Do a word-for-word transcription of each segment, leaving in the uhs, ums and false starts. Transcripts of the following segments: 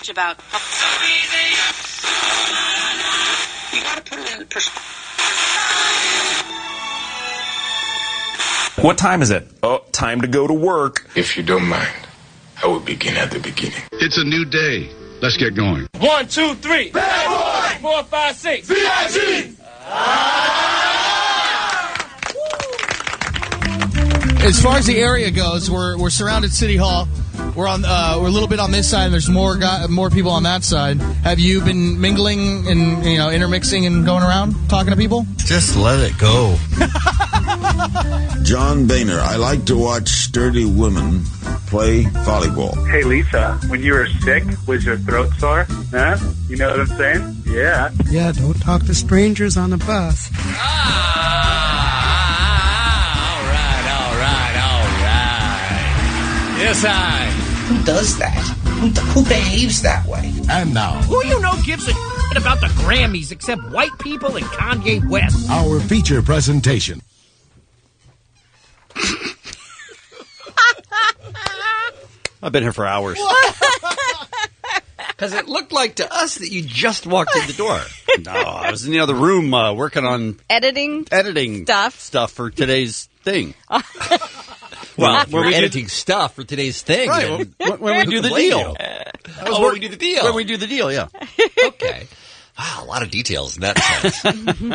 much about. You gotta put it in perspective. What time is it? Oh, time to go to work. If you don't mind, I will begin at the beginning. It's a new day. Let's get going. One, two, three. Bad boy. Four, five, six. V I G. As far as the area goes, we're we're surrounded City Hall. We're on uh, we're a little bit on this side, and there's more guy, more people on that side. Have you been mingling and you know intermixing and going around talking to people? Just let it go. John Boehner. I like to watch sturdy women play volleyball. Hey, Lisa, when you were sick, was your throat sore? Huh? You know what I'm saying? Yeah. Yeah, don't talk to strangers on the bus. Ah, all right, all right, all right. Yes, I. Who does that? Who, who behaves that way? And now, Who you know gives a shit about the Grammys except white people and Kanye West? our feature presentation. I've been here for hours. Because it looked like to us that you just walked in the door. No, I was in the other room uh, working on Editing editing stuff. stuff for today's thing. Well, if When we're we did- editing stuff for today's thing. Right, then when, when we who do can the blame deal. you? That Oh, was when we do the deal. When we do the deal, yeah. Okay. Wow, a lot of details in that sense.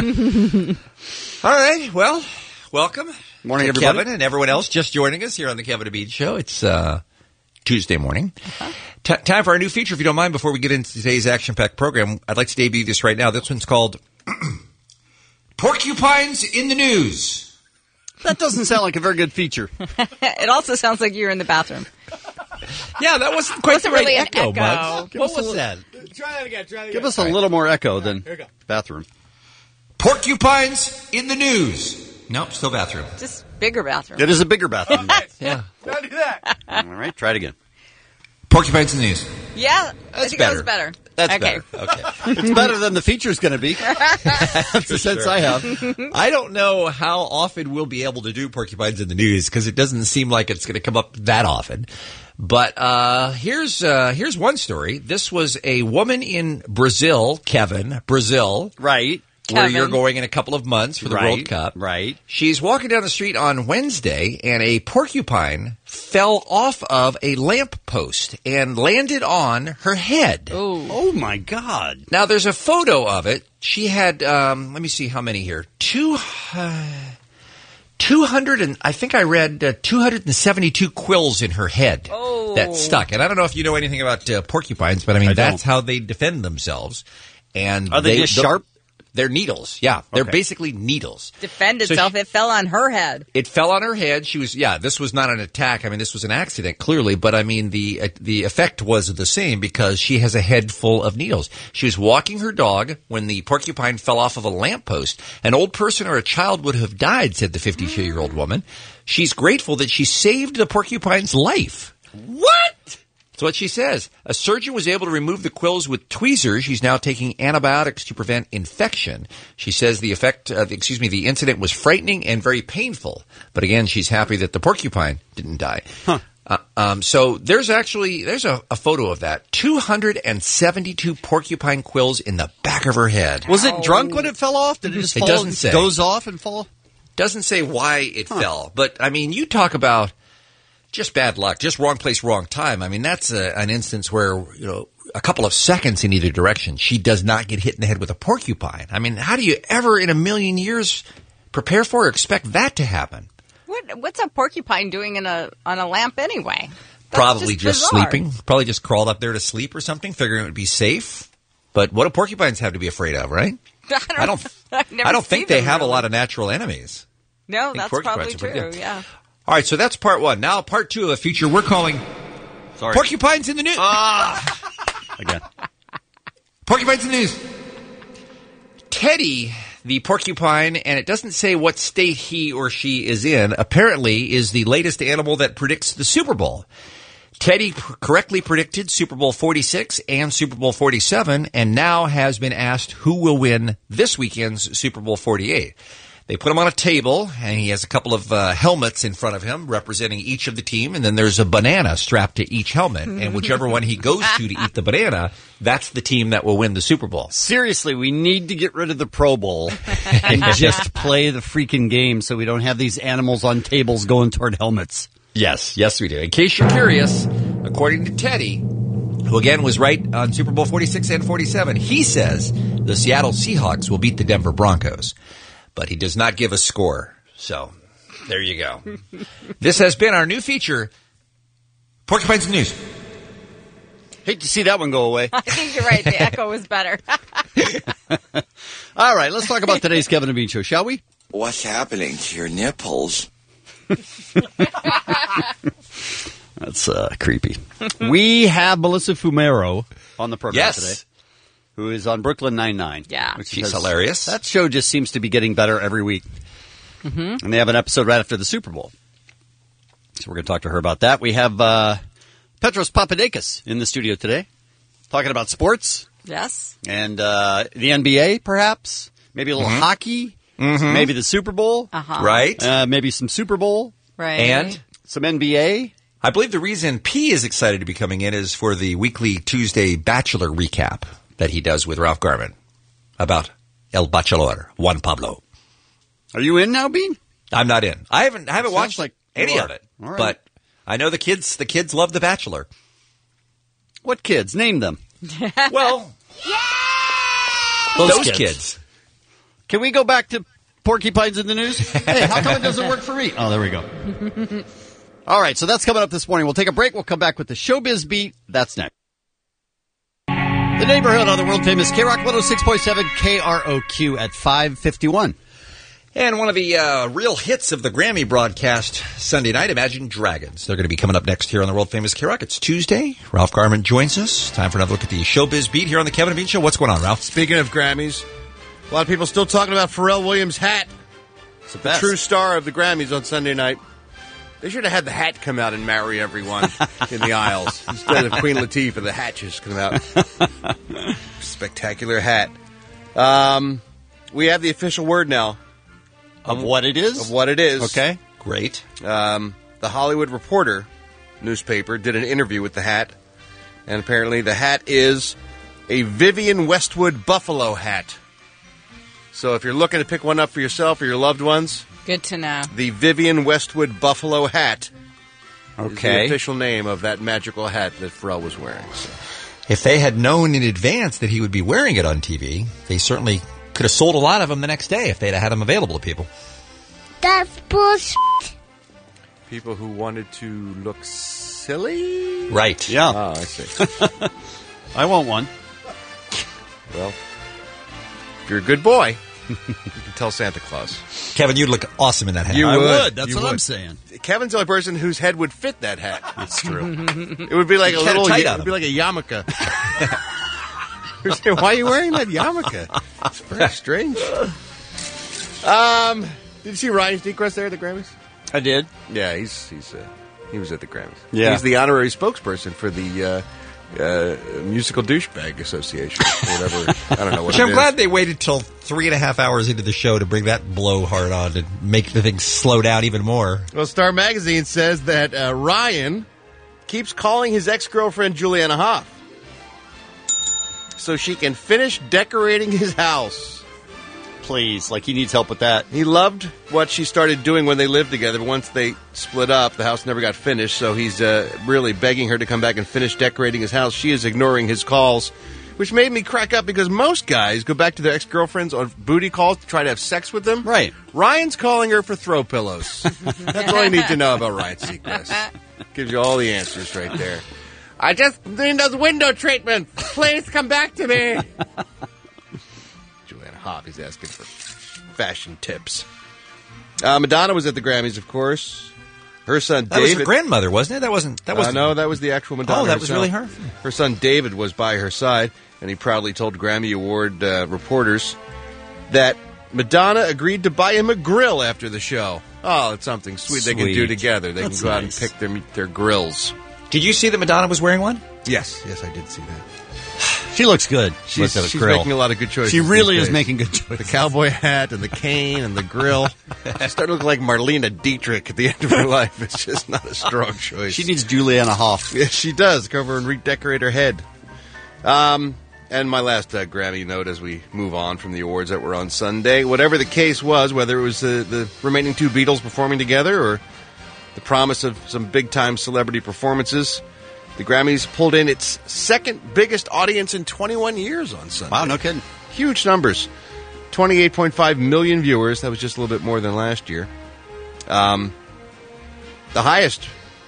All right, well, welcome. Morning, to everybody. Kevin and everyone else just joining us here on the Kevin and Bean Show. It's uh, Tuesday morning. Uh-huh. T- time for our new feature, if you don't mind, before we get into today's action-packed program. I'd like to debut this right now. This one's called Porcupines in the News. That doesn't sound like a very good feature. It also sounds like you're in the bathroom. Yeah, that wasn't quite Wasn't the right really an echo, echo. Muggs. Give What us a was li- that? Try that again. Try that Give again. us a little more echo than Here we go. bathroom. Porcupines in the News. Nope, still bathroom. Just bigger bathroom. It is a bigger bathroom. Yeah. Don't do that. All right, try it again. Porcupines in the News. Yeah, I That's think better. that was better. That's okay. better. Okay. It's better than the feature's going to be. That's the sense I have. I don't know how often we'll be able to do Porcupines in the News because it doesn't seem like it's going to come up that often. But uh, here's uh, here's one story. This was a woman in Brazil, Kevin, Brazil, Right. where Kevin. you're going in a couple of months for the Right, World Cup. right. She's walking down the street on Wednesday, and a porcupine fell off of a lamp post and landed on her head. Oh, my God. Now, there's a photo of it. She had, um, let me see how many here. Two, uh, two hundred and, I think I read uh, two hundred seventy-two quills in her head Oh. that stuck. And I don't know if you know anything about uh, porcupines, but I mean, I that's don't. how they defend themselves. And Are they just sharp? They're needles. Yeah, they're Okay. basically needles. Defend So itself. she- it fell on her head. It fell on her head. She was, yeah, this was not an attack. I mean, this was an accident, clearly. But I mean, the uh, the effect was the same because she has a head full of needles. She was walking her dog when the porcupine fell off of a lamppost. An old person or a child would have died, said the fifty-two-year-old woman. She's grateful that she saved the porcupine's life. What? That's what she says. A surgeon was able to remove the quills with tweezers. She's now taking antibiotics to prevent infection. She says the effect, uh, excuse me, the incident was frightening and very painful. But again, she's happy that the porcupine didn't die. Huh. Uh, um, so there's actually there's a, a photo of that. two hundred seventy-two porcupine quills in the back of her head. Was it drunk when it fell off? Did it just It fall doesn't and say. goes off and fall? Doesn't say why it fell, but I mean, you talk about just bad luck, just wrong place, wrong time. I mean, that's a, an instance where, you know, a couple of seconds in either direction, she does not get hit in the head with a porcupine. I mean, how do you ever in a million years prepare for or expect that to happen? What, what's a porcupine doing in a on a lamp anyway? That's Probably just, bizarre. sleeping. Probably just crawled up there to sleep or something, figuring it would be safe. But what do porcupines have to be afraid of, right? I don't. I don't, I've never I don't think seen they them, have a really. lot of natural enemies. No, think that's porcupines probably are pretty true. good. Yeah. All right, so that's part one. Now, part two of a feature we're calling Sorry. Porcupines in the News. Ah! Again. Porcupines in the News. Teddy, the porcupine, and it doesn't say what state he or she is in, apparently is the latest animal that predicts the Super Bowl. Teddy pr- correctly predicted Super Bowl forty-six and Super Bowl forty-seven, and now has been asked who will win this weekend's Super Bowl forty-eight. They put him on a table, and he has a couple of uh, helmets in front of him representing each of the team, and then there's a banana strapped to each helmet. And whichever one he goes to to eat the banana, that's the team that will win the Super Bowl. Seriously, we need to get rid of the Pro Bowl and just play the freaking game so we don't have these animals on tables going toward helmets. Yes, yes we do. In case you're curious, according to Teddy, who again was right on Super Bowl forty-six and forty-seven, he says the Seattle Seahawks will beat the Denver Broncos. But he does not give a score. So, there you go. This has been our new feature, Porcupines in the News. Hate to see that one go away. I think you're right. The echo was better. All right, let's talk about today's Kevin and Bean Show, shall we? What's happening to your nipples? That's uh, creepy. We have Melissa Fumero on the program Yes. today, who is on Brooklyn Nine-Nine. Yeah. Which She's has- hilarious. That show just seems to be getting better every week. Mm-hmm. And they have an episode right after the Super Bowl. So we're going to talk to her about that. We have uh, Petros Papadakis in the studio today, talking about sports Yes. and uh, the N B A, perhaps. Maybe a little Mhm. hockey. Mhm. Maybe the Super Bowl. Uh-huh. Right? Uh, maybe some Super Bowl. Right. And some N B A. I believe the reason P is excited to be coming in is for the weekly Tuesday Bachelor recap that he does with Ralph Garman about El Bachelor, Juan Pablo. Are you in now, Bean? I'm not in. I haven't I haven't Sounds watched like any you of are. it. All right. But I know the kids the kids love The Bachelor. What kids? Name them. Well, Those, those kids. kids. Can we go back to Porcupines in the News? Hey, how come it doesn't work for me? Oh, there we go. All right, so that's coming up this morning. We'll take a break. We'll come back with the Showbiz Beat. That's next. The Neighborhood on the world-famous K-Rock one oh six point seven K R O Q at five fifty-one. And one of the uh, real hits of the Grammy broadcast Sunday night, Imagine Dragons. They're going to be coming up next here on the world-famous K-Rock. It's Tuesday. Ralph Garman joins us. Time for another look at the Showbiz Beat here on the Kevin and Bean Show. What's going on, Ralph? Speaking of Grammys, a lot of people still talking about Pharrell Williams' hat. It's the The best. true star of the Grammys on Sunday night. They should have had the hat come out and marry everyone in the aisles. Instead of Queen Latifah, the hat just come out. Spectacular hat. Um, we have the official word now. Of what it is? Of what it is. Okay. Great. Um, the Hollywood Reporter newspaper did an interview with the hat, and apparently the hat is a Vivienne Westwood buffalo hat. So if you're looking to pick one up for yourself or your loved ones, Good to know. the Vivienne Westwood buffalo hat is the Okay. official name of that magical hat that Pharrell was wearing. So. If they had known in advance that he would be wearing it on T V, they certainly could have sold a lot of them the next day if they'd have had them available to people. That's bullshit. People who wanted to look silly? Right. Yeah. Oh, I see. I want one. Well, if you're a good boy, you can tell Santa Claus. Kevin, you'd look awesome in that hat. You I would. would. That's You what would. I'm saying. Kevin's the only person whose head would fit that hat. That's true. It would be like You a had it little. tight It on would be like a yarmulke. You're saying, why are you wearing that yarmulke? It's very strange. Um, did you see Ryan Seacrest there at the Grammys? I did. Yeah, he's he's uh, he was at the Grammys. Yeah. He's the honorary spokesperson for the uh, uh, Musical Douchebag Association, or whatever. I don't know what. Which it I'm is. glad they waited till three and a half hours into the show to bring that blowhard on and make the thing slow down even more. Well, Star Magazine says that uh, Ryan keeps calling his ex-girlfriend Juliana Hough so she can finish decorating his house. Please, like he needs help with that. He loved what she started doing when they lived together, but once they split up, the house never got finished, so he's uh, really begging her to come back and finish decorating his house. She is ignoring his calls, which made me crack up because most guys go back to their ex-girlfriends on booty calls to try to have sex with them. Right. Ryan's calling her for throw pillows. That's all you need to know about Ryan Seacrest. Gives you all the answers right there. I just doing those window treatments. Please come back to me. Juliana Hough is asking for fashion tips. Uh, Madonna was at the Grammys, of course. Her son That was David. her grandmother, wasn't it? That wasn't. That was uh, no, that was the actual Madonna. Oh, that was herself. really her? Her son David was by her side, and he proudly told Grammy Award uh, reporters that Madonna agreed to buy him a grill after the show. Oh, it's something sweet, they can do Sweet. together. They That's can go out nice. and pick their their grills. Did you see that Madonna was wearing one? Yes, yes, I did see that. She looks good. She's, Look at the she's grill. making a lot of good choices. She really these is days. making good choices. The cowboy hat and the cane and the grill. She's starting to look like Marlena Dietrich at the end of her life. It's just not a strong choice. She needs Juliana Hough. Yes, she does. Cover and redecorate her head. Um, and my last uh, Grammy note as we move on from the awards that were on Sunday. Whatever the case was, whether it was uh, the remaining two Beatles performing together or the promise of some big-time celebrity performances, the Grammys pulled in its second biggest audience in twenty-one years on Sunday. Wow, no kidding. Huge numbers. twenty-eight point five million viewers. That was just a little bit more than last year. Um, the highest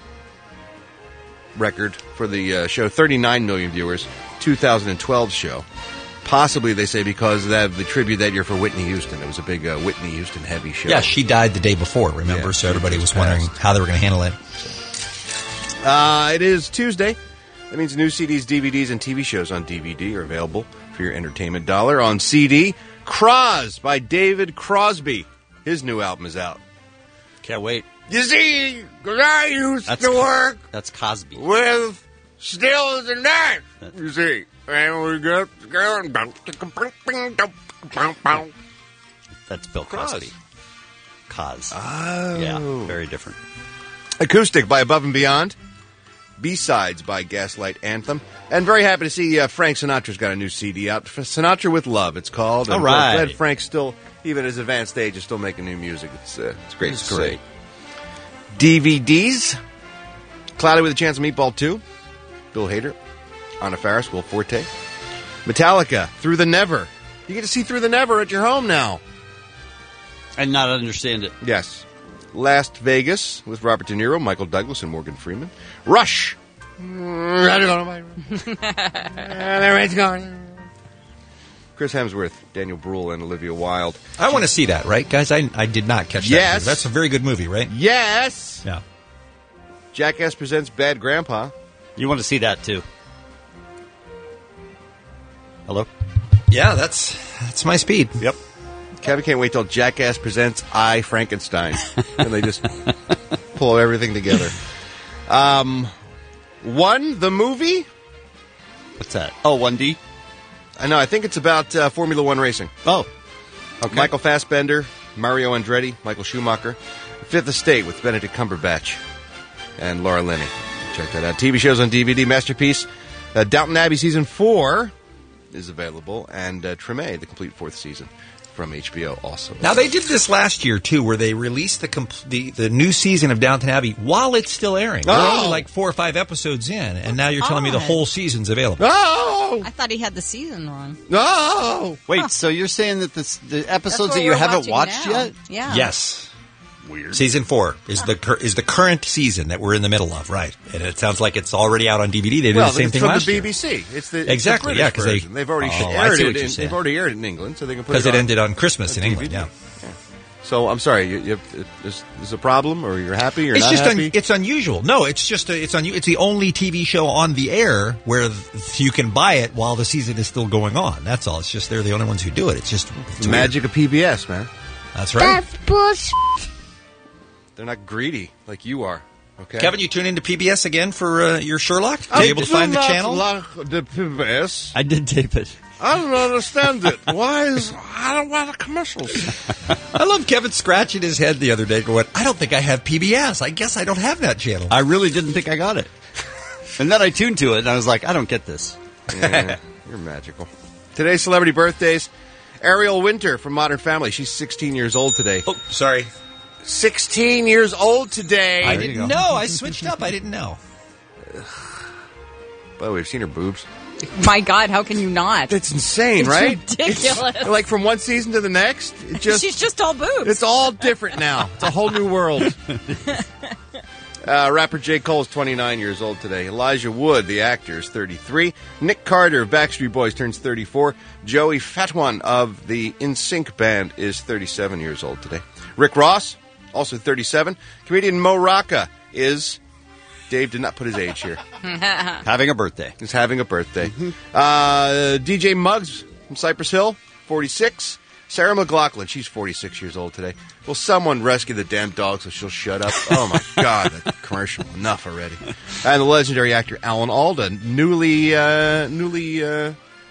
record for the uh, show, thirty-nine million viewers, two thousand twelve show. Possibly, they say, because of that, the tribute that year for Whitney Houston. It was a big uh, Whitney Houston heavy show. Yeah, she died the day before, remember? Yeah, so everybody was just wondering passed. how they were going to handle it. Uh, it is Tuesday. That means new C Ds, D V Ds, and T V shows on D V D are available for your entertainment dollar. On C D, Cross by David Crosby. His new album is out. Can't wait. You see, because I used That's to Co- work That's Cosby. with stills and knives. You see, and we got That's Bill Cross. Cosby. Cos. Oh. Yeah, very different. Acoustic by Above and Beyond. B-Sides by Gaslight Anthem. And very happy to see uh, Frank Sinatra's got a new C D out. Sinatra with Love, it's called. And All right. glad Frank's still, even at his advanced age, is still making new music. It's uh, it's great It's to great. see. D V Ds. Cloudy with a Chance of Meatball two. Bill Hader. Anna Faris, Will Forte. Metallica, Through the Never. You get to see Through the Never at your home now. And not understand it. Yes. Las Vegas with Robert De Niro, Michael Douglas, and Morgan Freeman. Rush. Chris Hemsworth, Daniel Bruhl, and Olivia Wilde. I want to see that, right, guys? I, I did not catch that. Yes. movie. That's a very good movie, right? Yes. Yeah. Jackass presents Bad Grandpa. You want to see that, too. Hello? Yeah, that's that's my speed. Yep. Kevin can't wait till Jackass presents I, Frankenstein. And they just pull everything together. Um, One, the movie? What's that? Oh, one D? I know, I think it's about uh, Formula One racing. Oh. Okay. Michael Fassbender, Mario Andretti, Michael Schumacher. Fifth Estate with Benedict Cumberbatch and Laura Linney. Check that out. T V shows on D V D. Masterpiece. Uh, Downton Abbey Season four is available. And uh, Treme, the complete fourth season from H B O also. Now, they did this last year, too, where they released the compl- the, the new season of Downton Abbey while it's still airing. We're Oh. only like four or five episodes in, and now you're telling me the odd. whole season's available. Oh! I thought he had the season wrong. No! Wait, so you're saying that this, the episodes what that you we're haven't watching watched now. yet? Yeah. Yes. Weird. Season four is the cur- is the current season that we're in the middle of, right? And it sounds like it's already out on D V D. They did Well, the same it's thing from last the year. B B C. It's the it's Exactly, the yeah, British 'cause they- version. They've already Oh, I aired see it. what you're In, saying. they've already aired it in England, so they can put Because it it on ended on Christmas in D V D. England, yeah. So I'm sorry. You, you have, is, is a problem, or you're happy, or It's not just happy? un- it's unusual. No, it's just a, it's un- it's the only T V show on the air where th- you can buy it while the season is still going on. That's all. It's just they're the only ones who do it. It's just It's it's the weird. magic of P B S, man. That's right. That's bullshit. They're not greedy like you are. Okay, Kevin, you tune into P B S again for uh, your Sherlock? Are you able to find the channel? Like the P B S. I did tape it. I don't understand it. Why is I don't want the commercials? I love Kevin scratching his head the other day going, I don't think I have P B S. I guess I don't have that channel. I really didn't think I got it. And then I tuned to it, and I was like, I don't get this. Yeah, you're magical. Today's celebrity birthdays. Ariel Winter from Modern Family. She's sixteen years old today. Oh, sorry. sixteen years old today. I didn't know. I switched up. I didn't know. By the way, we've seen her boobs. My God, how can you not? That's insane, It's right? ridiculous. It's like from one season to the next, it just She's just all boobs. it's all different now. It's a whole new world. Uh, rapper J. Cole is twenty-nine years old today. Elijah Wood, the actor, is thirty-three. Nick Carter of Backstreet Boys turns thirty-four. Joey Fatwan of the N Sync band is thirty-seven years old today. Rick Ross, also thirty-seven. Comedian Mo Rocca is... Dave did not put his age here. Having a birthday. He's having a birthday. Uh, D J Muggs from Cypress Hill, forty-six. Sarah McLachlan, she's forty-six years old today. Will someone rescue the damn dog so she'll shut up? Oh, my God, that commercial. Enough already. And the legendary actor Alan Alda, newly uh, newly uh,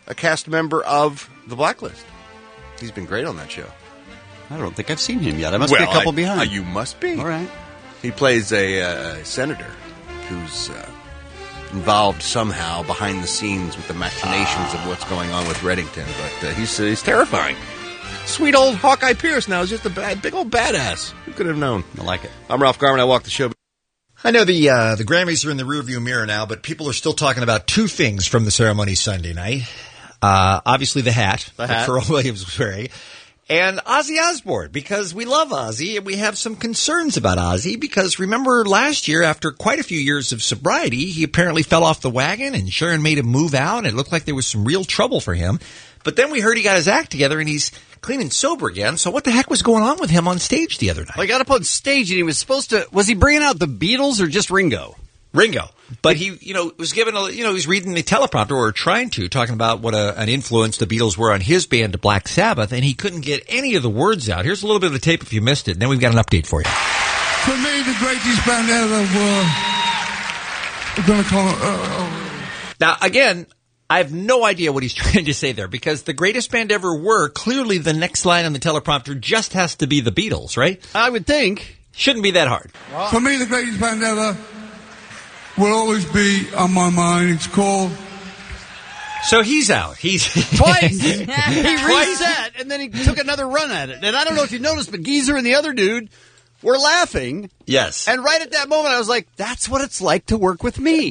a cast member of The Blacklist. He's been great on that show. I don't think I've seen him yet. I must well, be a couple I, behind. Uh, you must be. All right. He plays a uh, senator who's uh, involved somehow behind the scenes with the machinations of what's going on with Reddington. But uh, he's uh, he's terrifying. Sweet old Hawkeye Pierce now is just a bad, big old badass. Who could have known? I like it. I'm Ralph Garman. I walk the show. I know the uh, the Grammys are in the rearview mirror now, but people are still talking about two things from the ceremony Sunday night. Uh, obviously the hat, the hat. that Pharrell Williams was wearing, and Ozzy Osbourne, because we love Ozzy and we have some concerns about Ozzy, because remember last year, after quite a few years of sobriety, he apparently fell off the wagon and Sharon made him move out, and it looked like there was some real trouble for him. But then we heard he got his act together and he's clean and sober again. So what the heck was going on with him on stage the other night? Well, he got up on stage and he was supposed to, was he bringing out the Beatles or just Ringo? Ringo. But he, you know, was given a, you know, he was reading the teleprompter, or trying to, talking about what a, an influence the Beatles were on his band, Black Sabbath, and he couldn't get any of the words out. Here's a little bit of the tape if you missed it, and then we've got an update for you. For me, the greatest band ever were, we're going to call it, uh, Now, again, I have no idea what he's trying to say there, because the greatest band ever were, clearly the next line on the teleprompter just has to be the Beatles, right? I would think. Shouldn't be that hard. For me, the greatest band ever will always be on my mind. It's called... So he's out. He's Twice. He reset, and then he took another run at it. And I don't know if you noticed, but Geezer and the other dude were laughing. Yes. And right at that moment, I was like, that's what it's like to work with me.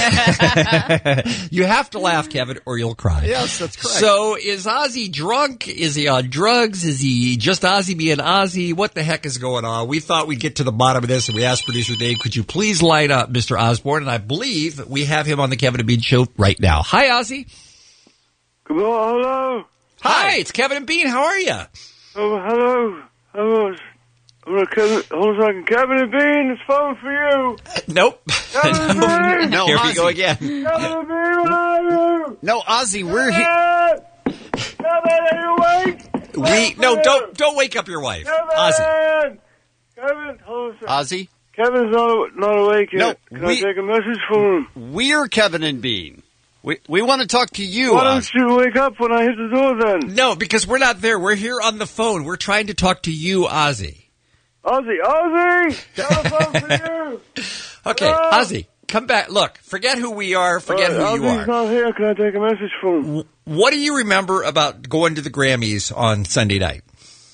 You have to laugh, Kevin, or you'll cry. Yes, that's correct. So is Ozzy drunk? Is he on drugs? Is he just Ozzy being Ozzy? What the heck is going on? We thought we'd get to the bottom of this, and we asked producer Dave, could you please light up Mister Osborne? And I believe we have him on the Kevin and Bean Show right now. Hi, Ozzy. Hello. Hi, it's Kevin and Bean. How are you? Oh, hello. Hello. I'm gonna Kevin, hold on a second. Kevin and Bean, it's phone for you. Uh, nope. Kevin and Bean. No, Here Ozzy. we go again. Kevin and Bean, where are you? No, Ozzy, we're here. Kevin, are you awake? We no, don't don't wake up your wife, Kevin. Ozzy. Kevin, hold on a second. Ozzy? Kevin's not not awake yet. No, Can we- I take a message for him? We're Kevin and Bean. We we want to talk to you, Why Ozzy. don't you wake up when I hit the door then? No, because we're not there. We're here on the phone. We're trying to talk to you, Ozzy. Ozzy, Ozzy, telephone for you. Okay, Hello? Ozzy, come back. Look, forget who we are. Forget Uh, who you Ozzy's are. not here. Can I take a message for him? What do you remember about going to the Grammys on Sunday night?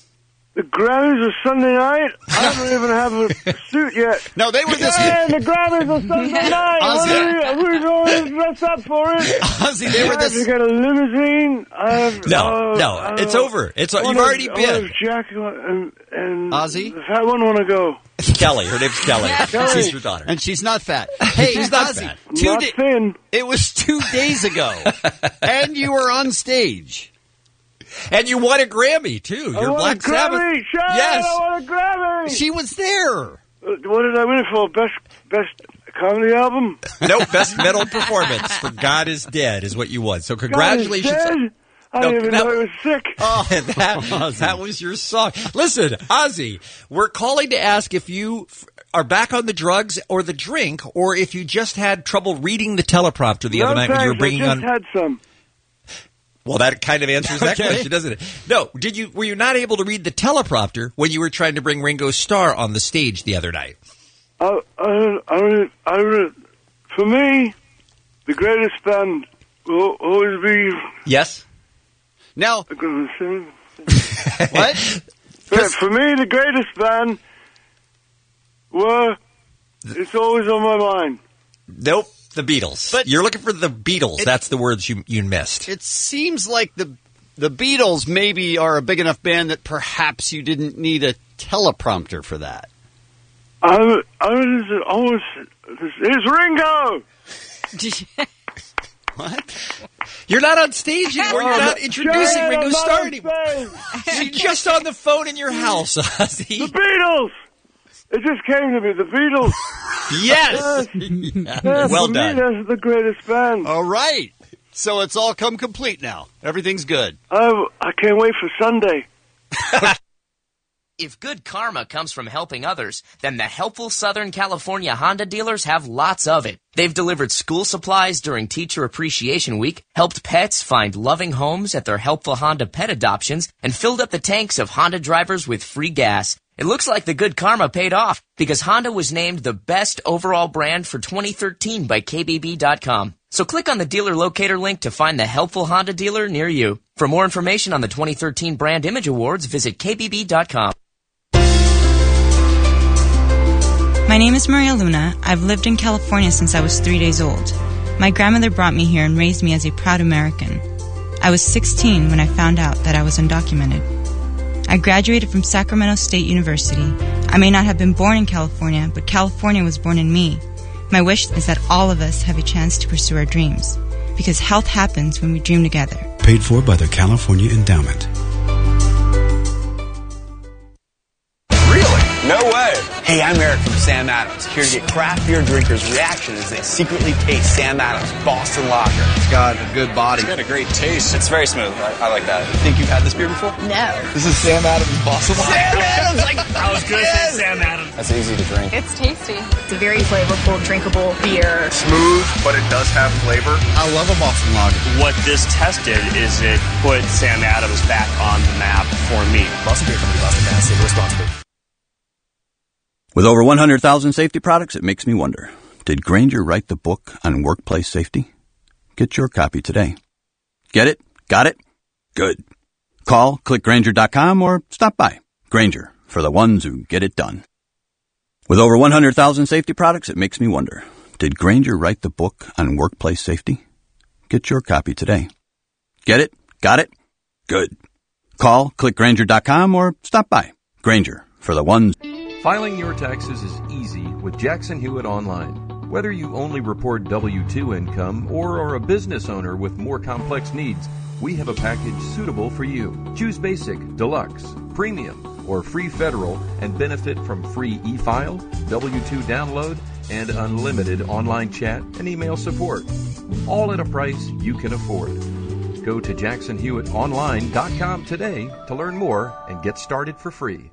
The Grammys are Sunday night? I don't even have a suit yet. No, they were this Yeah, the Grammys are Sunday night. What Ozzy. are we, are we going to dress up for it? Ozzy, they were I have this... to get a limousine. I have, No, uh, no, I it's don't- over. It's one you've of- already one been. of Jack and, and Ozzy? the fat one want to go. Kelly, her name's Kelly. Kelly. She's your daughter. And she's not fat. Hey, She's not Ozzy, fat. two Not da- thin. it was two days ago, and you were on stage. And you won a Grammy too. I You're want Black a Grammy. Sabbath. Shut Yes. I want a Grammy. She was there. Uh, What did I win it for? Best best comedy album? Nope, best metal performance for God Is Dead is what you won. So congratulations. God is dead? I No, didn't even that- know he was sick. Oh, that, that was your song. Listen, Ozzy, we're calling to ask if you f- are back on the drugs or the drink, or if you just had trouble reading the teleprompter the no, other night thanks. when you were bringing I just on. had some. Well, that kind of answers that Okay. question, doesn't it? No, did you? Were you not able to read the teleprompter when you were trying to bring Ringo Starr on the stage the other night? I, I, I, I, for me, the greatest band will always be. Yes. Now, what? what? For me, the greatest band were. It's always on my mind. Nope. The Beatles. But- You're looking for the Beatles. It- That's the words you you missed. It seems like the the Beatles maybe are a big enough band that perhaps you didn't need a teleprompter for that. I, I was always. It's Ringo. What? You're not on stage anymore. You're not introducing Shut Ringo up, Starr I'm anymore. not on You're just on the phone in your house, The Ozzy. Beatles. It just came to me. The Beatles. Yes. Yeah, Well for done. me, that's the greatest band. All right. So it's all come complete now. Everything's good. I, I can't wait for Sunday. If good karma comes from helping others, then the helpful Southern California Honda dealers have lots of it. They've delivered school supplies during Teacher Appreciation Week, helped pets find loving homes at their helpful Honda pet adoptions, and filled up the tanks of Honda drivers with free gas. It looks like the good karma paid off because Honda was named the best overall brand for twenty thirteen by K B B dot com. So click on the dealer locator link to find the helpful Honda dealer near you. For more information on the twenty thirteen Brand Image Awards, visit K B B dot com. My name is Maria Luna. I've lived in California since I was three days old. My grandmother brought me here and raised me as a proud American. I was sixteen when I found out that I was undocumented. I graduated from Sacramento State University. I may not have been born in California, but California was born in me. My wish is that all of us have a chance to pursue our dreams, because health happens when we dream together. Paid for by the California Endowment. No way. Hey, I'm Eric from Sam Adams, here to get craft beer drinkers' reaction as they secretly taste Sam Adams Boston Lager. It's got a good body. It's got a great taste. It's very smooth. I, I like that. Think you've had this beer before? No. This is Sam Adams Boston Lager. Sam Adams! Like, I was going to say Sam Adams. That's easy to drink. It's tasty. It's a very flavorful, drinkable beer. Smooth, but it does have flavor. I love a Boston Lager. What this test did is it put Sam Adams back on the map for me. Boston Beer Company, Boston, Mass. Save responsibly. With over one hundred thousand safety products, it makes me wonder, did Grainger write the book on workplace safety? Get your copy today. Get it? Got it? Good. Call, click Grainger dot com, or stop by. Grainger, for the ones who get it done. With over one hundred thousand safety products, it makes me wonder, did Grainger write the book on workplace safety? Get your copy today. Get it? Got it? Good. Call, click Grainger dot com, or stop by. Grainger, for the ones... Filing your taxes is easy with Jackson Hewitt Online. Whether you only report W two income or are a business owner with more complex needs, we have a package suitable for you. Choose Basic, Deluxe, Premium, or Free Federal and benefit from free e-file, W two download, and unlimited online chat and email support. All at a price you can afford. Go to Jackson Hewitt Online dot com today to learn more and get started for free.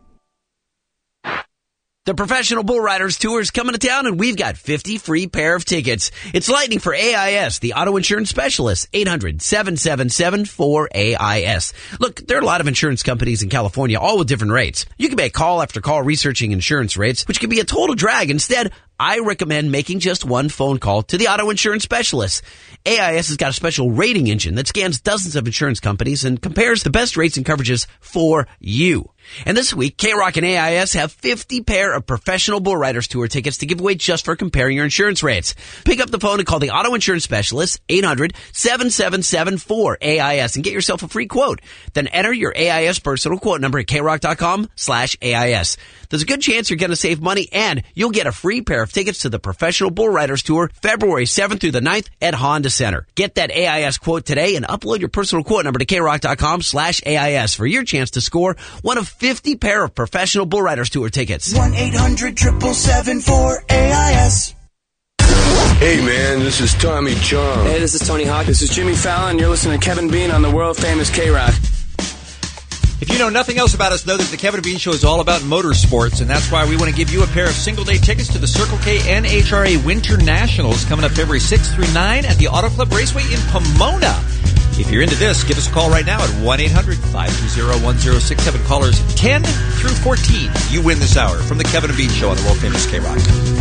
The Professional Bull Riders Tour is coming to town, and we've got fifty free pair of tickets. It's lightning for A I S, the auto insurance specialist, eight hundred, seven seven seven, four A I S. Look, there are a lot of insurance companies in California, all with different rates. You can make call after call researching insurance rates, which can be a total drag. Instead, I recommend making just one phone call to the auto insurance specialist. A I S has got a special rating engine that scans dozens of insurance companies and compares the best rates and coverages for you. And this week, K-Rock and A I S have fifty pair of Professional Bull Riders Tour tickets to give away just for comparing your insurance rates. Pick up the phone and call the auto insurance specialist, eight hundred, seven seven seven, four A I S, and get yourself a free quote. Then enter your A I S personal quote number at K-Rock dot com slash A I S. There's a good chance you're going to save money, and you'll get a free pair of tickets to the Professional Bull Riders Tour February seventh through the ninth at Honda Center. Get that A I S quote today and upload your personal quote number to K-Rock dot com slash A I S for your chance to score one of fifty pair of Professional Bull Riders Tour tickets. one eight hundred, seven seven seven, four A I S. Hey man, this is Tommy Chong. Hey, this is Tony Hawk. This is Jimmy Fallon. You're listening to Kevin Bean on the world famous K-Rock. If you know nothing else about us, know that the Kevin Bean Show is all about motorsports, and that's why we want to give you a pair of single-day tickets to the Circle K N H R A Winter Nationals coming up February sixth through ninth at the Auto Club Raceway in Pomona. If you're into this, give us a call right now at one eight hundred, five two zero, one zero six seven. Callers ten through fourteen. You win this hour from the Kevin Bean Show on the world famous K-Rock.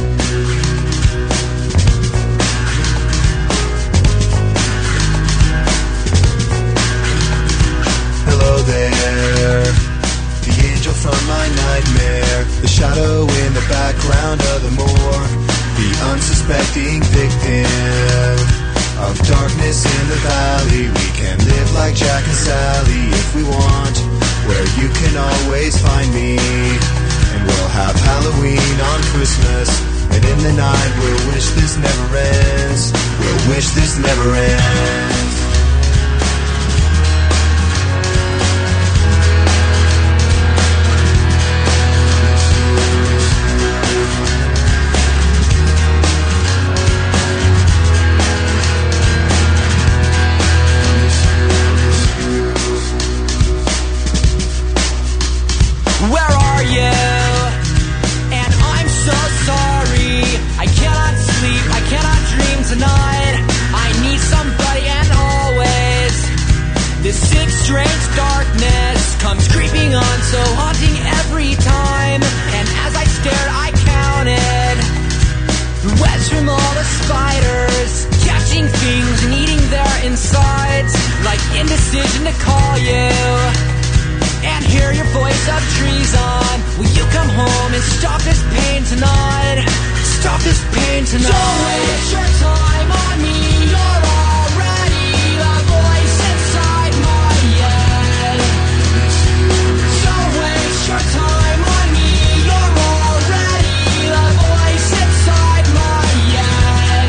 Hello there, the angel from my nightmare, the shadow in the background of the moor, the unsuspecting victim of darkness in the valley. We can live like Jack and Sally if we want, where you can always find me. And we'll have Halloween on Christmas, and in the night we'll wish this never ends. We'll wish this never ends. Where are indecision to call you and hear your voice of treason. Will you come home and stop this pain tonight? Stop this pain tonight. Don't waste your time on me. You're already the voice inside my head. Don't waste your time on me. You're already the voice inside my head.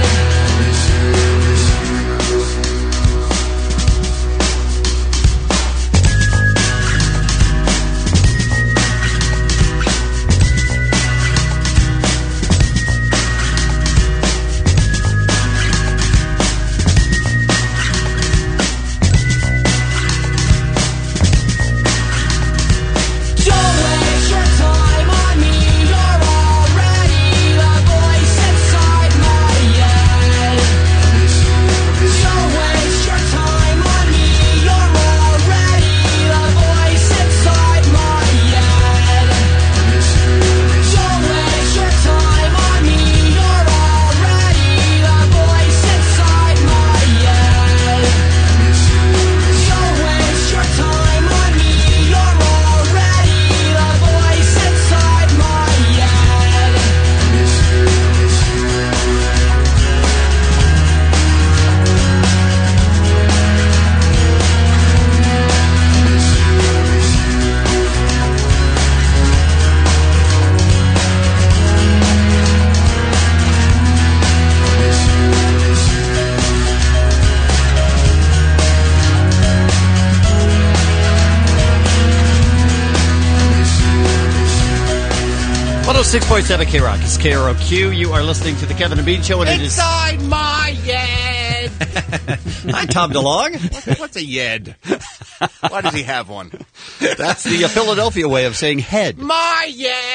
one oh six point seven K-Rock. It's K R O Q. You are listening to the Kevin and Bean Show. And it is Inside my head. Hi, Tom DeLong. What's, what's a yed? Why does he have one? That's the uh, Philadelphia way of saying head. My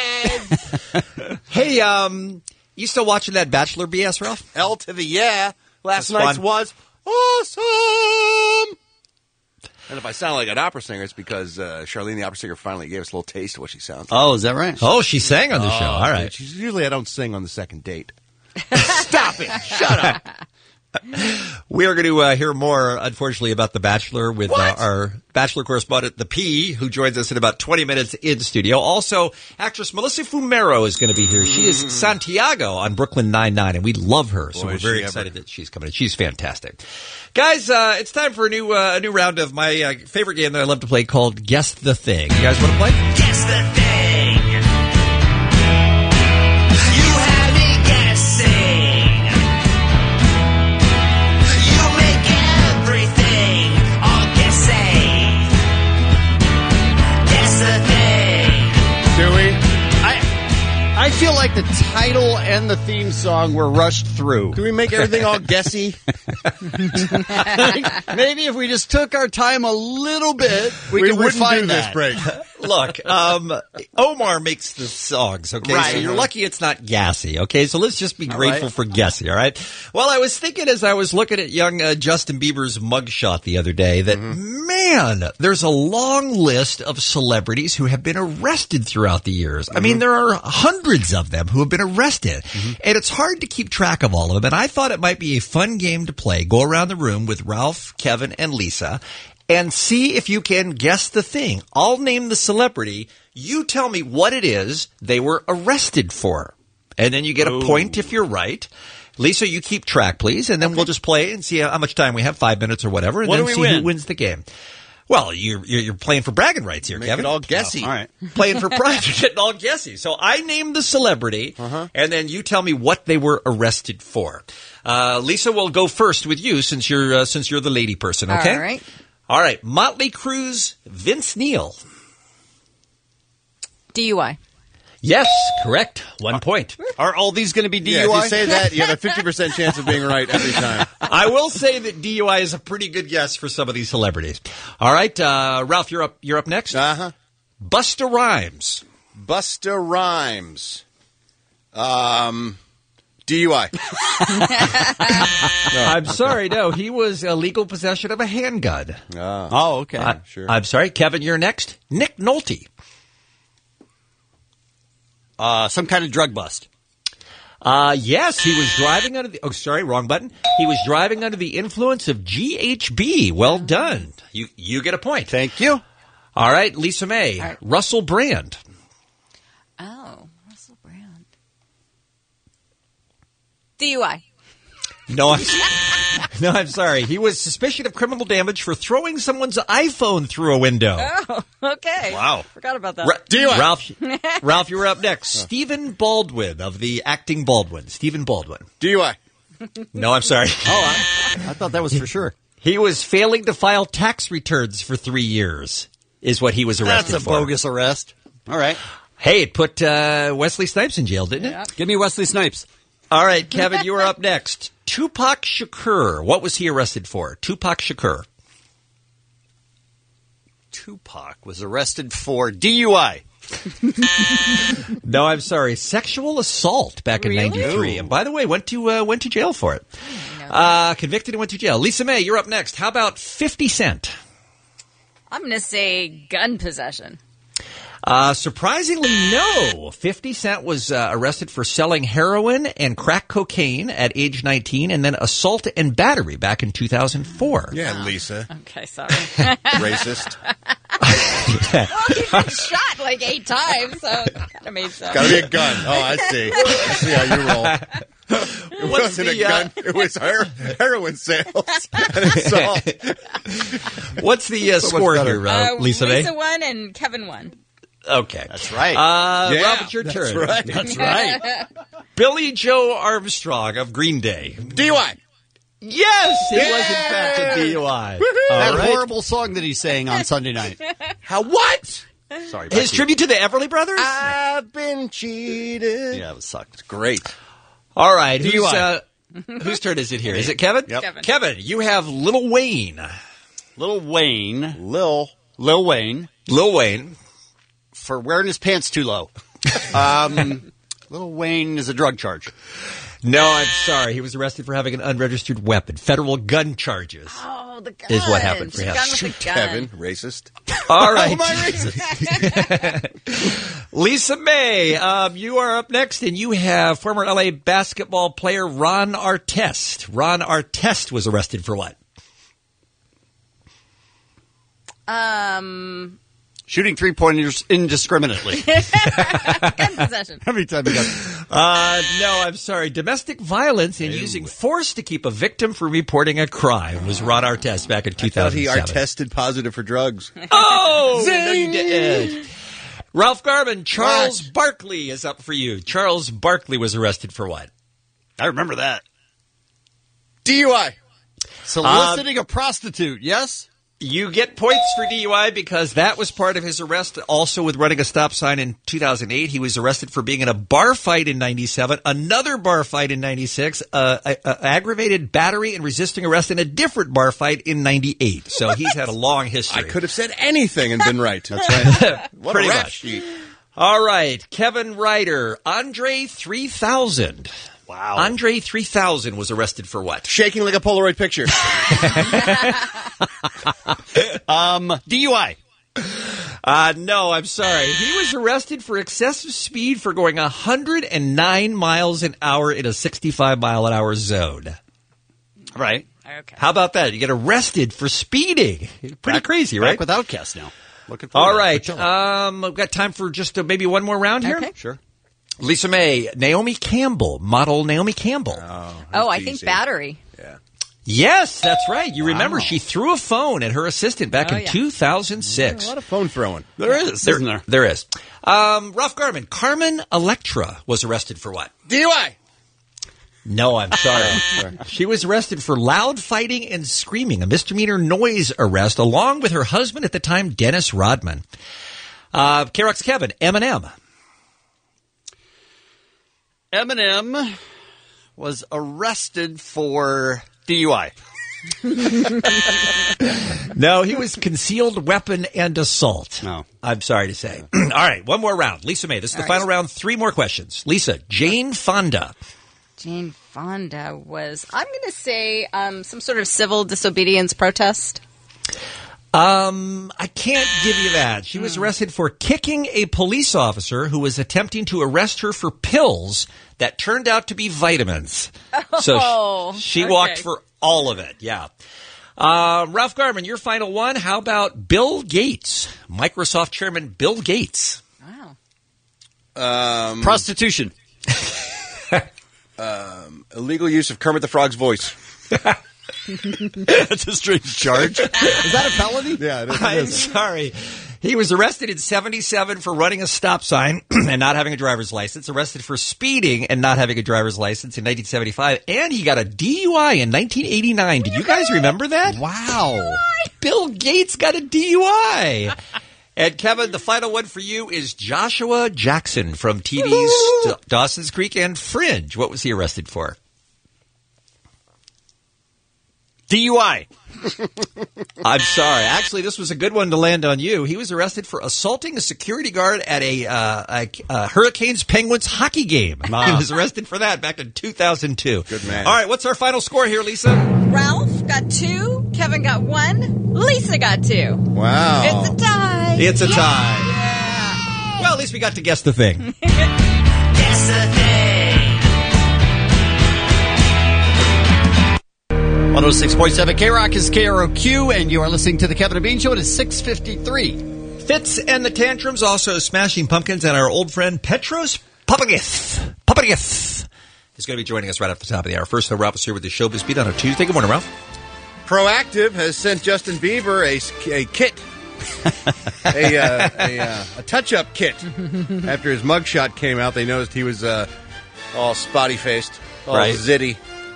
head. Hey, um, you still watching that Bachelor B S, Ralph? L to the yeah. Last That's night's fun. was awesome. And if I sound like an opera singer, it's because uh, Charlene, the opera singer, finally gave us a little taste of what she sounds like. Oh, is that right? Oh, she sang on the show. All right. She's, usually I don't sing on the second date. Stop it. Shut up. We are going to uh, hear more, unfortunately, about The Bachelor with uh, our Bachelor correspondent, The P, who joins us in about twenty minutes in studio. Also, actress Melissa Fumero is going to be here. She is Santiago on Brooklyn Nine-Nine, and we love her, so Boy, we're is very she excited ever. that she's coming in. She's fantastic. Guys, uh, it's time for a new uh, a new round of my uh, favorite game that I love to play called Guess the Thing. You guys want to play? Guess the thing. You had me guessing. You make everything all guessing. Guess the thing. Do we? I feel like the title and the theme song were rushed through. Do we make everything all guessy? Maybe if we just took our time a little bit, we, we could wouldn't refine do this that. break. Look, um, Omar makes the songs, okay? Right. So you're lucky it's not gassy, okay? So let's just be All grateful right. for Gassy, all right? Well, I was thinking as I was looking at young uh, Justin Bieber's mugshot the other day that, Mm-hmm. man, there's a long list of celebrities who have been arrested throughout the years. I mean, there are hundreds of them who have been arrested. Mm-hmm. And it's hard to keep track of all of them. And I thought it might be a fun game to play. Go around the room with Ralph, Kevin, and Lisa and see if you can guess the thing. I'll name the celebrity. You tell me what it is they were arrested for. And then you get a point if you're right. Lisa, you keep track, please, and then we'll just play and see how much time we have, five minutes or whatever, and What then do we see win? who wins the game. Well, you're you're you're playing for bragging rights here, Make Kevin. it all guessy. All right. Playing for pride, you're getting all guessy. So I name the celebrity, Uh-huh. and then you tell me what they were arrested for. Uh, Lisa will go first with you since you're uh, since you're the lady person. Okay. All right. All right. Motley Crue's Vince Neil. D U I. Yes, correct. One point. Are all these going to be D U I? Yeah, if you say that, you have a fifty percent chance of being right every time. I will say that D U I is a pretty good guess for some of these celebrities. All right, uh, Ralph, you're up. You're up next. Uh-huh. Busta Rhymes. Busta Rhymes. Um, D U I. I'm sorry, no, he was illegal possession of a handgun. Ah. Oh, okay. I- sure. I'm sorry, Kevin, you're next. Nick Nolte. Uh, some kind of drug bust. Uh, yes, he was driving under the, oh, sorry, wrong button. He was driving under the influence of G H B. Well done. You, you get a point. Thank you. All right, Lisa May. All right. Russell Brand. Oh, Russell Brand. D U I. No, I'm, no, I'm sorry. He was suspicion of criminal damage for throwing someone's iPhone through a window. Oh, okay. Wow. Forgot about that. Ra- D U I. Ralph, Ralph, you were up next. Stephen Baldwin of the acting Baldwin. Stephen Baldwin. D U I. No, I'm sorry. Oh, I, I thought that was for sure. He was failing to file tax returns for three years, is what he was arrested That's a for. bogus arrest. All right. Hey, it put uh, Wesley Snipes in jail, didn't it? Yeah. Give me Wesley Snipes. All right, Kevin, you are up next. Tupac Shakur. What was he arrested for? Tupac Shakur. Tupac was arrested for D U I. No, I'm sorry. Sexual assault back in Really? ninety-three. And by the way, went to uh, went to jail for it. Uh, convicted and went to jail. Lisa May, you're up next. How about fifty Cent? I'm going to say gun possession. Uh, surprisingly, no. fifty Cent was uh, arrested for selling heroin and crack cocaine at age nineteen and then assault and battery back in two thousand four. Yeah, Lisa. Okay, sorry. Racist. Well, he's been shot like eight times, so it kind of made sense. Got to be a gun. Oh, I see. I see how you roll. It What's wasn't the, a gun. uh, It was her- heroin sales and assault. What's the uh, So much score better. here, uh, Uh, Lisa May? Lisa won and Kevin won. Okay. That's right. Uh, Yeah, Ralph, it's your that's turn. right. That's right. Billy Joe Armstrong of Green Day. D U I. Yes, it Yeah! was in fact a D U I. That All right. horrible song that he sang on Sunday night. How what? Sorry. His Becky. tribute to the Everly Brothers? I've been cheated. Yeah, it sucked. Great. All right. Who's, D U I. uh, whose turn is it here? Is it Kevin? Yep. Kevin. Kevin, you have Lil Wayne. Lil Wayne. Lil. Lil Wayne. Lil Wayne. For wearing his pants too low. Um, Lil Wayne is a drug charge. No, I'm sorry. He was arrested for having an unregistered weapon. Federal gun charges. Oh, the gun. Is what happened for him. Gun with a gun. Kevin, racist. All right. How am I racist? Lisa May, um, you are up next, and you have former L A basketball player Ron Artest. Ron Artest was arrested for what? Um, Shooting three-pointers indiscriminately. gun possession. Every time he got... Uh, no, I'm sorry. Domestic violence and using force to keep a victim from reporting a crime was Ron Artest back in two I thought he thousand are seven. tested positive for drugs. Oh, no, you did. Ralph Garman, Charles Barkley is up for you. Charles Barkley was arrested for what? I remember that. D U I. Soliciting a prostitute, yes? You get points for D U I because that was part of his arrest. Also with running a stop sign in two thousand eight. He was arrested for being in a bar fight in ninety-seven, another bar fight in ninety-six, uh, a, a aggravated battery and resisting arrest in a different bar fight in ninety-eight. So What? he's had a long history. I could have said anything and been right. That's right. What Pretty a rap much. sheet. All right. Kevin Ryder, Andre three thousand. Wow. Andre three thousand was arrested for what? Shaking like a Polaroid picture. um, D U I. Uh, no, I'm sorry. He was arrested for excessive speed for going one hundred nine miles an hour in a sixty-five mile an hour zone. Right. Okay. How about that? You get arrested for speeding. Pretty Back- crazy, back right? with Outcast now. Looking forward All to it. right. Good job. Um, we've got time for just uh, maybe one more round here. Okay. Sure. Lisa May, Naomi Campbell, model Naomi Campbell. Oh, I think battery. Yeah. Yes, that's right. You remember Wow. she threw a phone at her assistant back Oh, in yeah. two thousand A six. lot of phone throwing. There is, There, isn't there? there is. Um, Ralph Garman, Carmen Electra was arrested for what? D U I. No, I'm sorry. She was arrested for loud fighting and screaming, a misdemeanor noise arrest, along with her husband at the time, Dennis Rodman. Uh, K-Rock's Kevin, Eminem. Eminem was arrested for D U I. No, he was concealed weapon and assault. No. I'm sorry to say. All right, one more round. Lisa May, this is the All final right. round. Three more questions. Lisa, Jane Fonda. Jane Fonda was, I'm going to say, um, some sort of civil disobedience protest. Um, I can't give you that. She was arrested for kicking a police officer who was attempting to arrest her for pills that turned out to be vitamins. So Oh, she, she okay. walked for all of it. Yeah. Uh, Ralph Garman, your final one. How about Bill Gates, Microsoft chairman Bill Gates? Wow. Um, Prostitution. um, illegal use of Kermit the Frog's voice. That's a strange charge. Is that a felony? Yeah, it is. I'm sorry. He was arrested in seventy-seven for running a stop sign and not having a driver's license, arrested for speeding and not having a driver's license in nineteen seventy-five, and he got a D U I in nineteen eighty-nine. Did you guys remember that? Wow. Bill Gates got a D U I. And Kevin, the final one for you is Joshua Jackson from T V's D- Dawson's Creek and Fringe. What was he arrested for? D U I. I'm sorry. Actually, this was a good one to land on you. He was arrested for assaulting a security guard at a, uh, a, a Hurricanes Penguins hockey game. Wow. He was arrested for that back in two thousand two. Good man. All right, what's our final score here, Lisa? Ralph got two. Kevin got one. Lisa got two. Wow. It's a tie. It's a tie. Well, at least we got to guess the thing. Guess the thing. one oh six point seven K-Rock is K R O Q, and you are listening to the Kevin and Bean Show. It is six fifty-three. Fitz and the Tantrums, also Smashing Pumpkins, and our old friend Petros Papadakis. Papadakis is going to be joining us right off the top of the hour. First, though, Ralph is here with the Showbiz Beat on a Tuesday. Good morning, Ralph. Proactive has sent Justin Bieber a, a kit, a, uh, a, uh, a touch-up kit. After his mugshot came out, they noticed he was uh, all spotty-faced, all Right. zitty.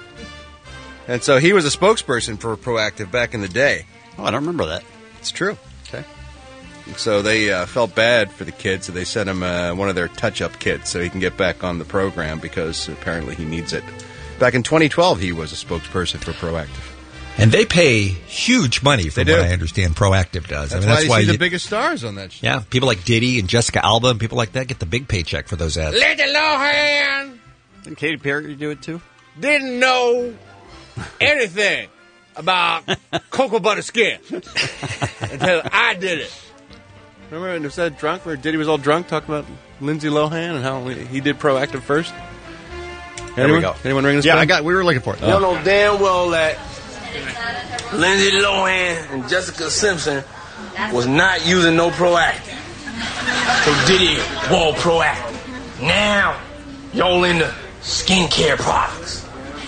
And so he was a spokesperson for Proactive back in the day. Oh, I don't remember that. It's true. Okay. And so they uh, felt bad for the kid, so they sent him uh, one of their touch-up kits so he can get back on the program because apparently he needs it. Back in twenty twelve, he was a spokesperson for Proactive. And they pay huge money, from They do. what I understand, Proactive does. That's, I mean, why that's you why see you, the biggest stars on that show. yeah, people like Diddy and Jessica Alba and people like that get the big paycheck for those ads. Lindsay Lohan Didn't Katy Perry do it too? didn't know anything about cocoa butter skin until I did it. Remember when it was that drunk where Diddy was all drunk talking about Lindsay Lohan and how he did Proactive first? There we go. Anyone ring this Yeah, bell? I got. We were looking for it. You know damn well that Lindsay Lohan and Jessica Simpson was not using no Proactive. So Diddy wore Proactive. Now y'all into skincare products.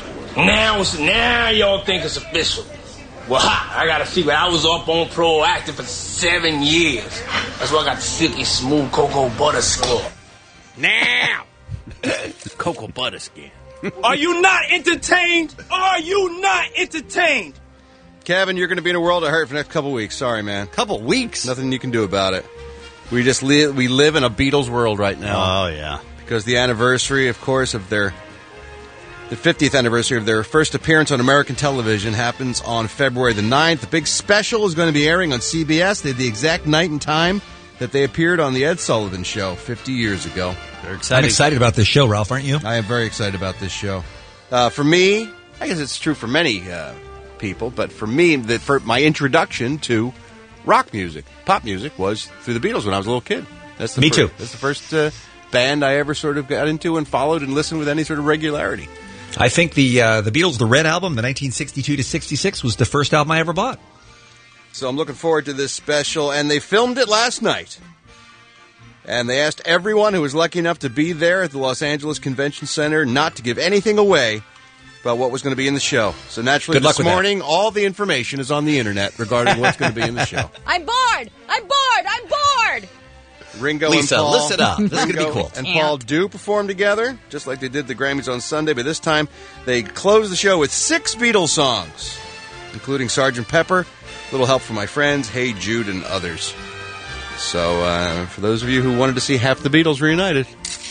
Now it's now y'all think it's official. Well, ha, I got a secret. I was up on Proactive for seven years. That's why I got the silky smooth cocoa butter skin. Now, Cocoa butter skin. are you not entertained? Are you not entertained? Kevin, you're going to be in a world of hurt for the next couple weeks. Sorry, man. Couple weeks? Nothing you can do about it. We just live. We live in a Beatles world right now. Oh, yeah. Because the anniversary, of course, of their the fiftieth anniversary of their first appearance on American television happens on February the ninth. The big special is going to be airing on C B S. They had the exact night and time that they appeared on the Ed Sullivan Show fifty years ago. They're I'm excited. excited about this show, Ralph, aren't you? I am very excited about this show. Uh, for me, I guess it's true for many uh, people, but for me, the, for my introduction to rock music, pop music, was through the Beatles when I was a little kid. That's the Me fir- too. That's the first uh, band I ever sort of got into and followed and listened with any sort of regularity. I think the uh, the Beatles, the Red Album, the nineteen sixty-two to sixty-six, was the first album I ever bought. So I'm looking forward to this special, and they filmed it last night. And they asked everyone who was lucky enough to be there at the Los Angeles Convention Center not to give anything away about what was going to be in the show. So naturally, Good luck this with that. morning, all the information is on the internet regarding what's going to be in the show. I'm bored. I'm bored. I'm bored. Ringo Lisa, and Paul. listen up. This is gonna be Ringo cool. And Paul do perform together, just like they did the Grammys on Sunday, but this time they closed the show with six Beatles songs, including Sergeant Pepper, Little Help from My Friends, Hey Jude, and others. So, uh, for those of you who wanted to see half the Beatles reunited,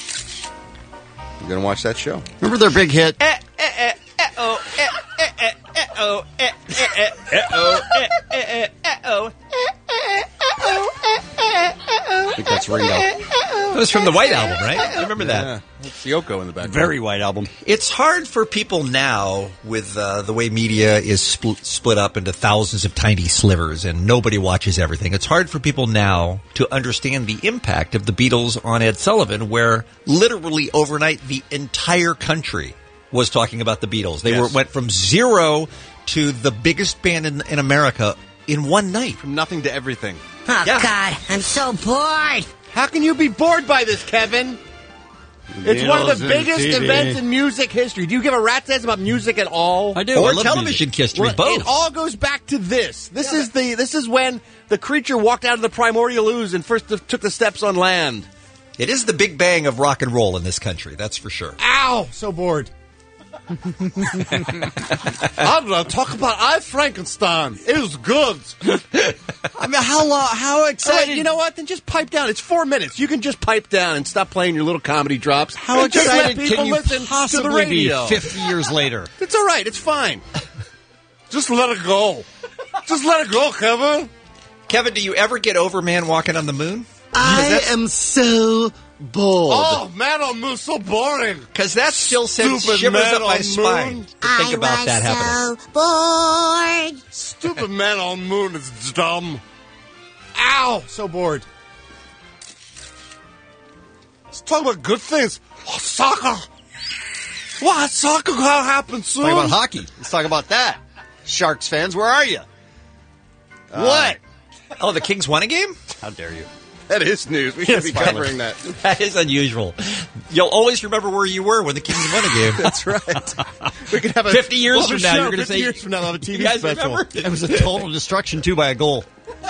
you're going to watch that show. Remember their big hit? Eh, eh, eh, eh, oh, eh, eh, eh, eh, oh, eh, eh, eh, eh, oh, eh, eh, eh, eh, oh, eh, eh, eh, oh, eh, eh, eh, oh, I think that's Ringo. eh, eh, oh, was from the White Album, right? I remember that. Yeah, that's Yoko in the background. Very White Album. It's hard for people now with uh, the way media is spl- split up into thousands of tiny slivers and nobody watches everything. It's hard for people now to understand the impact of the Beatles on Ed Sullivan, where literally overnight the entire country was talking about the Beatles. They Yes. were went from zero to the biggest band in, in America in one night. From nothing to everything. Oh, Yeah. God, I'm so bored. How can you be bored by this, Kevin? It's one of the Beatles and biggest T V. events in music history. Do you give a rat's ass about music at all? I do. Or I love television music. history, Well, both. It all goes back to this. This is the this is when the creature walked out of the primordial ooze and first took the steps on land. It is the big bang of rock and roll in this country, that's for sure. Ow! So bored. I'm gonna talk about I Frankenstein. It was good. I mean, how long? How All excited? right, you know what? Then just pipe down. It's four minutes. You can just pipe down and stop playing your little comedy drops. How And just let excited people can you listen to the possibly be radio. fifty years later? It's all right. It's fine. Just let it go. Just let it go, Kevin. Kevin, do you ever get over Man Walking on the Moon? I am so bored. Oh, man, on moon so boring. Because that still sends Stupid shivers man up my on spine moon. to think about that happening. So bored. Stupid man on moon is dumb. Ow! So bored. Let's talk about good things. Oh, soccer. What? Soccer how happened soon? Talk about hockey. Let's talk about that. Sharks fans, where are you? What? Oh, the Kings won a game? How dare you? That is news. We should Yes, be finally. covering that. That is unusual. You'll always remember where you were when the Kings won a game. That's right. We could have a fifty years we'll have from a now, show. you're going to fifty say. years from now, we'll have a T V you guys special. remember? It was a total destruction, too, by a goal.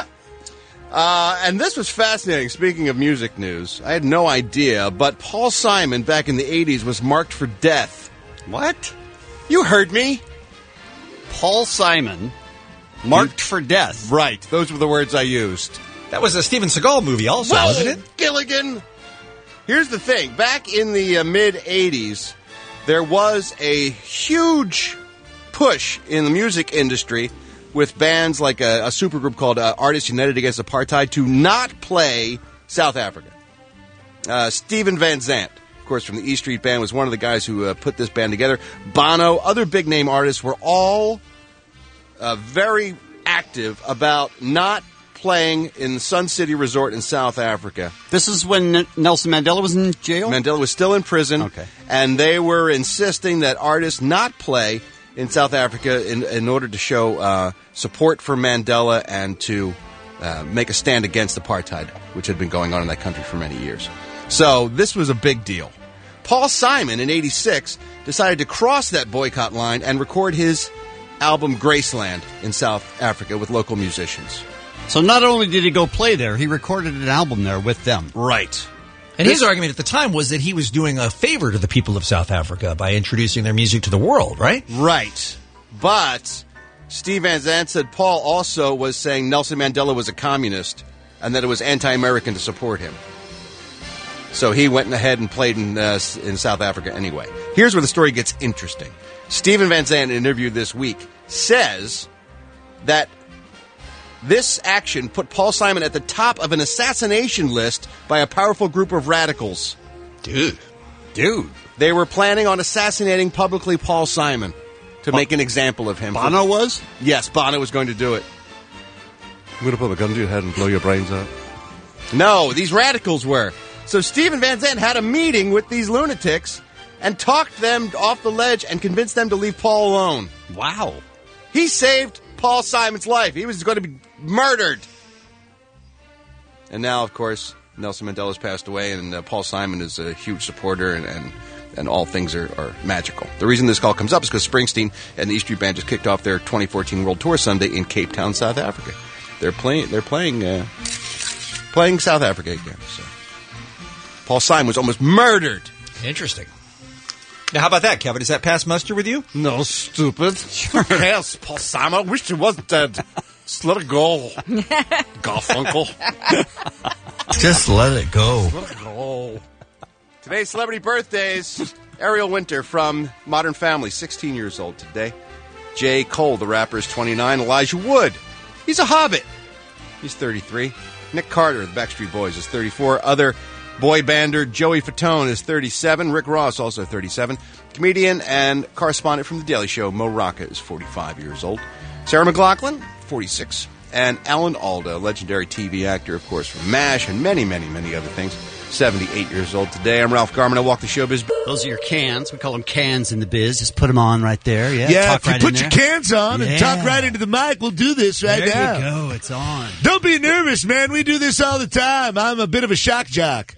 Uh, and this was fascinating. Speaking of music news, I had no idea, but Paul Simon back in the eighties was marked for death. What? You heard me. Paul Simon, marked for death. Right. Those were the words I used. That was a Steven Seagal movie also, Well, wasn't it? Gilligan. Here's the thing. Back in the uh, mid-eighties, there was a huge push in the music industry with bands like a, a supergroup called uh, Artists United Against Apartheid to not play South Africa. Uh, Stephen Van Zandt, of course, from the E Street Band, was one of the guys who uh, put this band together. Bono, other big-name artists were all uh, very active about not playing in the Sun City Resort in South Africa. This is when N- Nelson Mandela was in jail? Mandela was still in prison. Okay. And they were insisting that artists not play in South Africa in, in order to show uh, support for Mandela and to uh, make a stand against apartheid, which had been going on in that country for many years. So this was a big deal. Paul Simon, in eighty-six, decided to cross that boycott line and record his album Graceland in South Africa with local musicians. So not only did he go play there, he recorded an album there with them. Right. And his argument at the time was that he was doing a favor to the people of South Africa by introducing their music to the world, right? Right. But Steve Van Zandt said Paul also was saying Nelson Mandela was a communist and that it was anti-American to support him. So he went ahead and played in, uh, in South Africa anyway. Here's where the story gets interesting. Stephen Van Zandt, in an interview this week, says that this action put Paul Simon at the top of an assassination list by a powerful group of radicals. Dude. Dude. They were planning on assassinating publicly Paul Simon to make an example of him. Bono was? Yes, Bono was going to do it. I'm going to put a gun to your head and blow your brains out. No, these radicals were. So Stephen Van Zandt had a meeting with these lunatics and talked them off the ledge and convinced them to leave Paul alone. Wow. He saved Paul Simon's life. He was going to be murdered. And now, of course, Nelson Mandela's passed away, and uh, Paul Simon is a huge supporter, and, and, and all things are, are magical. The reason this call comes up is because Springsteen and the E Street Band just kicked off their twenty fourteen World Tour Sunday in Cape Town, South Africa. They're playing. They're playing. Uh, playing South Africa again. So Paul Simon was almost murdered. Interesting. Now, how about that, Kevin? Is that past muster with you? No, stupid. Yes, Paul Simon. I wish he was dead. Just let it go. Garfunkel. Just let it go. Let it go. Today's celebrity birthdays. Ariel Winter from Modern Family, sixteen years old today. J. Cole, the rapper, is twenty-nine. Elijah Wood, he's a hobbit. He's thirty-three. Nick Carter, the Backstreet Boys, is thirty-four. Other Boy bander Joey Fatone is thirty-seven. Rick Ross, also thirty-seven. Comedian and correspondent from The Daily Show, Mo Rocca, is forty-five years old. Sarah McLachlan, forty-six. And Alan Alda, legendary T V actor, of course, from MASH and many, many, many other things, seventy-eight years old today. I'm Ralph Garman. I walk the showbiz. Those are your cans. We call them cans in the biz. Just put them on right there. Yeah, Yeah, talk if you right put in your there. cans on and Yeah. talk right into the mic, we'll do this right There now. you go. It's on. Don't be nervous, man. We do this all the time. I'm a bit of a shock jock.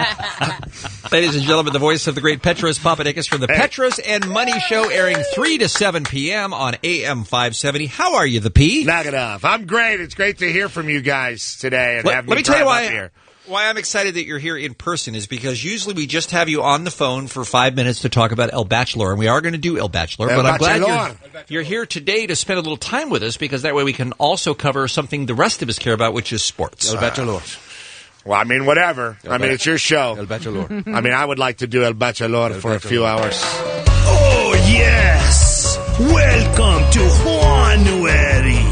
Ladies and gentlemen, the voice of the great Petros Papadakis from the Hey. Petros and Money Show, airing three to seven p.m. on A M five seventy. How are you, the P? Knock it off. I'm great. It's great to hear from you guys today and Let, have let me tell you drive why, up here. why I'm excited that you're here in person is because usually we just have you on the phone for five minutes to talk about El Bachelor, and we are going to do El Bachelor, El but I'm glad Bachelor. you're, you're here today to spend a little time with us because that way we can also cover something the rest of us care about, which is sports. El Bachelor. Well, I mean, whatever. I mean, it's your show. El Bachelor. I mean, I would like to do El Bachelor for a few hours. Oh, yes! Welcome to January.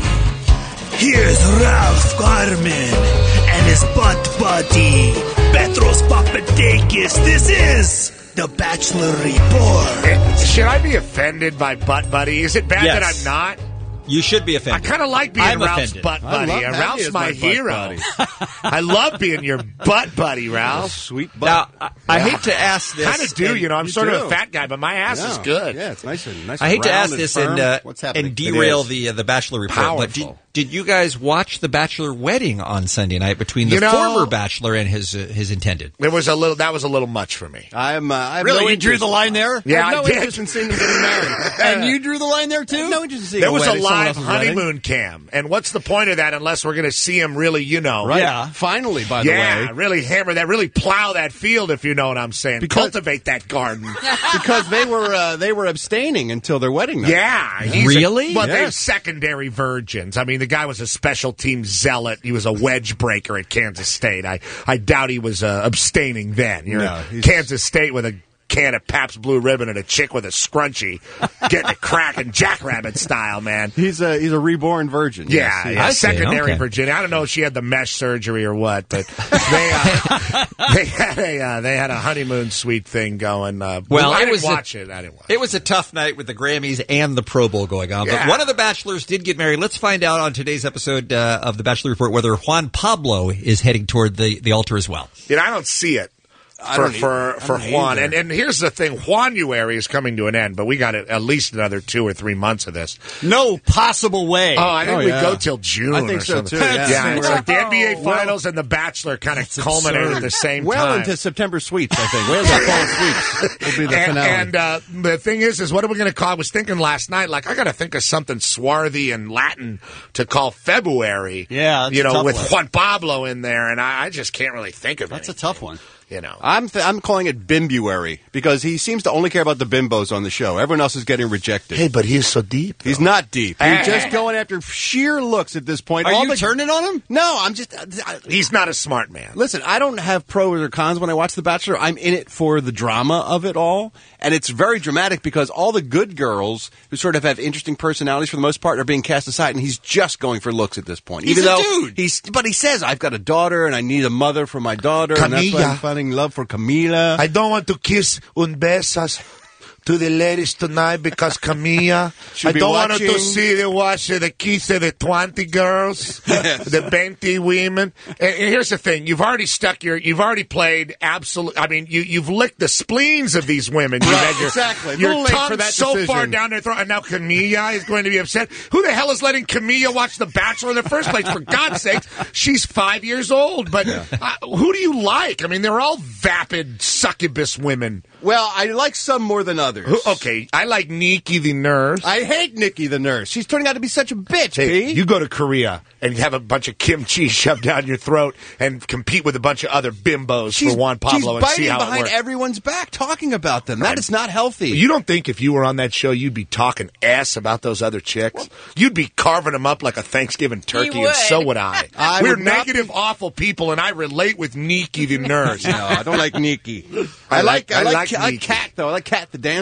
Here's Ralph Garman and his butt buddy, Petros Papadakis. This is the Bachelor Report. Should I be offended by butt buddy? Is it bad Yes. that I'm not? You should be I offended. kind of like being I'm Ralph's offended. butt I buddy. love And having Ralph's you as my, my butt hero. buddy. I love being your butt buddy, Ralph. Sweet butt. Now, I, I hate to ask this. Kind of do, and- you know. I'm You sort do. of a fat guy, but my ass Yeah. is good. Yeah, it's nice and nice. I hate to round ask and this firm. and uh, What's happening? and derail It is. the uh, the Bachelor report. But did, Powerful. did you guys watch the Bachelor wedding on Sunday night between the You know- former Bachelor and his uh, his intended? It was a little. That was a little much for me. I'm. Uh, I have Really? no You drew interest. the line there? Yeah, I have no I did. interest in seeing them getting married. And you drew the line there, too? No interest in seeing There a was a wedding, someone live else's wedding. honeymoon cam, and what's the point of that unless we're going to see him really, you know? Right. Yeah. Finally, by the Yeah, way. really hammer that, really plow that field, if you know what I'm saying. Because- Cultivate that garden. Because they were uh, they were abstaining until their wedding night. Yeah, he's a- Really? well, they're Yes. secondary virgins. I mean, the guy was a special team zealot. He was a wedge breaker at Kansas State. I, I doubt he was uh, abstaining then. You're No, at he's- Kansas State with a can of Pabst Blue Ribbon and a chick with a scrunchie, getting it cracking jackrabbit style, man. He's a he's a reborn virgin. Yeah, Yes, he yeah, I see. secondary Okay. virginity. I don't know if she had the mesh surgery or what, but they uh, they had a uh, they had a honeymoon suite thing going. Uh, Well, I it didn't was a- watch it. I didn't watch it. It was a tough night with the Grammys and the Pro Bowl going on. Yeah. But one of the Bachelors did get married. Let's find out on today's episode uh, of the Bachelor Report whether Juan Pablo is heading toward the, the altar as well. You know, I don't see it. I For don't for, either. for I don't Juan, either. and and here's the thing: January is coming to an end, but we got at least another two or three months of this. No possible way. Oh, I think Oh, we yeah. go till June. I think or so, something. too, yeah. yeah it's like the N B A Well- Finals and the Bachelor kind of culminate absurd. at the same well time. into September sweeps, I think. Well into fall sweeps will be the and, finale. and uh, the thing is, is what are we going to call? I was thinking last night, like I got to think of something swarthy and Latin to call February. Yeah, that's you a know, tough with one. Juan Pablo in there, and I, I just can't really think of it. That's a tough one. You know, I'm th- I'm calling it Bimbuary because he seems to only care about the bimbos on the show. Everyone else is getting rejected. hey, but he's so deep. He's not deep. He's Hey. just going after sheer looks at this point. Are All you the- turning on him? No, I'm just. I, He's not a smart man. Listen, I don't have pros or cons when I watch The Bachelor. I'm in it for the drama of it all. And it's very dramatic because all the good girls who sort of have interesting personalities for the most part are being cast aside, and he's just going for looks at this point. He's Even a though dude. he's, but he says, I've got a daughter and I need a mother for my daughter, and that's why Camilla. I'm finding love for Camila. I don't want to kiss un besas to the ladies tonight because Camilla. Should I be don't want watching- to see the watch the kiss of the twenty girls, the twenty women. And, and here's the thing: you've already stuck your, you've already played absolute. I mean, you you've licked the spleens of these women. You've Right, had your, exactly. A Your little late tongue for that so decision. far down their throat, and now Camilla is going to be upset. Who the hell is letting Camilla watch The Bachelor in the first place? For God's sakes, she's five years old. But uh, who do you like? I mean, they're all vapid succubus women. Well, I like some more than others. Who, okay, I like Nikki the nurse. I hate Nikki the nurse. She's turning out to be such a bitch, Hey, P. you go to Korea and have a bunch of kimchi shoved down your throat and compete with a bunch of other bimbos She's, for Juan Pablo she's and biting see how it behind works. everyone's back, talking about them. That is not healthy. You don't think if you were on that show, you'd be talking ass about those other chicks? You'd be carving them up like a Thanksgiving turkey, would. and so would I. I We're would not negative, awful people, and I relate with Nikki the nurse. No, I don't like Nikki. I I like- like I I like, like I like Nikki. Kat though. I like Kat the dancer.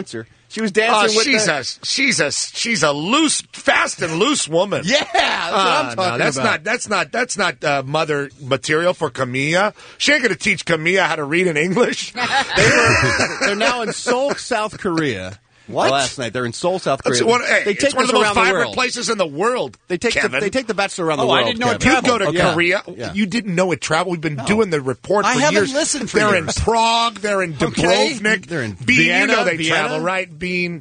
She was dancing Oh, with she's the... a she's a she's a loose, fast and loose woman. Yeah, that's what Uh, I'm talking no, that's about. not that's not that's not uh, mother material for Camilla. She ain't going to teach Camilla how to read in English. They were, they're now in Seoul, South Korea. What? Last night they're in Seoul, South Korea. It's one, hey, they it's take one of this the most around the vibrant world. places in the world. They take the, Kevin. they take the Bachelor around the Oh, world. I didn't know it Kevin. You go to Yeah. Korea. Yeah. You didn't know it traveled. We've been doing the report for I haven't years. listened for they're years. in Prague. They're in Okay. Dubrovnik. They're in Bean, Vienna, you know they Vienna? travel, right? Bean.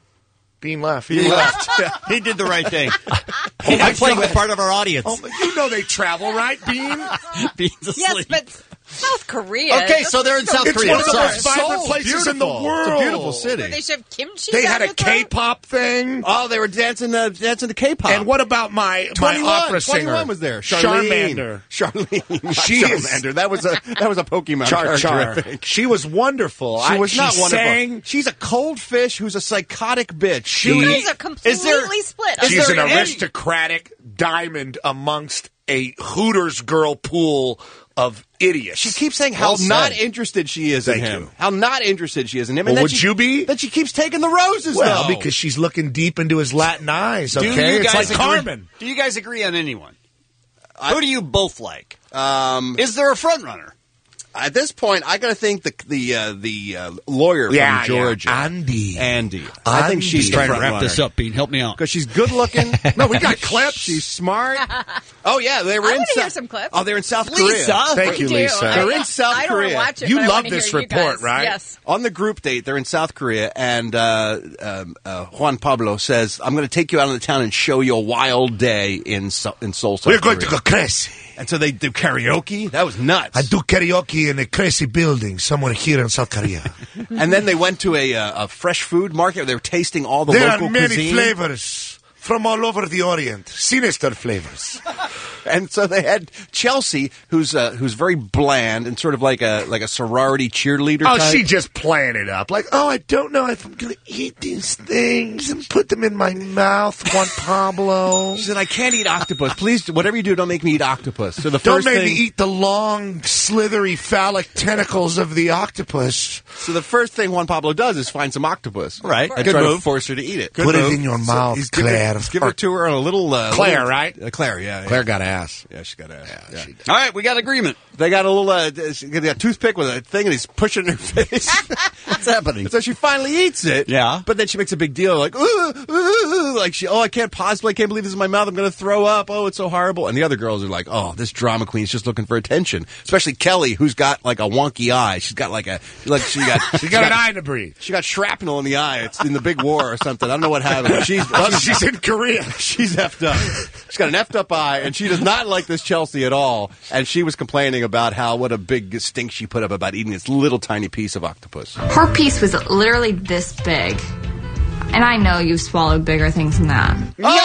Bean left. He left. He did the right thing. Oh, my playing God. with part of our audience. Oh, you know they travel, right, Bean? Bean's Yes, asleep. but South Korea. Okay, so they're in South It's Korea. one of the Sorry. most vibrant Seoul, places in the beautiful. world. It's a beautiful city. They should have kimchi. They down had a your throat? K-pop thing. Oh, they were dancing the dancing the K-pop. And what about my my twenty-one, opera singer? twenty-one was there. Charlene. Charmander. Charlene. Not She is- Charmander. That was a that was a Pokemon Char character, Char. I think. She was wonderful. She I- was not wonderful. sang- She's a cold fish who's a psychotic bitch. You She- guys are completely split. Is She's there an any- aristocratic diamond amongst a Hooters girl pool of idiots. She keeps saying how Well said. not interested she is Thank in him. you. How not interested she is in him. Well, then would she, you be? That she keeps taking the roses, Well, though. because she's looking deep into his Latin eyes, Do okay? you It's guys like agree- Carmen. Do you guys agree on anyone? Who do you both like? Um, Is there a front runner? at this point, I got to think the the uh, the uh, lawyer Yeah, from Georgia, yeah. Andy. Andy. I think she's the Trying to front wrap runner. this up, Bean. Help me out. Because she's good looking. No, we got clips. She's smart. Oh yeah, they were I in. wanna Sou- hear some clips. Oh, they're in South Lisa. Korea. Thank you, do. Lisa. I- They're in South I don't Korea. watch it. You but I love wanna this hear you report, guys. right? Yes. On the group date, they're in South Korea, and uh, um, uh, Juan Pablo says, "I'm going to take you out of the town and show you a wild day in so- in Seoul, South We're going to Korea." go crazy. And so they do karaoke. That was nuts. I do karaoke in a crazy building somewhere here in South Korea. And then they went to a, uh, a fresh food market. They were tasting all the there local are many cuisine. flavors from all over the Orient. Sinister flavors. And so they had Chelsea, who's uh, who's very bland and sort of like a like a sorority cheerleader. Oh, type. she just playing it up. Like, oh, I don't know if I'm going to eat these things and put them in my mouth, Juan Pablo. She said, "I can't eat octopus. Please, whatever you do, don't make me eat octopus." So the Don't first make thing, me eat the long, slithery, phallic tentacles of the octopus. so the first thing Juan Pablo does is find some octopus, Right. And Good try move. to force her to eat it. Put it in your mouth, he's giving- Claire. He's giving it to her on a little uh, Claire, little- right? Uh, Claire, yeah, yeah. Claire got ass. Yeah, she got ass. Yeah, All right, we got agreement. They got a little, uh, she got a toothpick with a thing, and he's pushing it in her face. What's happening? And so she finally eats it. Yeah. But then she makes a big deal, like, ooh, ooh, like she, oh, I can't possibly, I can't believe this is in my mouth. I'm going to throw up. Oh, it's so horrible. And the other girls are like, oh, this drama queen's just looking for attention. Especially Kelly, who's got like a wonky eye. She's got like a, like she got, She got an eye to breathe. She got shrapnel in the eye. It's in the big war or something. I don't know what happened. But she's, Well, she's in Korea. She's effed up. She's got an effed up eye, and she does not like this Chelsea at all. And she was complaining about how what a big stink she put up about eating this little tiny piece of octopus. Her piece was literally this big. And I know you've swallowed bigger things than that.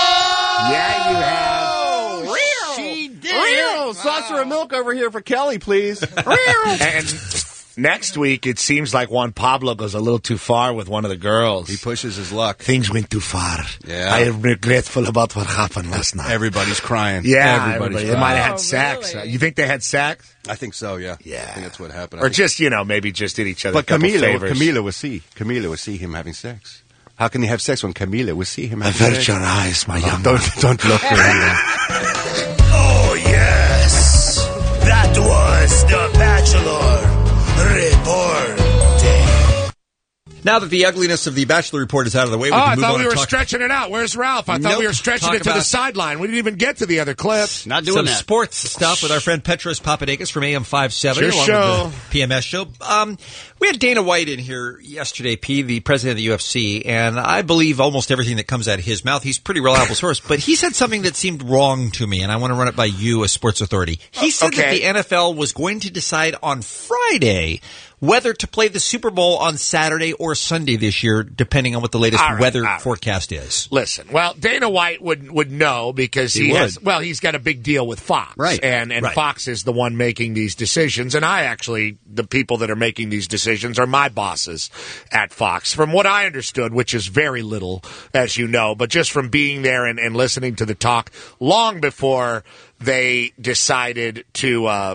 Oh! Yeah, you have. She did. Real saucer of milk over here for Kelly, please. And next week, it seems like Juan Pablo goes a little too far with one of the girls. He pushes his luck. Things went too far. Yeah. I am regretful about what happened last night. Everybody's crying. Yeah, everybody's everybody. They crying. might have had Oh, sex. really? You think they had sex? I think so. Yeah. Yeah. I think that's what happened. I Or think- just, you know, maybe just did each other But a couple Camila, favors. Camila will see. Camila will see him having sex. How can he have sex when Camila will see him having Avert sex? your eyes, my young Don't don't look for him. Oh, yes. That was The Bachelor Report. Now that the ugliness of the Bachelor Report is out of the way, we Oh, can I move thought on we and were talk stretching it out. Where's Ralph? I thought Nope. we were stretching Talk it to the about- sideline. We didn't even get to the other clips. Not doing some that. sports stuff with our friend Petros Papadakis from A M five seventy, Your along show. with the P M S show. Um, we had Dana White in here yesterday, P, the president of the U F C, and I believe almost everything that comes out of his mouth. He's a pretty reliable source, but he said something that seemed wrong to me, and I want to run it by you, a sports authority. He said that Okay. the N F L was going to decide on Friday whether to play the Super Bowl on Saturday or Sunday this year, depending on what the latest All right, weather all right. forecast is. Listen, well, Dana White would would know because he, He would. has. Well, he's got a big deal with Fox, Right. And and Right. Fox is the one making these decisions. And I actually, the people that are making these decisions are my bosses at Fox. From what I understood, which is very little, as you know, but just from being there and, and listening to the talk long before they decided to. Uh,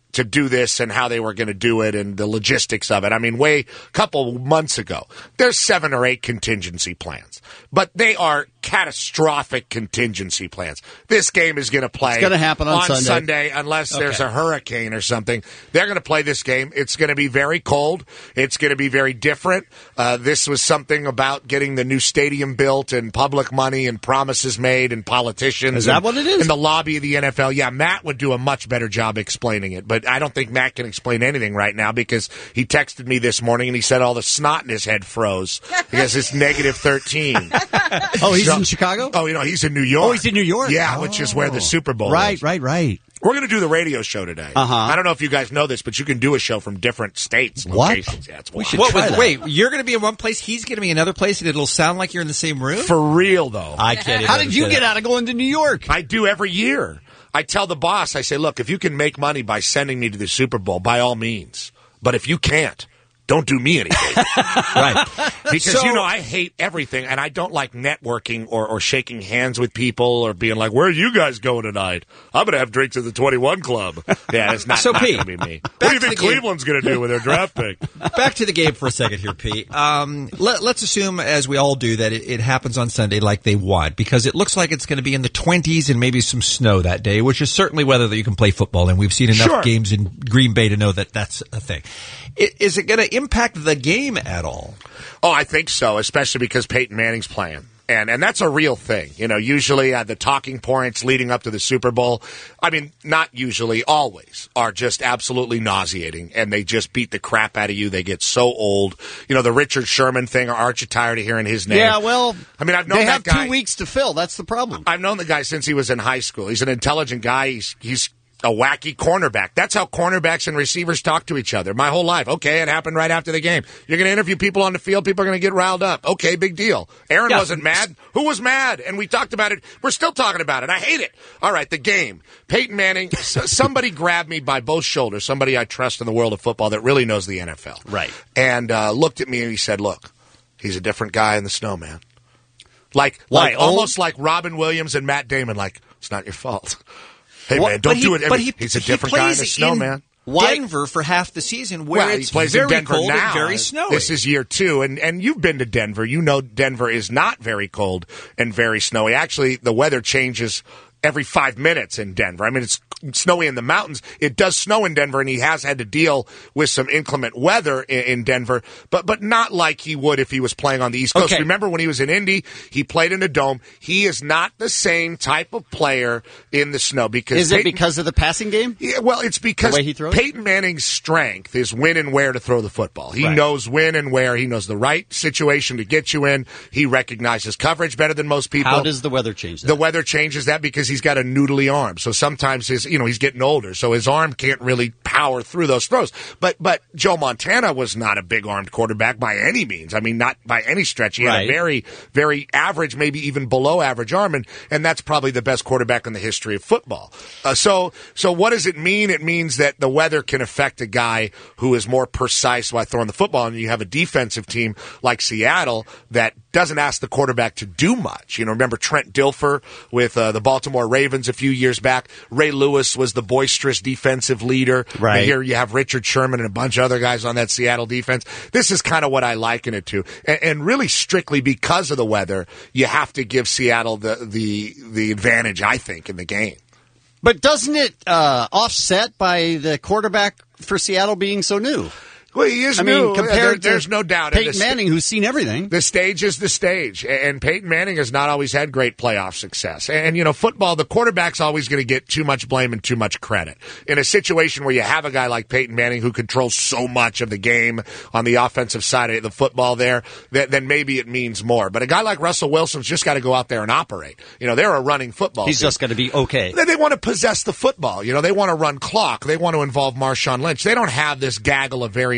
to do this and how they were going to do it and the logistics of it. I mean, way a couple months ago, there's seven or eight contingency plans, but they are catastrophic contingency plans. This game is going to play It's gonna happen on Sunday. Sunday unless Okay. there's a hurricane or something. They're going to play this game. It's going to be very cold. It's going to be very different. Uh, this was something about getting the new stadium built and public money and promises made and politicians. Is that and, what it is? In the lobby of the N F L. Yeah, Matt would do a much better job explaining it, but I don't think Matt can explain anything right now because he texted me this morning and he said all the snot in his head froze because it's negative thirteen. Oh, he's So- in Chicago? Oh, you know, he's in New York. Oh, he's in New York? Yeah, Oh. which is where the Super Bowl Right, is. right, right. We're going to do the radio show today. Uh-huh. I don't know if you guys know this, but you can do a show from different states, What? locations. Yeah, it's We wild. should what, with, wait, you're going to be in one place, he's going to be in another place, and it'll sound like you're in the same room? For real, though. I can't even How did you understand get it. out of going to New York? I do every year. I tell the boss, I say, look, if you can make money by sending me to the Super Bowl, by all means. But if you can't, don't do me anything. Right. Because, So- you know, I hate everything, and I don't like networking or, or shaking hands with people or being like, where are you guys going tonight? I'm going to have drinks at the twenty-one Club. Yeah, it's not, So, not Pete, going to be me. What do you to think the game. Cleveland's going to do with their draft pick? Back to the game for a second here, Pete. Um, let, let's assume, as we all do, that it, it happens on Sunday like they want, because it looks like it's going to be in the twenties and maybe some snow that day, which is certainly weather that you can play football in. We've seen enough Sure. games in Green Bay to know that that's a thing. I- Is it going to impact the game at all? Oh, I think so, especially because Peyton Manning's playing. And and that's a real thing. You know, usually uh, the talking points leading up to the Super Bowl, I mean, not usually, always, are just absolutely nauseating. And they just beat the crap out of you. They get so old. You know, the Richard Sherman thing, aren't you tired of hearing his name? Yeah, well, I mean, I've known they that have guy. two weeks to fill. That's the problem. I've known the guy since he was in high school. He's an intelligent guy. He's he's a wacky cornerback. That's how cornerbacks and receivers talk to each other. My whole life. Okay, it happened right after the game. You're going to interview people on the field. People are going to get riled up. Okay, big deal. Aaron Yeah. wasn't mad. Who was mad? And we talked about it. We're still talking about it. I hate it. All right, the game. Peyton Manning. s- somebody grabbed me by both shoulders. Somebody I trust in the world of football that really knows the N F L. Right. And uh, looked at me and he said, "Look, he's a different guy in the snow, man." Like, Why, like old? almost like Robin Williams and Matt Damon. Like, it's not your fault. Hey, What- man, don't but he- do it. but he- He's a he different guy in the plays snow, in man. Denver for half the season, where Well, it's he plays very in Denver cold now. and very snowy. This is year two, and and you've been to Denver. You know Denver is not very cold and very snowy. Actually, the weather changes every five minutes in Denver. I mean, it's snowy in the mountains. It does snow in Denver, and he has had to deal with some inclement weather in, in Denver, but but not like he would if he was playing on the East Coast. Okay. Remember when he was in Indy, he played in a dome. He is not the same type of player in the snow because Is it Peyton- because of the passing game? yeah, well, it's because The way he throws? Peyton Manning's strength is when and where to throw the football. He Right. knows when and where. He knows the right situation to get you in. He recognizes coverage better than most people. How does the weather change that? The weather changes that because he's got a noodly arm. So sometimes his, you know, he's getting older, so his arm can't really power through those throws. But but Joe Montana was not a big armed quarterback by any means. I mean, not by any stretch. He had Right. a very very average, maybe even below average arm, and, and that's probably the best quarterback in the history of football. Uh, so so what does it mean? It means that the weather can affect a guy who is more precise while throwing the football, and you have a defensive team like Seattle that doesn't ask the quarterback to do much. You know, remember Trent Dilfer with uh, the Baltimore Ravens a few years back. Ray Lewis was the boisterous defensive leader. Right. And here you have Richard Sherman and a bunch of other guys on that Seattle defense. This is kind of what I liken it to. And, and really strictly because of the weather, you have to give Seattle the, the, the advantage, I think, in the game. But doesn't it uh, offset by the quarterback for Seattle being so new? Well, he is I new. mean, compared There- there's to no doubt. Peyton And the sta- Manning, who's seen everything. The stage is the stage, and Peyton Manning has not always had great playoff success. And, you know, football, the quarterback's always going to get too much blame and too much credit. In a situation where you have a guy like Peyton Manning who controls so much of the game on the offensive side of the football there, that, then maybe it means more. But a guy like Russell Wilson's just got to go out there and operate. You know, they're a running football He's team. just going to be okay. They, they want to possess the football. You know, they want to run clock. They want to involve Marshawn Lynch. They don't have this gaggle of very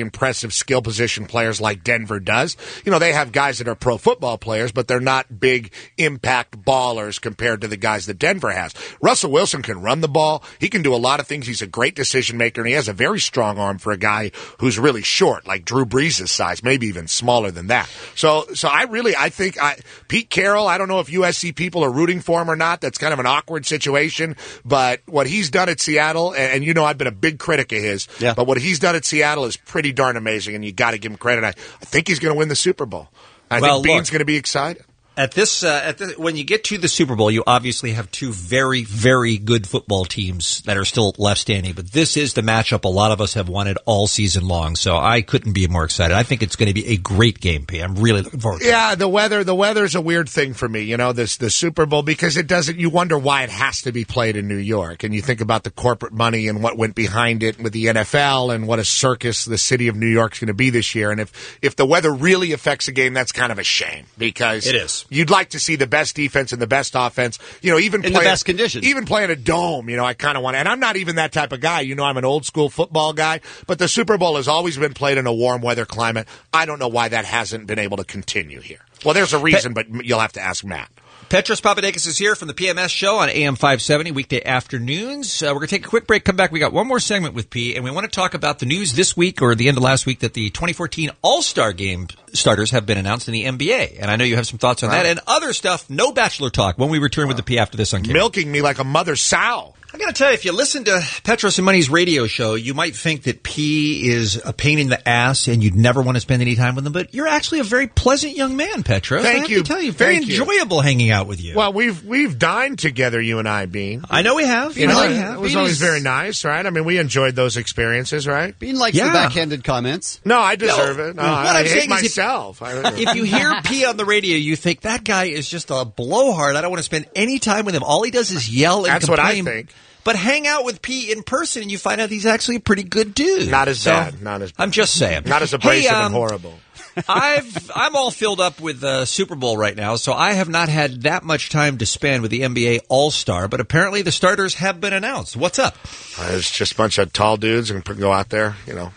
impressive skill position players like Denver does. You know, they have guys that are pro football players, but they're not big impact ballers compared to the guys that Denver has. Russell Wilson can run the ball. He can do a lot of things. He's a great decision maker, and he has a very strong arm for a guy who's really short, like Drew Brees' size, maybe even smaller than that. So, so I really, I think I, Pete Carroll, I don't know if U S C people are rooting for him or not. That's kind of an awkward situation, but what he's done at Seattle, and, and you know I've been a big critic of his, yeah. but what he's done at Seattle is pretty darn amazing, and you got to give him credit. I, I think he's going to win the Super Bowl. I well, think Beane's going to be excited. At this, uh, at the, when you get to the Super Bowl, you obviously have two very, very good football teams that are still left standing. But this is the matchup a lot of us have wanted all season long. So I couldn't be more excited. I think it's going to be a great game, P. I'm really looking forward to it. Yeah, the weather, the weather's a weird thing for me. You know, this the Super Bowl, because it doesn't. You wonder why it has to be played in New York, and you think about the corporate money and what went behind it with the N F L and what a circus the city of New York's going to be this year. And if if the weather really affects a game, that's kind of a shame, because it is. You'd like to see the best defense and the best offense, you know, even in playing, the best conditions. Even playing a dome, you know, I kind of want to, and I'm not even that type of guy. You know, I'm an old school football guy, but the Super Bowl has always been played in a warm weather climate. I don't know why that hasn't been able to continue here. Well, there's a reason, but you'll have to ask Matt. Petros Papadakis is here from the P M S show on A M five seventy, weekday afternoons. Uh, we're going to take a quick break, come back. We got one more segment with P, and we want to talk about the news this week or the end of last week that the twenty fourteen All-Star Game starters have been announced in the N B A. And I know you have some thoughts on Right. that and other stuff. No Bachelor talk when we return with the P after this on cable. Milking me like a mother sow. I got to tell you, if you listen to Petros and Money's radio show, you might think that P is a pain in the ass and you'd never want to spend any time with him. But you're actually a very pleasant young man, Petros. Thank I have you. To tell you, very Thank you. enjoyable hanging out with you. Well, we've we've dined together, you and I, Bean. I know we have. You I know, know we it have. was Bean always is- very nice, right? I mean, we enjoyed those experiences, right? Bean likes Yeah. the backhanded comments. No, I deserve No. it. No, What I, I'm I saying hate is if- myself. I- If you hear P on the radio, you think that guy is just a blowhard. I don't want to spend any time with him. All he does is yell and That's what I complain. think. But hang out with P in person, and you find out he's actually a pretty good dude. Not as So, bad. Not as bad. I'm just saying. Not as abrasive Hey, um, and horrible. I've I'm all filled up with uh, Super Bowl right now, so I have not had that much time to spend with the N B A All-Star. But apparently, the starters have been announced. What's up? Uh, it's just a bunch of tall dudes and go out there, you know.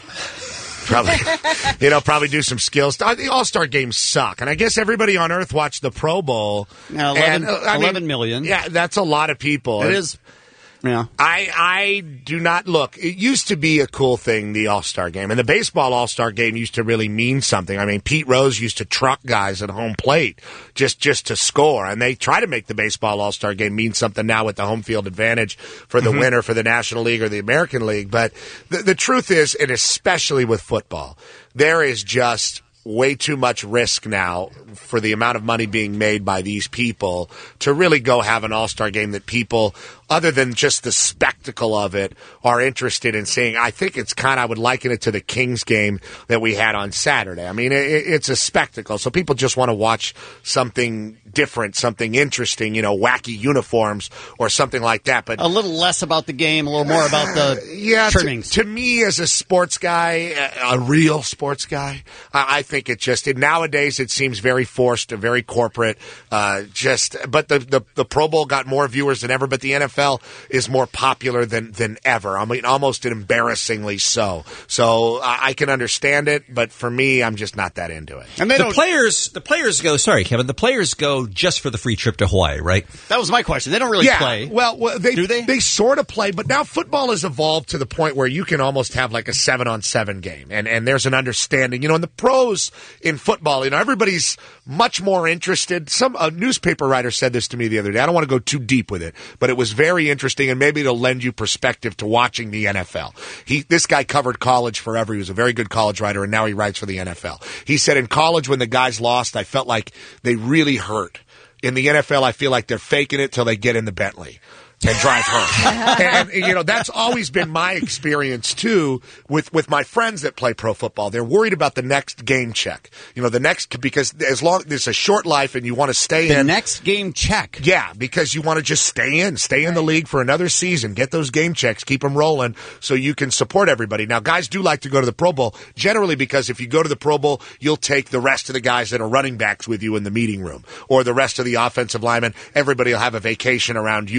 Probably, you know, probably do some skills. Uh, The All-Star games suck, and I guess everybody on Earth watched the Pro Bowl. Now, eleven, and, uh, I mean, eleven million. Yeah, that's a lot of people. It And is. Yeah. I I do not look. It used to be a cool thing, the All-Star game, and the baseball All-Star game used to really mean something. I mean, Pete Rose used to truck guys at home plate just just to score, and they try to make the baseball All-Star game mean something now with the home field advantage for the Mhm. winner for the National League or the American League. But the, the truth is, and especially with football, there is just way too much risk now for the amount of money being made by these people to really go have an all-star game that people, other than just the spectacle of it, are interested in seeing. I think it's kind of, I would liken it to the Kings game that we had on Saturday. I mean, it, it's a spectacle. So people just want to watch something different, something interesting, you know, wacky uniforms or something like that. But A little less about the game, a little more about the yeah, to, trimmings. to me, as a sports guy, a, a real sports guy, I, I think it just it, nowadays it seems very forced, very corporate. Uh, just, but the, the the Pro Bowl got more viewers than ever, but the N F L is more popular than than ever. I mean, almost embarrassingly so. So I, I can understand it, but for me, I'm just not that into it. And they the don't. players, the players go. Sorry, Kevin. The players go just for the free trip to Hawaii, right? That was my question. They don't really yeah, play. Well, well they, Do they? They sort of play, but now football has evolved to the point where you can almost have like a seven on seven game, and and there's an understanding. You know, in the pros in football, you know, everybody's much more interested. Some a newspaper writer said this to me the other day. I don't want to go too deep with it, but it was very interesting, and maybe it'll lend you perspective to watching the N F L. He, this guy covered college forever. He was a very good college writer, and now he writes for the N F L. He said, in college, when the guys lost, I felt like they really hurt. In the N F L, I feel like they're faking it till they get in the Bentley and drive home. and, and, you know, that's always been my experience, too, with, with my friends that play pro football. They're worried about the next game check. You know, the next, because as long, there's a short life and you want to stay The in. next game check. Yeah, because you want to just stay in, stay in the league for another season, get those game checks, keep them rolling so you can support everybody. Now, guys do like to go to the Pro Bowl, generally because if you go to the Pro Bowl, you'll take the rest of the guys that are running backs with you in the meeting room, or the rest of the offensive linemen. Everybody will have a vacation around you going out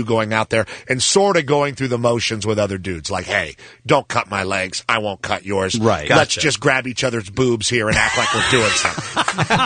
there and sort of going through the motions with other dudes. Like, hey, don't cut my legs. I won't cut yours. Right. Let's Gotcha. just grab each other's boobs here and act like we're doing something.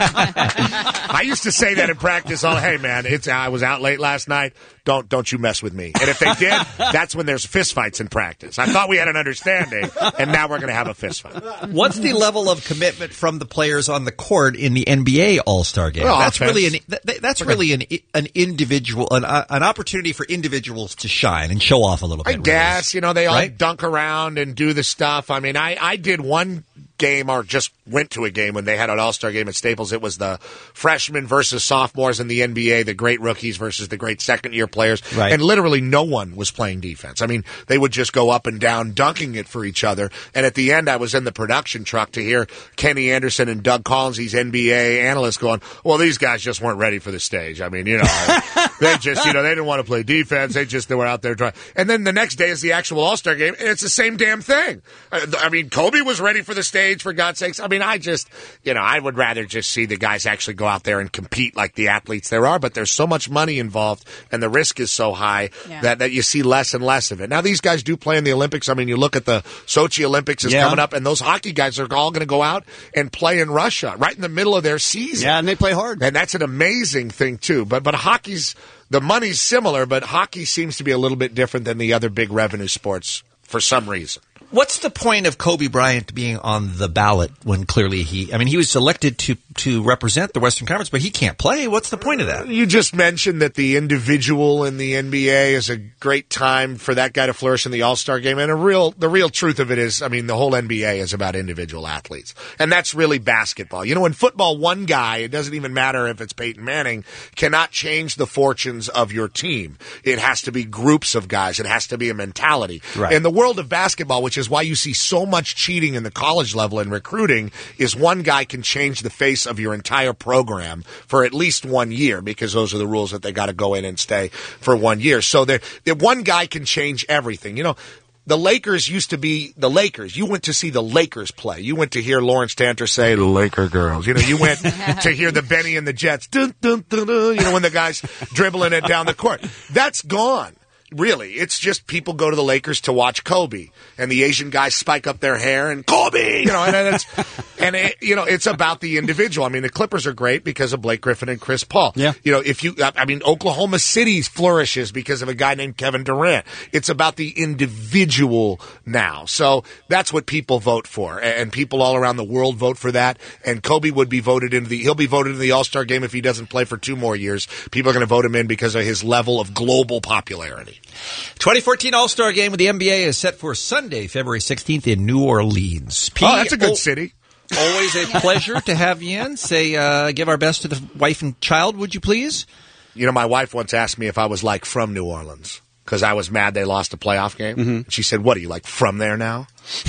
I used to say that in practice. All, hey, man, it's I was out late last night. Don't don't you mess with me. And if they did, that's when there's fistfights in practice. I thought we had an understanding, and now we're going to have a fistfight. What's the level of commitment from the players on the court in the N B A All-Star game? Well, that's offense. really an that, that's really an an individual an uh, an opportunity for individuals to shine and show off a little bit. I guess, you know, they all Right? dunk around and do the stuff. I mean, I, I did one game or just went to a game when they had an All-Star game at Staples. It was the freshmen versus sophomores in the N B A, the great rookies versus the great second-year players. Right. And literally no one was playing defense. I mean, they would just go up and down dunking it for each other. And at the end, I was in the production truck to hear Kenny Anderson and Doug Collins, these N B A analysts, going, well, these guys just weren't ready for the stage. I mean, you know, they just, you know, they didn't want to play defense. They just, they were out there trying. And then the next day is the actual All-Star game, and it's the same damn thing. I, I mean, Kobe was ready for the stage, for God's sakes. I mean, I just, you know, I would rather just see the guys actually go out there and compete like the athletes there are, but there's so much money involved, and the risk is so high Yeah. that, that you see less and less of it. Now, these guys do play in the Olympics. I mean, you look at the Sochi Olympics is Yeah. coming up, and those hockey guys are all going to go out and play in Russia right in the middle of their season. Yeah, and they play hard. And that's an amazing thing, too. But but hockey's, the money's similar, but hockey seems to be a little bit different than the other big revenue sports for some reason. What's the point of Kobe Bryant being on the ballot when clearly he, I mean, he was elected to, to represent the Western Conference, but he can't play? What's the point of that? You just mentioned that the individual in the N B A is a great time for that guy to flourish in the All-Star game. And a real, the real truth of it is, I mean, the whole N B A is about individual athletes. And that's really basketball. You know, in football, one guy, it doesn't even matter if it's Peyton Manning, cannot change the fortunes of your team. It has to be groups of guys. It has to be a mentality. Right. In the world of basketball, which is why you see so much cheating in the college level in recruiting, is one guy can change the face of your entire program for at least one year, because those are the rules that they got to go in and stay for one year. So that one guy can change everything. You know, the Lakers used to be the Lakers. You went to see the Lakers play. You went to hear Lawrence Tanter say, "The Laker girls." You know, you went to hear the Benny and the Jets. Dun, dun, dun, dun, you know, when the guys dribbling it down the court. That's gone. Really, it's just people go to the Lakers to watch Kobe, and the Asian guys spike up their hair and Kobe, you know, and it's and it, you know, it's about the individual. I mean, the Clippers are great because of Blake Griffin and Chris Paul. Yeah, you know, if you, I mean, Oklahoma City flourishes because of a guy named Kevin Durant. It's about the individual now, so that's what people vote for, and people all around the world vote for that. And Kobe would be voted into the, he'll be voted into the All-Star game if he doesn't play for two more years. People are going to vote him in because of his level of global popularity. twenty fourteen All-Star Game with the N B A is set for Sunday, February sixteenth in New Orleans. P- Oh, that's a good city. Always a pleasure to have you in. Say, uh, give our best to the wife and child, would you please? You know, my wife once asked me if I was, like, from New Orleans, because I was mad they lost a playoff game. Mm-hmm. She said, what, are you, like, from there now?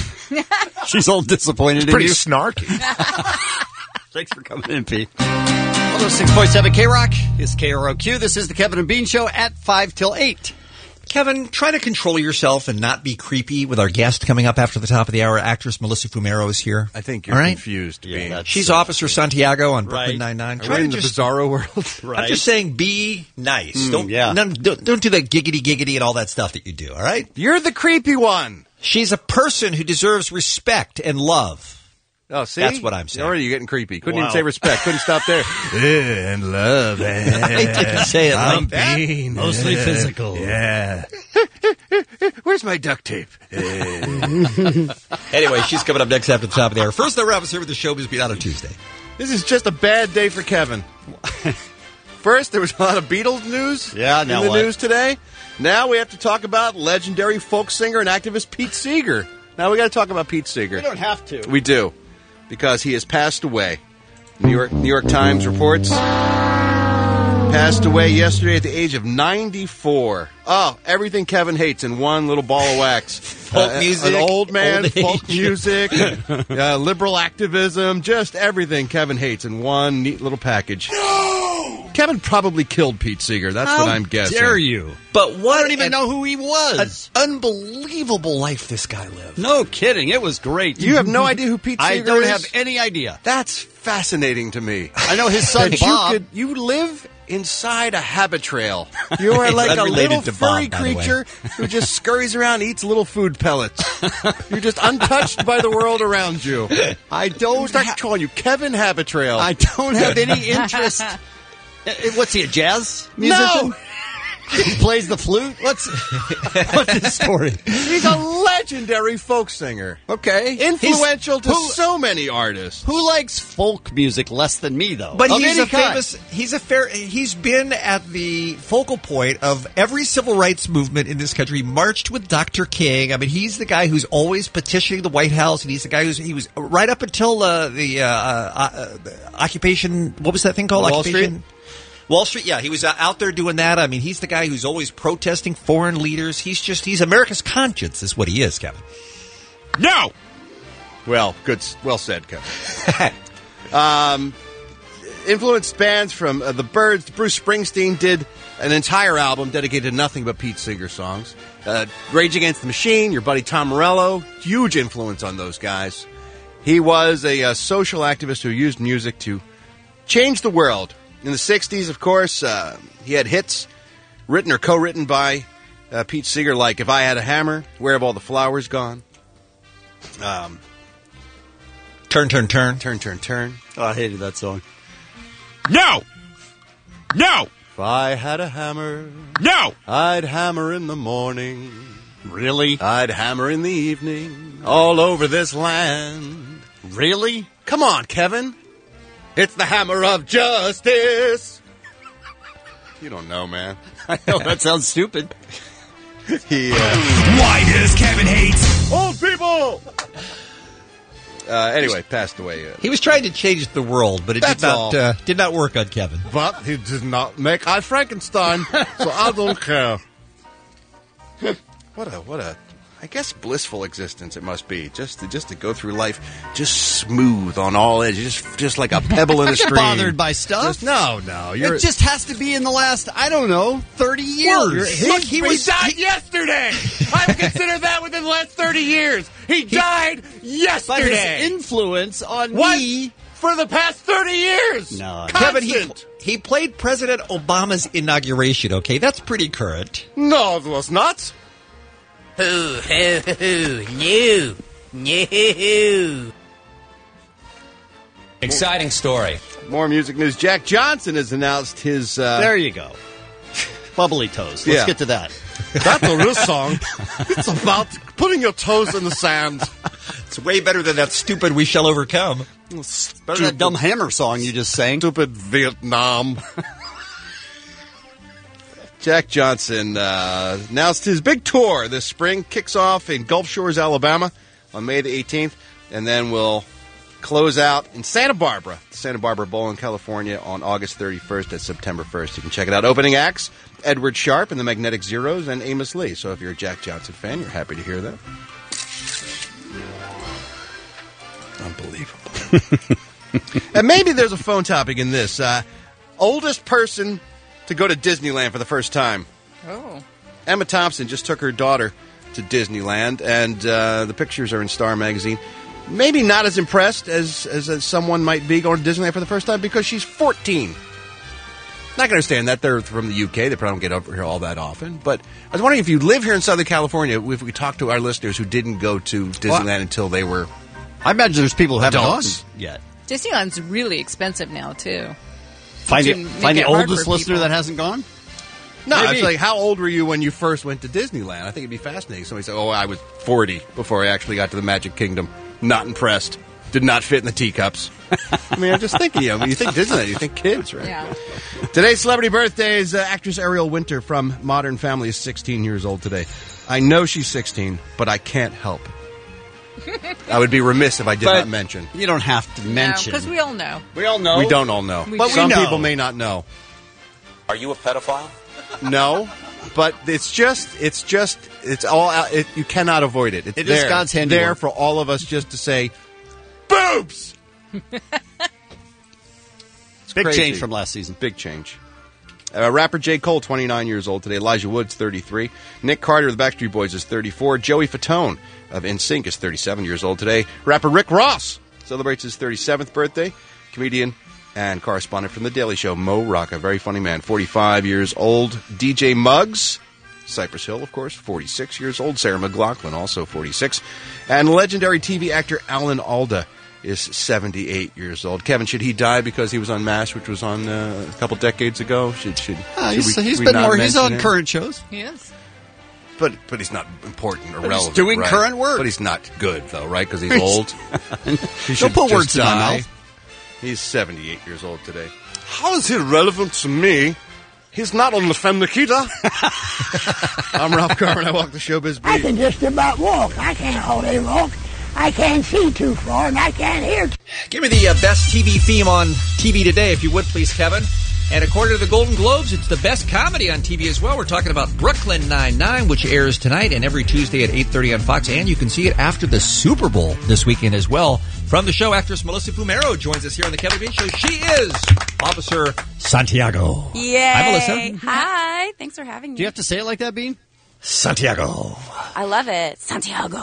She's all disappointed It's pretty in you. snarky. Thanks for coming in, Pete. one oh six point seven K-Rock is K R O Q. This is the Kevin and Bean Show at five till eight. Kevin, try to control yourself and not be creepy with our guest coming up after the top of the hour. Actress Melissa Fumero is here. I think you're All right? confused. Yeah, Bean. She's Officer Santiago on Brooklyn Right. Nine-Nine. Are Try we in to the just, bizarro world? Right. I'm just saying be nice. Mm, don't, yeah. none- don't, don't do the giggity-giggity and all that stuff that you do, all right? You're the creepy one. She's a person who deserves respect and love. Oh, see? That's what I'm saying. Already you're getting creepy. Couldn't Wow. even say respect. Couldn't stop there. And love. I didn't say it like that. Bean. Mostly physical. Yeah. Where's my duct tape? Anyway, she's coming up next after the top of the hour. First, though, wrap us here with the Showbiz Beat on a Tuesday. This is just a bad day for Kevin. First, there was a lot of Beatles news Yeah, in now the what? news today. Now we have to talk about legendary folk singer and activist Pete Seeger. Now we got to talk about Pete Seeger. We don't have to. We do, because he has passed away. New York New York Times reports passed away yesterday at the age of ninety-four. Oh, everything Kevin hates in one little ball of wax. Folk Uh, music, an old man, old folk age. music, uh, liberal activism, just everything Kevin hates in one neat little package. No! Kevin probably killed Pete Seeger. That's How what I'm guessing. dare you? But what I don't even an, know who he was. an unbelievable life this guy lived. No kidding. It was great. You have no idea who Pete I Seeger don't is? have any idea. That's fascinating to me. I know his son That Bob. You, could, you live inside a habitrail. You are It's like a unrelated little to furry Bob, by the way. creature who just scurries around, eats little food pellets. You're just untouched by the world around you. I don't start ha- calling you Kevin Habitrail. I don't have any interest. Uh, What's he, a jazz musician? No! He plays the flute? What's, what's his story? He's a legendary folk singer. Okay. Influential He's- to who- so many artists. Who likes folk music less than me, though? But Of he's any a kind. famous. He's a fair. He's been at the focal point of every civil rights movement in this country. He marched with Doctor King. I mean, he's the guy who's always petitioning the White House, and he's the guy who's he was right up until uh, the uh, uh, uh, occupation. What was that thing called? Wall Occupation? Street? Wall Street, yeah, he was out there doing that. I mean, he's the guy who's always protesting foreign leaders. He's just, he's America's conscience, is what he is, Kevin. No! Well, good. Well said, Kevin. um, influenced bands from uh, the Byrds. Bruce Springsteen did an entire album dedicated to nothing but Pete Seeger songs. Uh, Rage Against the Machine, your buddy Tom Morello, huge influence on those guys. He was a, uh social activist who used music to change the world. In the sixties, of course, uh, he had hits written or co-written by uh, Pete Seeger, like If I Had a Hammer, Where Have All the Flowers Gone? Um, turn, turn, turn. Turn, turn, turn. Oh, I hated that song. No! No! If I had a hammer, no! I'd hammer in the morning. Really? I'd hammer in the evening all over this land. Really? Come on, Kevin. It's the hammer of justice. You don't know, man. I know, that sounds stupid. he, uh, Why does Kevin hate old people? Uh, anyway, passed away. Uh, He was trying to change the world, but it That's did not all. uh, did not work on Kevin. But he did not make I Frankenstein, so I don't care. What a what a I guess blissful existence it must be, just to just to go through life just smooth on all edges, just just like a pebble in I a get stream. bothered by stuff. Just- no, no, you're It just has to be in the last, I don't know, thirty years. He, Look, he was died yesterday. I would consider that within the last thirty years. He, died But yesterday. his influence on What? me. For the past thirty years. No, Kevin, he, Constant. he played President Obama's inauguration, okay? That's pretty current. No, it was not. Hoo, hoo, hoo, no, no. Exciting story. More music news. Jack Johnson has announced his. Uh, There you go. Bubbly toes. Let's Yeah. get to that. That's a real song. It's about putting your toes in the sand. It's way better than that stupid "We Shall Overcome." Better than that dumb Hammer song you just sang. Stupid Vietnam. Jack Johnson uh, announced his big tour this spring. Kicks off in Gulf Shores, Alabama on May the eighteenth, and then will close out in Santa Barbara, Santa Barbara Bowl in California on August thirty-first and September first. You can check it out. Opening acts, Edward Sharpe and the Magnetic Zeros and Amos Lee. So if you're a Jack Johnson fan, you're happy to hear that. Unbelievable. And maybe there's a phone topic in this. Uh, oldest person to go to Disneyland for the first time. Oh. Emma Thompson just took her daughter to Disneyland, and uh, the pictures are in Star Magazine. Maybe not as impressed as, as, as someone might be going to Disneyland for the first time because she's fourteen. Not going to understand that. They're from the U K. They probably don't get over here all that often. But I was wondering if you live here in Southern California, if we talk to our listeners who didn't go to Disneyland Well, until they were I imagine there's people who haven't adults. gone yet. Disneyland's really expensive now, too. Find, Which it, would find make the it hard oldest for listener people. that hasn't gone? No, Maybe. it's like, how old were you when you first went to Disneyland? I think it'd be fascinating. Somebody said, oh, I was forty before I actually got to the Magic Kingdom. Not impressed. Did not fit in the teacups. I mean, I'm just thinking, you know, when you think Disneyland, you think kids, right? Yeah. Today's celebrity birthdays, uh, actress Ariel Winter from Modern Family is sixteen years old today. I know she's sixteen, but I can't help. I would be remiss if I did But not mention. You don't have to mention. Because we all know. We all know. We don't all know. We but do. some We know. people may not know. Are you a pedophile? No, but it's just, it's just, it's all out. It, you cannot avoid it. It's It is there, God's handiwork. there for all of us just to say, boobs. It's Big crazy. change from last season. Big change. Uh, rapper J. Cole, twenty-nine years old today. Elijah Woods, thirty-three. Nick Carter of the Backstreet Boys is thirty-four. Joey Fatone of N Sync is thirty-seven years old today. Rapper Rick Ross celebrates his thirty-seventh birthday. Comedian and correspondent from The Daily Show, Mo Rocca. Very funny man, forty-five years old. D J Muggs, Cypress Hill, of course, forty-six years old. Sarah McLachlan, also forty-six. And legendary T V actor Alan Alda is seventy-eight years old. Kevin, should he die because he was on MASH, which was on uh, a couple decades ago? Should should, Uh, should he's we, he's we been not more. He's mention on him? current shows. He is. But but he's not important or But he's relevant. doing right? current work. But he's not good, though, right? Because he's He's- old. He Don't should put just words in my die. mouth. He's seventy-eight years old today. How is he relevant to me? He's not on the Femme Nikita. I'm Ralph Carmen. I walk the showbiz I beat. can just about walk. I can't hardly walk. I can't see too far, and I can't hear. T- Give me the uh, best T V theme on T V today, if you would, please, Kevin. And according to the Golden Globes, it's the best comedy on T V as well. We're talking about Brooklyn Nine-Nine, which airs tonight and every Tuesday at eight thirty on Fox. And you can see it after the Super Bowl this weekend as well. From the show, actress Melissa Fumero joins us here on the Kevin Bean Show. She is Officer Santiago. Yay. Hi, Melissa. Hi. Thanks for having me. Do you have to say it like that, Bean? Santiago. I love it. Santiago.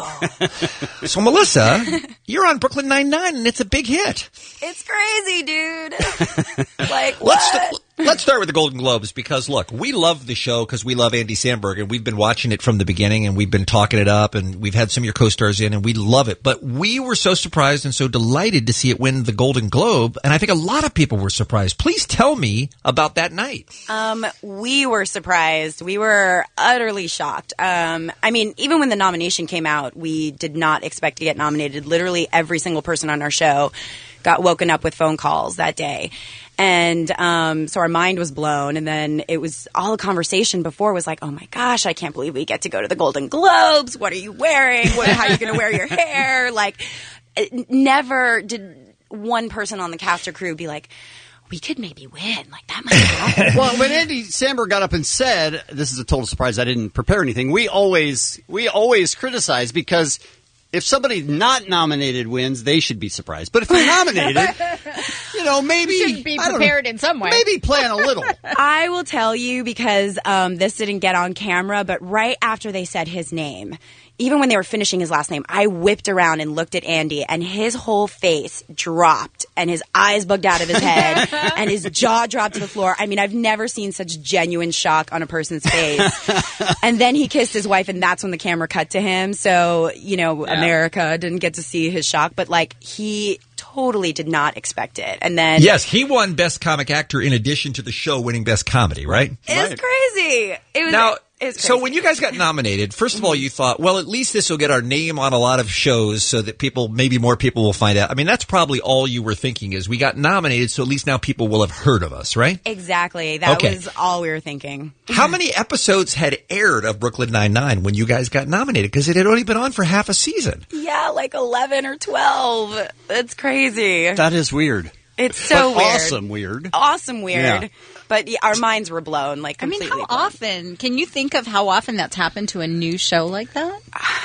So, Melissa, you're on Brooklyn Nine-Nine, and it's a big hit. It's crazy, dude. Like, what? Let's, st- let's start with the Golden Globes because, look, we love the show because we love Andy Samberg, and we've been watching it from the beginning, and we've been talking it up, and we've had some of your co-stars in, and we love it. But we were so surprised and so delighted to see it win the Golden Globe, and I think a lot of people were surprised. Please tell me about that night. Um, we were surprised. We were utterly shocked. Um, I mean, even when the nomination came out, we did not expect to get nominated. Literally every single person on our show got woken up with phone calls that day. And um, so our mind was blown. And then it was all the conversation before was like, oh my gosh, I can't believe we get to go to the Golden Globes. What are you wearing? What, how are you going to wear your hair? Like, it, never did one person on the cast or crew be like, we could maybe win. Like, that might happen. Well, when Andy Samberg got up and said, this is a total surprise, I didn't prepare anything, we always we always criticize because if somebody not nominated wins, they should be surprised. But if you're nominated, you know, maybe... You should be I don't know, prepared in some way. Maybe plan a little. I will tell you because um, this didn't get on camera, but right after they said his name, even when they were finishing his last name, I whipped around and looked at Andy, and his whole face dropped, and his eyes bugged out of his head, and his jaw dropped to the floor. I mean, I've never seen such genuine shock on a person's face. And then he kissed his wife, and that's when the camera cut to him. So, you know, Yeah. America didn't get to see his shock, but like he totally did not expect it. And then Yes, he won Best Comic Actor in addition to the show winning Best Comedy, right? it's crazy. It was Now, it was so crazy. when you guys got nominated, first of all, you thought, well, at least this will get our name on a lot of shows so that people, maybe more people will find out. I mean, that's probably all you were thinking is we got nominated, so at least now people will have heard of us, right? Exactly. That Okay. was all we were thinking. How many episodes had aired of Brooklyn Nine-Nine when you guys got nominated? Because it had only been on for half a season. Yeah, like eleven or twelve. It's crazy. That is weird. It's so But weird. awesome weird. Awesome weird. Yeah. But yeah, our minds were blown. Like I mean, completely how often? Can you think of how often that's happened to a new show like that?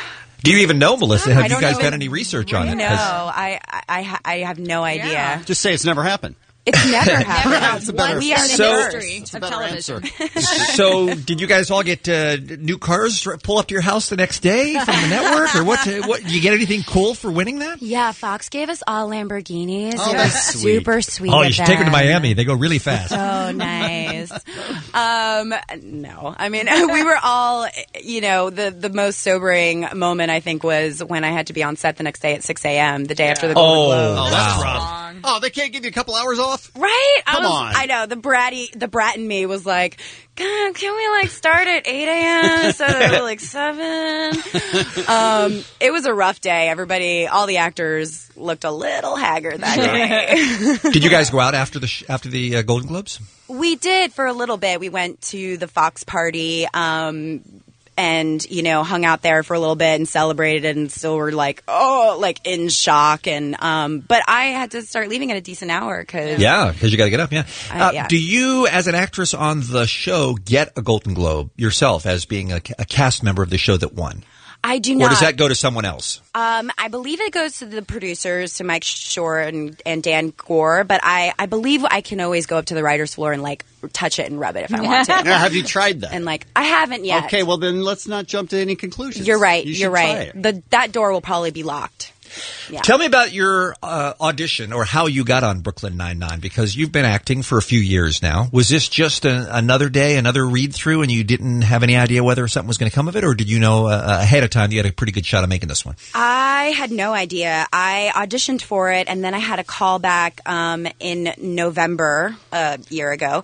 Do you even know, Melissa? I Have you don't guys even done any research on it? No, 'Cause- I, I, I, I have no idea. Just say it's never happened. It's never happened. That's a better- we are So- the It's a better answer. So, did you guys all get uh, new cars pull up to your house the next day from the network, or what? What? Did you get anything cool for winning that? Yeah, Fox gave us all Lamborghinis. Oh, It was that's sweet. super sweet. Oh, of you should take her to them. Miami. They go really fast. Oh, nice. um, no, I mean, we were all, you know, the, the most sobering moment, I think, was when I had to be on set the next day at six a.m., the day after the Golden Oh, Globes. Oh, that's rough. Oh, they can't give you a couple hours off? Right? Come I was, on. I know. The bratty, the brat in me was like, God, can we like start at eight a.m. instead of like seven? Um, it was a rough day. Everybody, all the actors looked a little haggard that day. Did you guys go out after the sh- after the uh, Golden Globes? We did for a little bit. We went to the Fox party, um, and, you know, hung out there for a little bit and celebrated and still were like, oh, like in shock. And, um, but I had to start leaving at a decent hour because. Yeah, because you got to get up. Yeah. I- Uh, yeah. Do you, as an actress on the show, get a Golden Globe yourself as being a, a cast member of the show that won? I do not. Or does that go to someone else? Um, I believe it goes to the producers, to Mike Shore and, and Dan Gore, but I, I believe I can always go up to the writer's floor and like touch it and rub it if I want to. Now, have you tried that? And like, I haven't yet. Okay, well then let's not jump to any conclusions. You're right. You should You're try right. it. The, that door will probably be locked. Yeah. Tell me about your uh, audition or how you got on Brooklyn Nine-Nine, because you've been acting for a few years now. Was this just a, another day, another read-through, and you didn't have any idea whether something was going to come of it, or did you know uh, ahead of time you had a pretty good shot of making this one? I had no idea. I auditioned for it, and then I had a call back um, in November a year ago,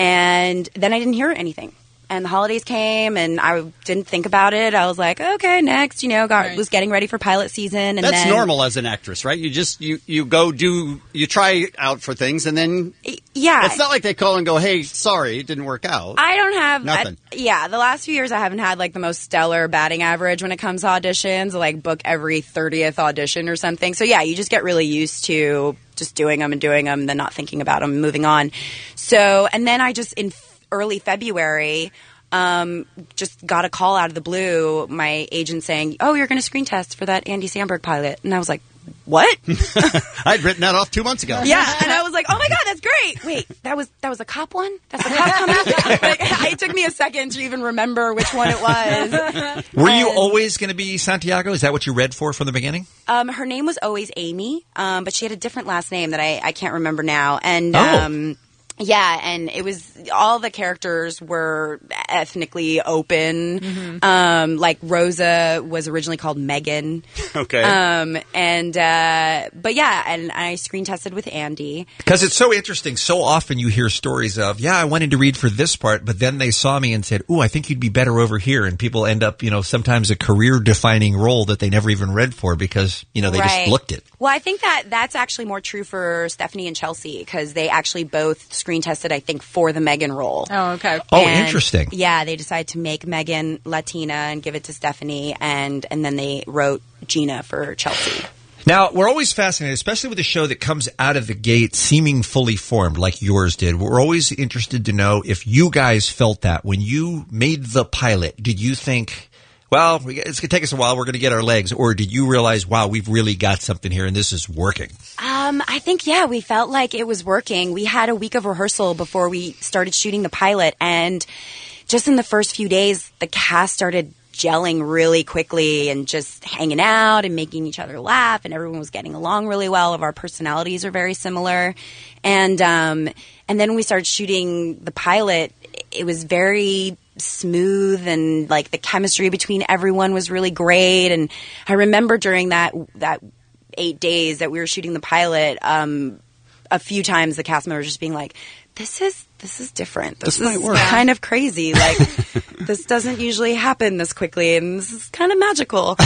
and then I didn't hear anything. And the holidays came, and I didn't think about it. I was like, okay, next, you know, got, right. was getting ready for pilot season. And That's then, normal as an actress, right? You just, you, you go do, you try out for things, and then... Yeah. It's not like they call and go, hey, sorry, it didn't work out. I don't have... Nothing. I, yeah, the last few years I haven't had, like, the most stellar batting average when it comes to auditions. Like, book every thirtieth audition or something. So, yeah, you just get really used to just doing them and doing them, and then not thinking about them and moving on. So, and then I just... in. early February, um, just got a call out of the blue, my agent saying, oh, you're going to screen test for that Andy Samberg pilot. And I was like, what? I'd written that off two months ago. Yeah, and I was like, oh my God, that's great. Wait, that was that was a cop one? That's a cop coming? Like, it took me a second to even remember which one it was. Were and, you always going to be Santiago? Is that what you read for from the beginning? Um, her name was always Amy, um, but she had a different last name that I, I can't remember now. And oh. um Yeah, and it was all the characters were ethnically open. Mm-hmm. Um, like Rosa was originally called Megan. Okay. Um, and uh, but yeah, and I screen tested with Andy because it's so interesting. So often you hear stories of, yeah, I wanted to read for this part, but then they saw me and said, "Ooh, I think you'd be better over here." And people end up, you know, sometimes a career-defining role that they never even read for because you know they right. just looked it. Well, I think that that's actually more true for Stephanie and Chelsea because they actually both screen tested, I think, for the Megan role. Oh, okay. Oh, and, interesting. Yeah, they decided to make Megan Latina and give it to Stephanie, and and then they wrote Gina for Chelsea. Now, we're always fascinated, especially with a show that comes out of the gate seeming fully formed like yours did. We're always interested to know if you guys felt that when you made the pilot. Did you think, well, it's going to take us a while, we're going to get our legs, or did you realize, wow, we've really got something here and this is working? Um, I think, yeah, we felt like it was working. We had a week of rehearsal before we started shooting the pilot, and just in the first few days, the cast started gelling really quickly and just hanging out and making each other laugh, and everyone was getting along really well. Of our personalities are very similar. And um, and then when we started shooting the pilot, it was very smooth, and like the chemistry between everyone was really great. And I remember during that that eight days that we were shooting the pilot, um, a few times the cast members just being like, this is this is different. This, this is might work. kind of crazy. Like, this doesn't usually happen this quickly, and this is kind of magical.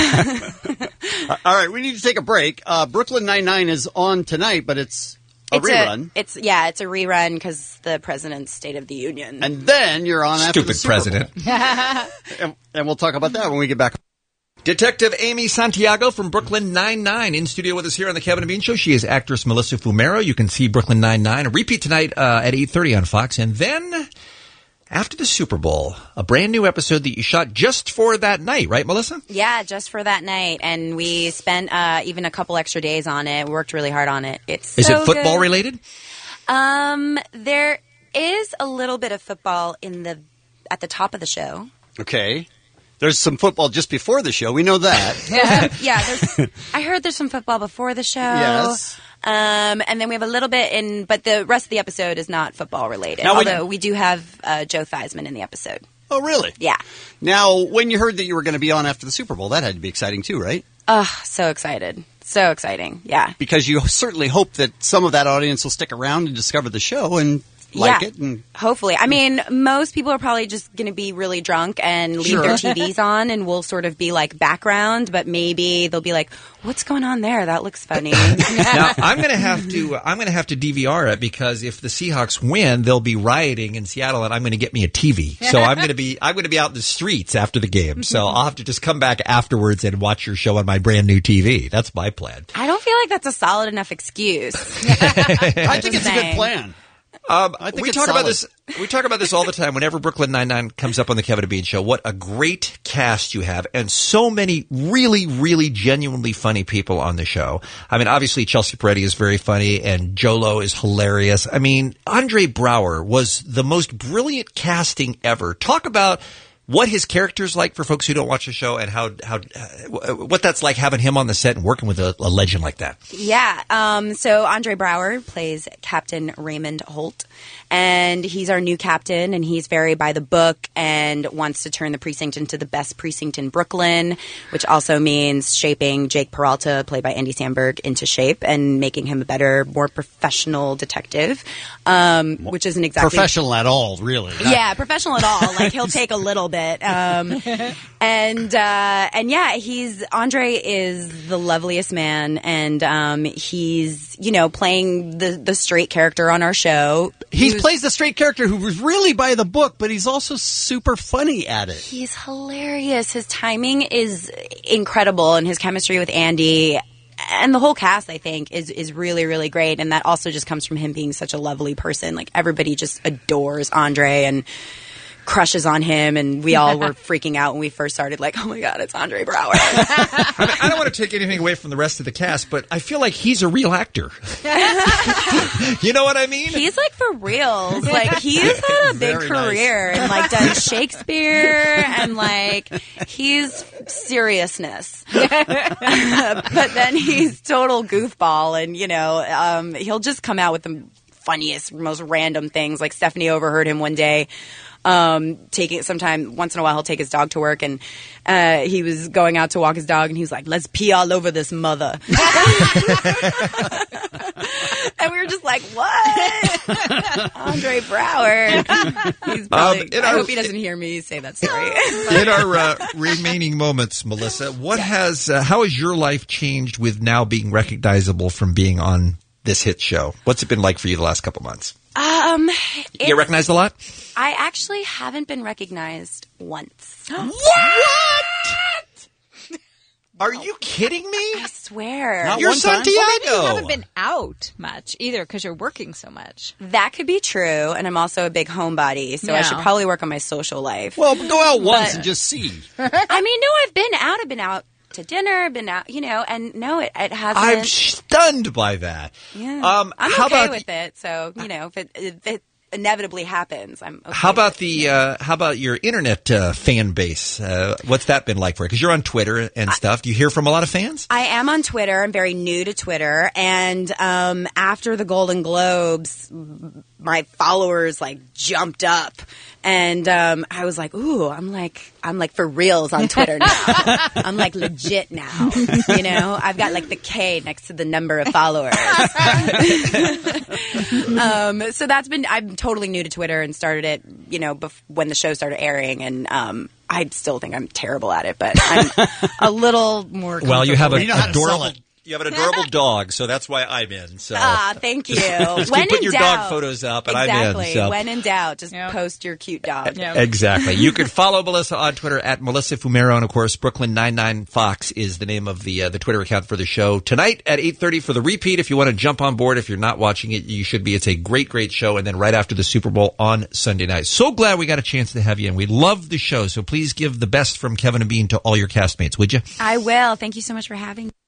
All right, we need to take a break. Uh, Brooklyn Nine-Nine is on tonight, but it's a it's rerun. A, it's yeah, it's a rerun because the President's State of the Union. And then you're on after the Super president. Bowl. and, and we'll talk about that when we get back. Detective Amy Santiago from Brooklyn Nine-Nine in studio with us here on the Kevin and Bean Show. She is actress Melissa Fumero. You can see Brooklyn Nine-Nine, a repeat tonight uh, at eight thirty on Fox. And then after the Super Bowl, a brand new episode that you shot just for that night, right, Melissa? Yeah, just for that night. And we spent uh, even a couple extra days on it. We worked really hard on it. It's Is so it football good. related? Um, there is a little bit of football in the at the top of the show. Okay. There's some football just before the show. We know that. yeah, yeah there's, I heard there's some football before the show. Yes. Um, and then we have a little bit in, but the rest of the episode is not football related. Now, although when, we do have uh, Joe Theismann in the episode. Oh, really? Yeah. Now, when you heard that you were going to be on after the Super Bowl, that had to be exciting too, right? Oh, so excited. So exciting. Yeah. Because you certainly hope that some of that audience will stick around and discover the show and like yeah, it. And hopefully. I mean, most people are probably just going to be really drunk and leave Sure. their T Vs on, and we'll sort of be like background, but maybe they'll be like, what's going on there? That looks funny. Now, I'm going to have to I'm going to have to D V R it because if the Seahawks win, they'll be rioting in Seattle, and I'm going to get me a T V. So I'm going to be I'm going to be out in the streets after the game. So I'll have to just come back afterwards and watch your show on my brand new T V. That's my plan. I don't feel like that's a solid enough excuse. I think it's a good plan. Um, I think we it's talk about solid. this. We talk about this all the time. Whenever Brooklyn Nine-Nine comes up on the Kevin and Bean Show, what a great cast you have, and so many really, really genuinely funny people on the show. I mean, obviously Chelsea Peretti is very funny, and Jolo is hilarious. I mean, Andre Braugher was the most brilliant casting ever. Talk about what his character's like for folks who don't watch the show, and how how uh, what that's like having him on the set and working with a, a legend like that. Yeah. Um, so Andre Brower plays Captain Raymond Holt, and he's our new captain, and he's very by the book and wants to turn the precinct into the best precinct in Brooklyn, which also means shaping Jake Peralta, played by Andy Samberg, into shape and making him a better, more professional detective, um, which isn't exactly professional at all, really. Yeah, professional at all. Like he'll take a little bit. Um, and uh, and yeah, he's Andre is the loveliest man, and um, he's you know playing the the straight character on our show. He, He was- plays the straight character who was really by the book, but he's also super funny at it. He's hilarious. His timing is incredible, and his chemistry with Andy and the whole cast, I think, is is really, really great. And that also just comes from him being such a lovely person. Like, everybody just adores Andre and crushes on him, and we all were freaking out when we first started, like, oh my God, it's Andre Brower. I, mean, I don't want to take anything away from the rest of the cast, but I feel like he's a real actor. You know what I mean? He's like for reals. Like, he's had a big Very career nice. and like done Shakespeare, and like he's seriousness. But then he's total goofball, and you know, um, he'll just come out with the funniest, most random things. Like, Stephanie overheard him one day um taking sometime once in a while he'll take his dog to work, and uh he was going out to walk his dog, and he was like, let's pee all over this mother. And we were just like, what? Andre Brower. He's probably, Um, in I our- hope he doesn't hear me say that story. In our uh, remaining moments, Melissa, what has uh, how has your life changed with now being recognizable from being on this hit show? What's it been like for you the last couple months? um You get it's- recognized a lot? I actually haven't been recognized once. What? Are you kidding me? I swear. Not You're one time? Santiago. Well, maybe you haven't been out much either because you're working so much. That could be true, and I'm also a big homebody, so I Yeah. should probably work on my social life. Well, go out once But- and just see. I mean, no, I've been out. I've been out to dinner, been out, you know, and no, it, it hasn't. I'm stunned by that. Yeah. Um, I'm how okay about with it. So, you know, if it, if it inevitably happens, I'm okay. how about the uh, how about your internet uh, fan base? Uh, what's that been like for you? Because you're on Twitter and stuff. Do you hear from a lot of fans? I am on Twitter. I'm very new to Twitter. And um, after the Golden Globes, my followers like jumped up. And um, I was like, ooh, I'm like, I'm like for reals on Twitter now. I'm like legit now. You know, I've got like the K next to the number of followers. um, so that's been, I'm totally new to Twitter and started it, you know, bef- when the show started airing. And um, I still think I'm terrible at it, but I'm a little more. Well, you have a You know how to sell adorable. it. You have an adorable dog, so that's why I'm in. So Ah, thank you. Just when keep putting in your doubt, dog photos up, and exactly. I'm in. So. When in doubt, just post your cute dog. Exactly. You can follow Melissa on Twitter at Melissa Fumero, and of course, Brooklyn ninety-nine Fox is the name of the uh, the Twitter account for the show. Tonight at eight thirty for the repeat. If you want to jump on board, if you're not watching it, you should be. It's a great, great show. And then right after the Super Bowl on Sunday night. So glad we got a chance to have you in. We love the show, so please give the best from Kevin and Bean to all your castmates, would you? I will. Thank you so much for having me.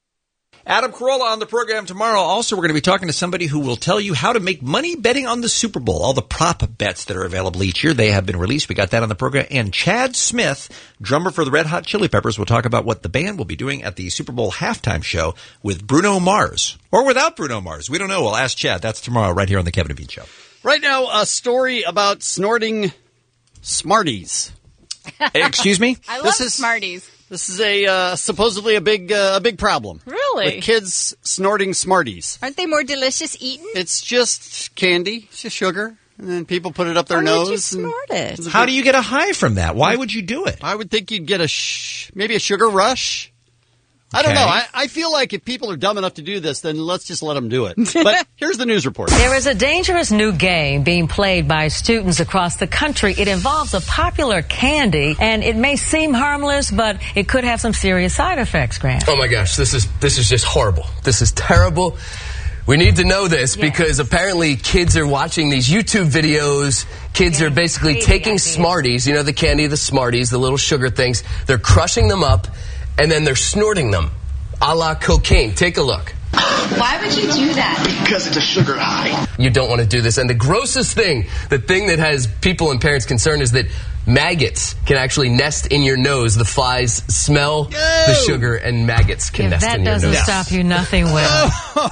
Adam Carolla on the program tomorrow. Also, we're going to be talking to somebody who will tell you how to make money betting on the Super Bowl. All the prop bets that are available each year, they have been released. We got that on the program. And Chad Smith, drummer for the Red Hot Chili Peppers, will talk about what the band will be doing at the Super Bowl halftime show with Bruno Mars. Or without Bruno Mars. We don't know. We'll ask Chad. That's tomorrow right here on the Kevin and Bean Show. Right now, a story about snorting Smarties. Excuse me? I love This is- Smarties. This is a uh, supposedly a big uh, a big problem. Really? With kids snorting Smarties. Aren't they more delicious eaten? It's just candy, it's just sugar, and then people put it up their Why nose. would you and- snort it? How do you get a high from that? Why would you do it? I would think you'd get a sh- maybe a sugar rush. I don't Okay. know. I, I feel like if people are dumb enough to do this, then let's just let them do it. But here's the news report. There is a dangerous new game being played by students across the country. It involves a popular candy, and it may seem harmless, but it could have some serious side effects, Grant. Oh my gosh, this is this is just horrible. This is terrible. We need to know this because apparently kids are watching these YouTube videos. Kids are basically taking Smarties, you know, the candy, the Smarties, the little sugar things. They're crushing them up, and then they're snorting them, a la cocaine. Take a look. Why would you do that? Because it's a sugar high. You don't want to do this. And the grossest thing, the thing that has people and parents concerned is that maggots can actually nest in your nose. The flies smell the sugar, and maggots can If nest that in your doesn't nose. stop you, nothing will.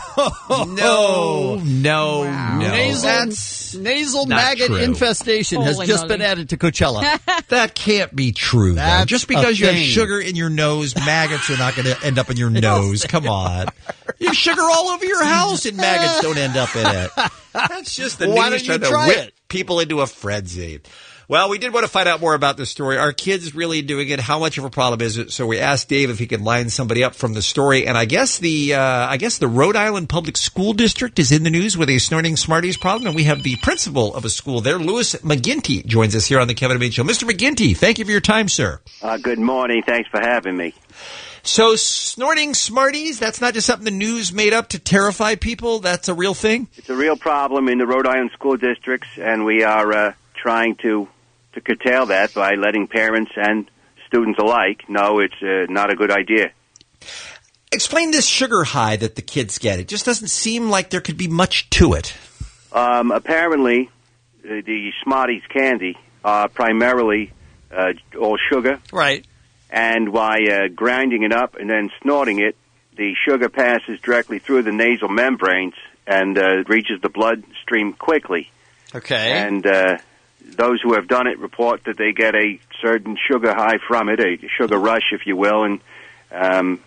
No, no, no. Nasal, That's nasal not maggot true. infestation has Holy just moly. been added to Coachella. That can't be true. though. That's Just because a you have thing. sugar in your nose, maggots are not going to end up in your nose. Come on. You have sugar all over your house, and maggots don't end up in it. That's just the Why news don't you trying to try whip it? people into a frenzy. Well, we did want to find out more about this story. Are kids really doing it? How much of a problem is it? So we asked Dave if he could line somebody up from the story. And I guess the uh, I guess the Rhode Island Public School District is in the news with a snorting Smarties problem. And we have the principal of a school there, Louis McGinty, joins us here on the Kevin and Bean Show. Mister McGinty, thank you for your time, sir. Uh, good morning. Thanks for having me. So snorting Smarties, that's not just something the news made up to terrify people. That's a real thing? It's a real problem in the Rhode Island school districts, and we are uh, trying to, to curtail that by letting parents and students alike know it's uh, not a good idea. Explain this sugar high that the kids get. It just doesn't seem like there could be much to it. Um, apparently, uh, the Smarties candy are primarily uh, all sugar. Right. And by uh, grinding it up and then snorting it, the sugar passes directly through the nasal membranes and uh, reaches the bloodstream quickly. Okay. And uh, those who have done it report that they get a certain sugar high from it, a sugar rush, if you will. And um,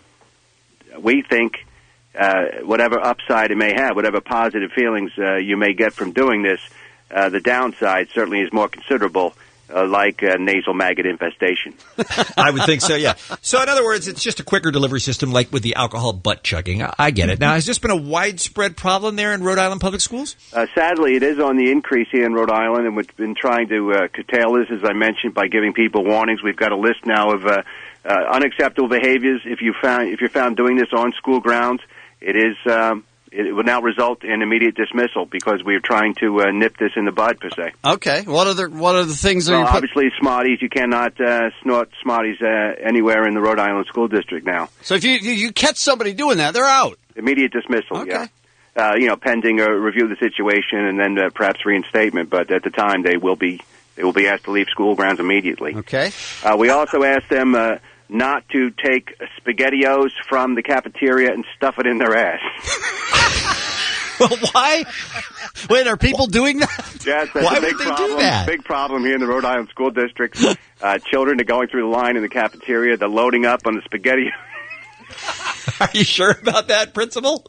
we think uh, whatever upside it may have, whatever positive feelings uh, you may get from doing this, uh, the downside certainly is more considerable. Uh, like uh, nasal maggot infestation. I would think so, yeah. So, in other words, it's just a quicker delivery system like with the alcohol butt chugging. I, I get it. Now, has this been a widespread problem there in Rhode Island public schools? Uh, sadly, it is on the increase here in Rhode Island, and we've been trying to uh, curtail this, as I mentioned, by giving people warnings. We've got a list now of uh, uh, unacceptable behaviors. If you found if you're found doing this on school grounds, it is um, it will now result in immediate dismissal because we're trying to uh, nip this in the bud, per se. Okay. What are the what are the things that Well, you put? obviously, Smarties. You cannot uh, snort Smarties uh, anywhere in the Rhode Island school district now. So if you you you catch somebody doing that, they're out. Immediate dismissal, yeah. Uh, you know, pending a review of the situation and then uh, perhaps reinstatement. But at the time, they will be they will be asked to leave school grounds immediately. Okay. Uh, we also asked them uh, not to take SpaghettiOs from the cafeteria and stuff it in their ass. Well, why? Wait, are people doing that? Yes, that's Why a big would they problem. do that? Big problem here in the Rhode Island school district. Uh, children are going through the line in the cafeteria. They're loading up on the spaghetti. Are you sure about that, Principal?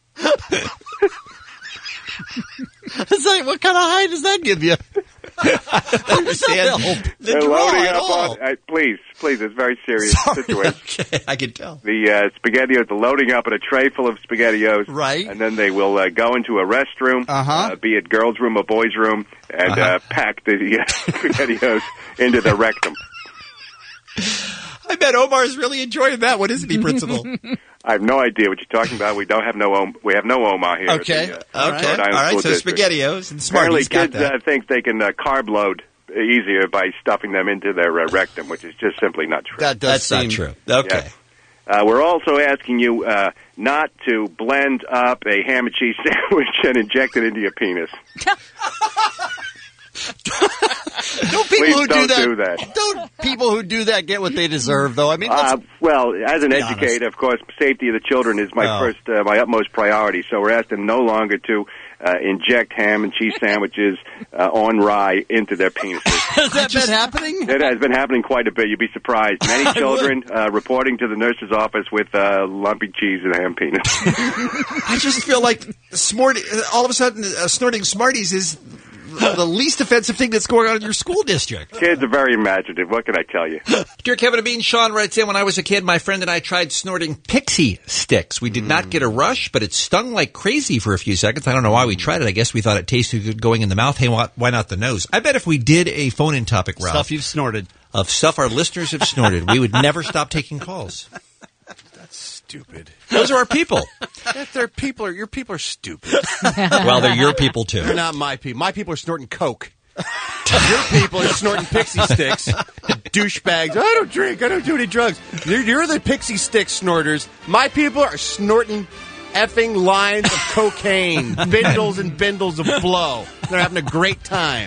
It's like, what kind of high does that give you? I understand the They're draw loading at up all. on. Uh, please, please, it's a very serious situation. Okay, I can tell. The uh, SpaghettiOs, they're loading up in a tray full of SpaghettiOs. Right. And then they will uh, go into a restroom, Uh-huh. uh, be it girls' room or boys' room, and Uh-huh. uh, pack the uh, SpaghettiOs into their rectum. I bet Omar's really enjoying that one, isn't he, Principal? I have no idea what you're talking about. We don't have no Om- we have no Omar here. at Okay. the, uh, Okay. Rhode Island All right, School so District. SpaghettiOs and Apparently, Smarties got kids that. uh, think they can uh, carb load easier by stuffing them into their uh, rectum, which is just simply not true. That does That's not seem true. Okay. Yes. Uh, we're also asking you uh, not to blend up a ham and cheese sandwich and inject it into your penis. Don't people Please who don't do that, do that. Don't people who do that get what they deserve, though? I mean, let's, Uh, well, as an be educator, of course, safety of the children is my Oh. first, uh, my utmost priority. So we're asking them no longer to uh, inject ham and cheese sandwiches uh, on rye into their penises. has that been happening? It has been happening quite a bit. You'd be surprised. Many children uh, reporting to the nurse's office with uh, lumpy cheese and ham penis. I just feel like smart, all of a sudden uh, snorting Smarties is the least offensive thing that's going on in your school district. Kids are very imaginative. What can I tell you? Dear Kevin and Bean, Sean writes in, when I was a kid, my friend and I tried snorting pixie sticks. We did not get a rush, but it stung like crazy for a few seconds. I don't know why we tried it. I guess we thought it tasted good going in the mouth. Hey, why why not the nose? I bet if we did a phone-in topic, Ralph, Stuff you've snorted. of stuff our listeners have snorted, we would never stop taking calls. Stupid. Those are our people. If they're people, are, your people are stupid. Well, they're your people, too. They're not my people. My people are snorting Coke. Your people are snorting pixie sticks. Douchebags. I don't drink. I don't do any drugs. You're, you're the pixie stick snorters. My people are snorting effing lines of cocaine. Bindles and bindles of blow. They're having a great time.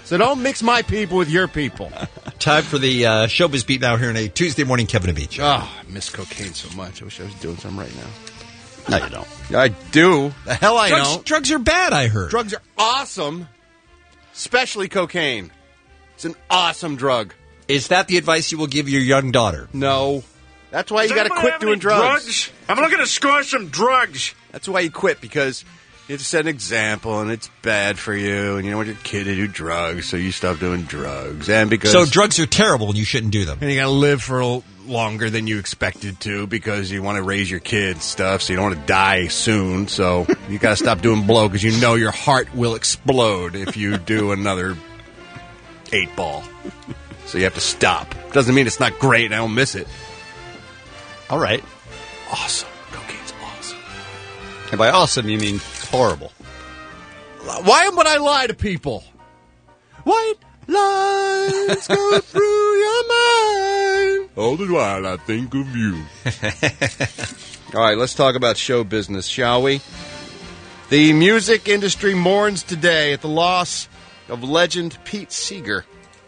So don't mix my people with your people. Time for the uh, Showbiz Beat now here in a Tuesday morning Kevin and Beach. Oh, I miss cocaine so much. I wish I was doing some right now. No, you don't. I do. The hell I drugs, don't. Drugs are bad, I heard. Drugs are awesome, especially cocaine. It's an awesome drug. Is that the advice you will give your young daughter? No. That's why you got to quit doing drugs. drugs. I'm looking to score some drugs. That's why you quit, because you have to set an example, and it's bad for you, and you don't want your kid to do drugs, so you stop doing drugs. And because So drugs are terrible, and you shouldn't do them. And you got to live for a longer than you expected to, because you want to raise your kids stuff, so you don't want to die soon. So you got to stop doing blow, because you know your heart will explode if you do another eight ball. So you have to stop. Doesn't mean it's not great. I don't miss it. All right. Awesome. Cocaine's awesome. And by awesome, you mean horrible. Why would I lie to people? White lines go through your mind. All the while I think of you. All right, let's talk about show business, shall we? The music industry mourns today at the loss of legend Pete Seeger.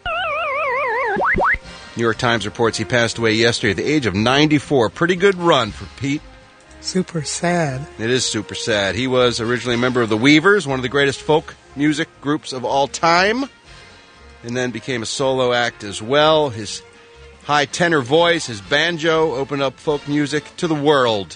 New York Times reports he passed away yesterday at the age of ninety-four. Pretty good run for Pete. Super sad. It is super sad. He was originally a member of the Weavers, one of the greatest folk music groups of all time, and then became a solo act as well. His high tenor voice, his banjo, opened up folk music to the world.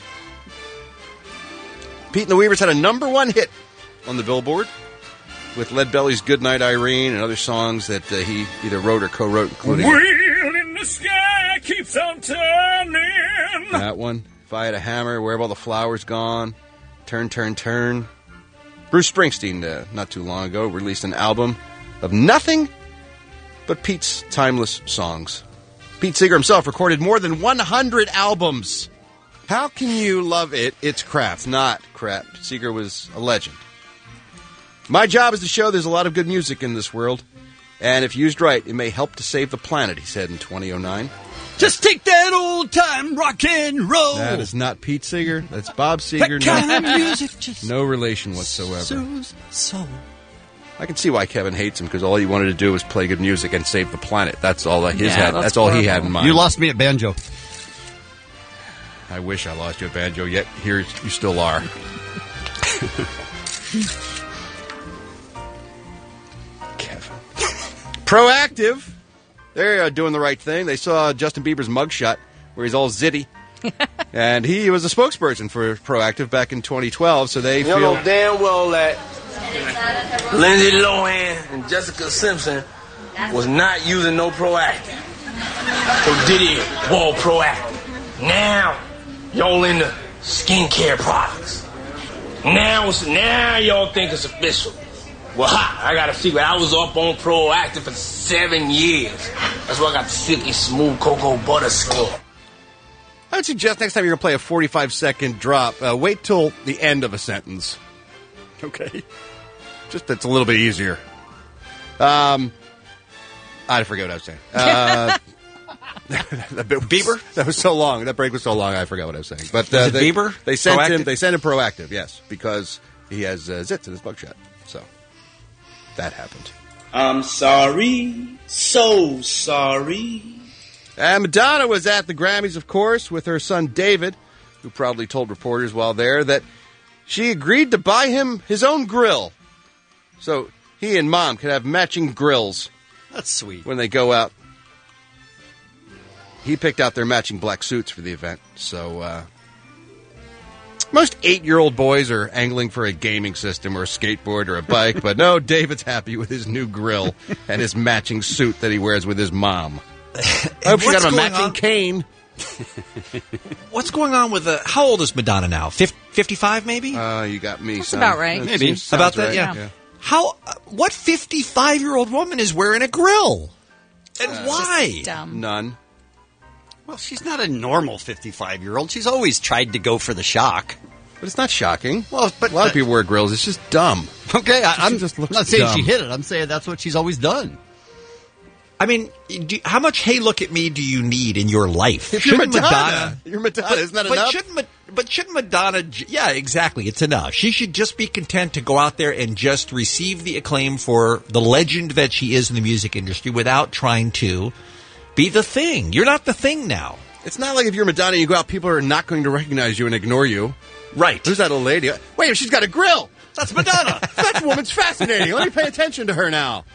Pete and the Weavers had a number one hit on the Billboard with Lead Belly's Goodnight Irene and other songs that uh, he either wrote or co-wrote, including Wheel in the sky keeps on turning. that one. If I Had a Hammer, Where Have All the Flowers Gone, Turn, Turn, Turn. Bruce Springsteen, uh, not too long ago, released an album of nothing but Pete's timeless songs. Pete Seeger himself recorded more than one hundred albums. How can you love it? It's crap. It's not crap. Seeger was a legend. My job is to show there's a lot of good music in this world, and if used right, it may help to save the planet, he said in twenty oh nine. Just take that old time rock and roll. That is not Pete Seeger. That's Bob Seeger. That kind no, of music just no relation whatsoever. soothes soul. I can see why Kevin hates him, because all he wanted to do was play good music and save the planet. That's all that his Yeah, had. that's That's all he horrible. had in mind. You lost me at banjo. I wish I lost you at banjo. Yet here you still are. Kevin. Proactive. They're uh, doing the right thing. They saw Justin Bieber's mugshot where he's all zitty. And he was a spokesperson for Proactive back in twenty twelve, so they You feel... know damn well that Lindsay Lohan and Jessica Simpson was not using no Proactive. So Diddy wore Proactive. Now, y'all into skincare products. Now, it's, now y'all think it's official. Well, ha, I got a secret. I was up on Proactive for seven years. That's why I got the silky smooth cocoa butter skin. I would suggest next time you're going to play a forty-five second drop, uh, wait till the end of a sentence. Okay? Just that's a little bit easier. Um, I forget what I was saying. Uh, that bit was, Bieber? That was so long. That break was so long, I forgot what I was saying. But uh, Was it they, Bieber? They sent Proactive? him. They sent him Proactive, yes, because he has uh, zits in his mugshot. So that happened. I'm sorry, so sorry. And Madonna was at the Grammys, of course, with her son David, who proudly told reporters while there that she agreed to buy him his own grill. So he and Mom could have matching grills. That's sweet. When they go out. He picked out their matching black suits for the event. So uh, most eight-year-old boys are angling for a gaming system or a skateboard or a bike. But no, David's happy with his new grill and his matching suit that he wears with his mom. I hope she got him a matching on? cane. What's going on with the... How old is Madonna now? fifty-five, maybe? Uh, you got me, That's son. about right. That Maybe. seems- sounds About that, right. yeah. How... Uh, what fifty-five-year-old woman is wearing a grill? And Uh, why? Dumb. None. Well, she's not a normal fifty-five-year-old. She's always tried to go for the shock. But it's not shocking. Well, but A lot of people wear grills. It's just dumb. Okay, I, I'm just looks not saying dumb. she hit it. I'm saying that's what she's always done. I mean, do, how much "Hey, look at me" do you need in your life? If you're Shouldn't Madonna, you're Madonna. But, Isn't that but enough? shouldn't Ma- but shouldn't Madonna? j- Yeah, exactly. It's enough. She should just be content to go out there and just receive the acclaim for the legend that she is in the music industry without trying to be the thing. You're not the thing now. It's not like if you're Madonna, you go out, people are not going to recognize you and ignore you. Right. Who's that old lady? Wait, she's got a grill. That's Madonna. That woman's fascinating. Let me pay attention to her now.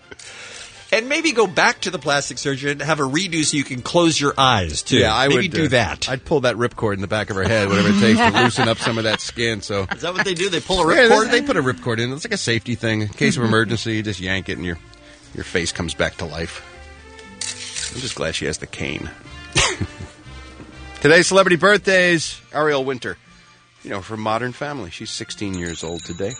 And maybe go back to the plastic surgeon, have a redo so you can close your eyes, too. Yeah, I maybe would do uh, that. I'd pull that ripcord in the back of her head, whatever it takes to loosen up some of that skin. So Is that what they do? They pull a Yeah, ripcord? they, they put a ripcord in. It's like a safety thing. In case of emergency, you just yank it and your your face comes back to life. I'm just glad she has the cane. Today's celebrity birthdays. Ariel Winter, you know, from Modern Family. She's sixteen years old today.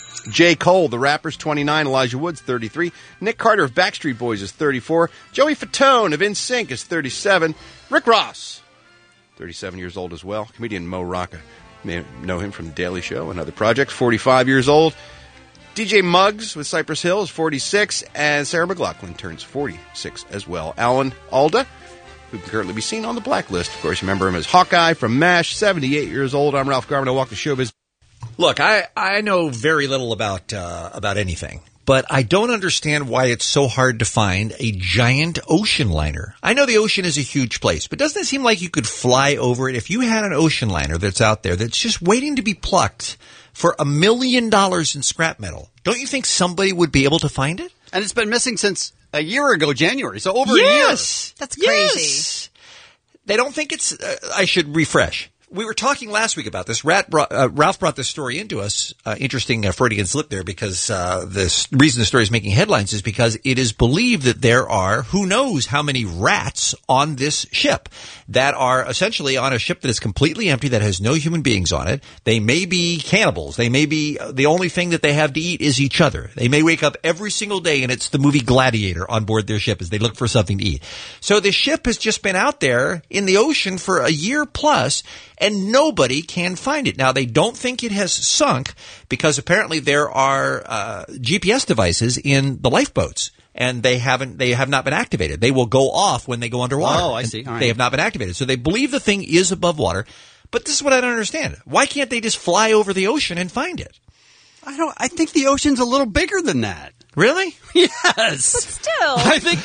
J. Cole, the rapper's twenty-nine. Elijah Wood's thirty-three. Nick Carter of Backstreet Boys is thirty-four. Joey Fatone of NSYNC is thirty-seven. Rick Ross, thirty-seven years old as well. Comedian Mo Rocca, may know him from The Daily Show and other projects, forty-five years old. D J Muggs with Cypress Hill is forty-six. And Sarah McLachlan turns forty-six as well. Alan Alda, who can currently be seen on the Blacklist. Of course, you remember him as Hawkeye from MASH, seventy-eight years old. I'm Ralph Garman. I walk the showbiz. Look, I, I know very little about uh, about anything, but I don't understand why it's so hard to find a giant ocean liner. I know the ocean is a huge place, but doesn't it seem like you could fly over it? If you had an ocean liner that's out there that's just waiting to be plucked for a million dollars in scrap metal, don't you think somebody would be able to find it? And it's been missing since a year ago, January, so over Yes. a year. That's crazy. Yes. They don't think it's, uh, I should refresh. We were talking last week about this. Rat brought, uh, Ralph brought this story into us. Uh, interesting uh, Freudian slip there, because uh, the reason the story is making headlines is because it is believed that there are who knows how many rats on this ship that are essentially on a ship that is completely empty, that has no human beings on it. They may be cannibals. They may be uh, the only thing that they have to eat is each other. They may wake up every single day and it's the movie Gladiator on board their ship as they look for something to eat. So the ship has just been out there in the ocean for a year plus, and nobody can find it. Now, they don't think it has sunk because apparently there are uh, G P S devices in the lifeboats, and they haven't. They have not been activated. They will go off when they go underwater. Oh, I see. All right. They have not been activated, so they believe the thing is above water. But this is what I don't understand: why can't they just fly over the ocean and find it? I don't. I think the ocean's a little bigger than that. Really? Yes. Still, I think.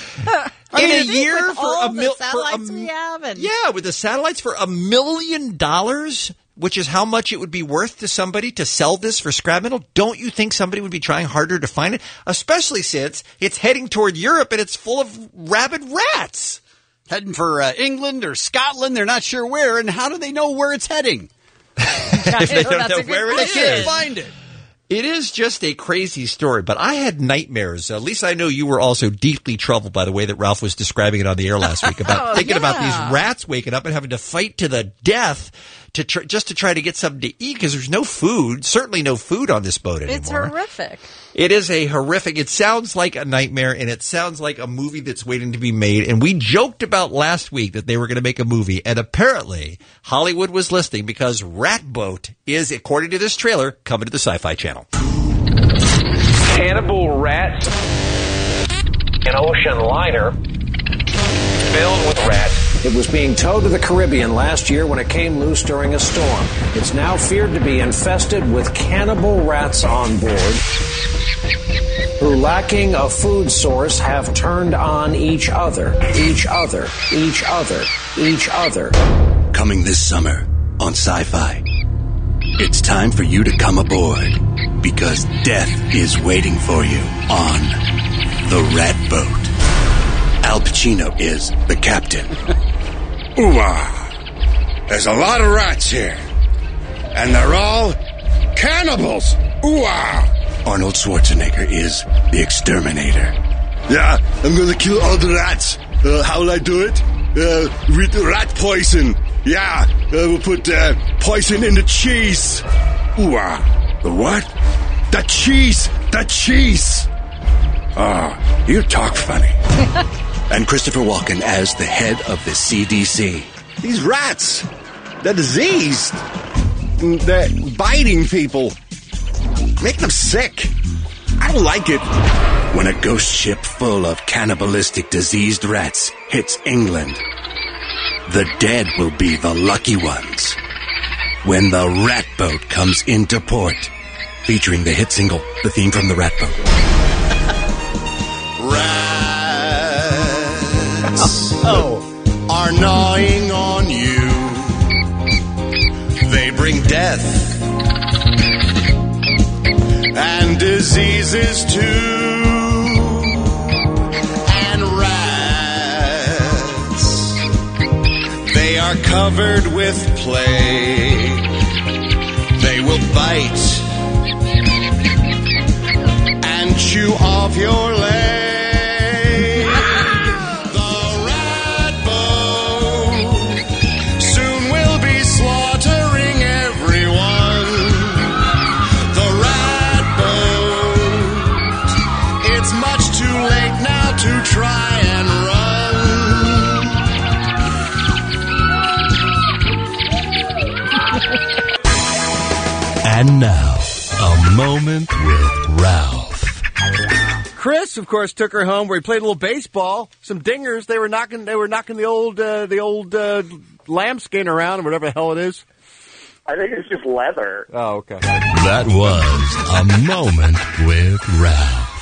I in mean, a I think year with for all a the mil- for a satellites m- we have, and Yeah, with the satellites for a million dollars, which is how much it would be worth to somebody to sell this for scrap metal. Don't you think somebody would be trying harder to find it? Especially since it's heading toward Europe and it's full of rabid rats. Heading for uh, England or Scotland. They're not sure where. And how do they know where it's heading? If they don't know where it They is. can't find it. It is just a crazy story, but I had nightmares. At least I know you were also deeply troubled by the way that Ralph was describing it on the air last week about Oh, thinking about yeah. these rats waking up and having to fight to the death to tr- just to try to get something to eat because there's no food, certainly no food on this boat anymore. it's horrific. It is a horrific, it sounds like a nightmare, and it sounds like a movie that's waiting to be made. And we joked about last week that they were going to make a movie, and apparently Hollywood was listening because Rat Boat is, according to this trailer, coming to the Sci-Fi Channel. Cannibal rats, an ocean liner filled with rats. It was being towed to the Caribbean last year when it came loose during a storm. It's now feared to be infested with cannibal rats on board, who, lacking a food source, have turned on each other, each other, each other, each other. Coming this summer on Sci-Fi. It's time for you to come aboard because death is waiting for you on the Rat Boat. Al Pacino is the captain. Ooh-ah. There's a lot of rats here. And they're all cannibals. Ooh-ah. Arnold Schwarzenegger is the exterminator. Yeah, I'm gonna kill all the rats. Uh, how will I do it? Uh, with rat poison. Yeah, uh, we'll put uh, poison in the cheese. Ooh-ah. The what? The cheese. The cheese. Ah, you talk funny. And Christopher Walken as the head of the C D C. These rats, they're diseased. They're biting people. Making them sick. I don't like it. When a ghost ship full of cannibalistic diseased rats hits England, the dead will be the lucky ones. when the Rat Boat comes into port. Featuring the hit single, the theme from the Rat Boat. Rats oh. are gnawing on you. They bring death and diseases too. And rats, they are covered with plague. They will bite and chew off your leg. The rat boat soon will be slaughtering everyone. The rat boat, it's much too late now to try and run. And now, a moment with Ralph. Chris, of course, took her home where he played a little baseball. Some dingers. They were knocking. They were knocking the old, uh, the old uh, lambskin around, or whatever the hell it is. I think it's just leather. Oh, okay. That was a moment with Ralph.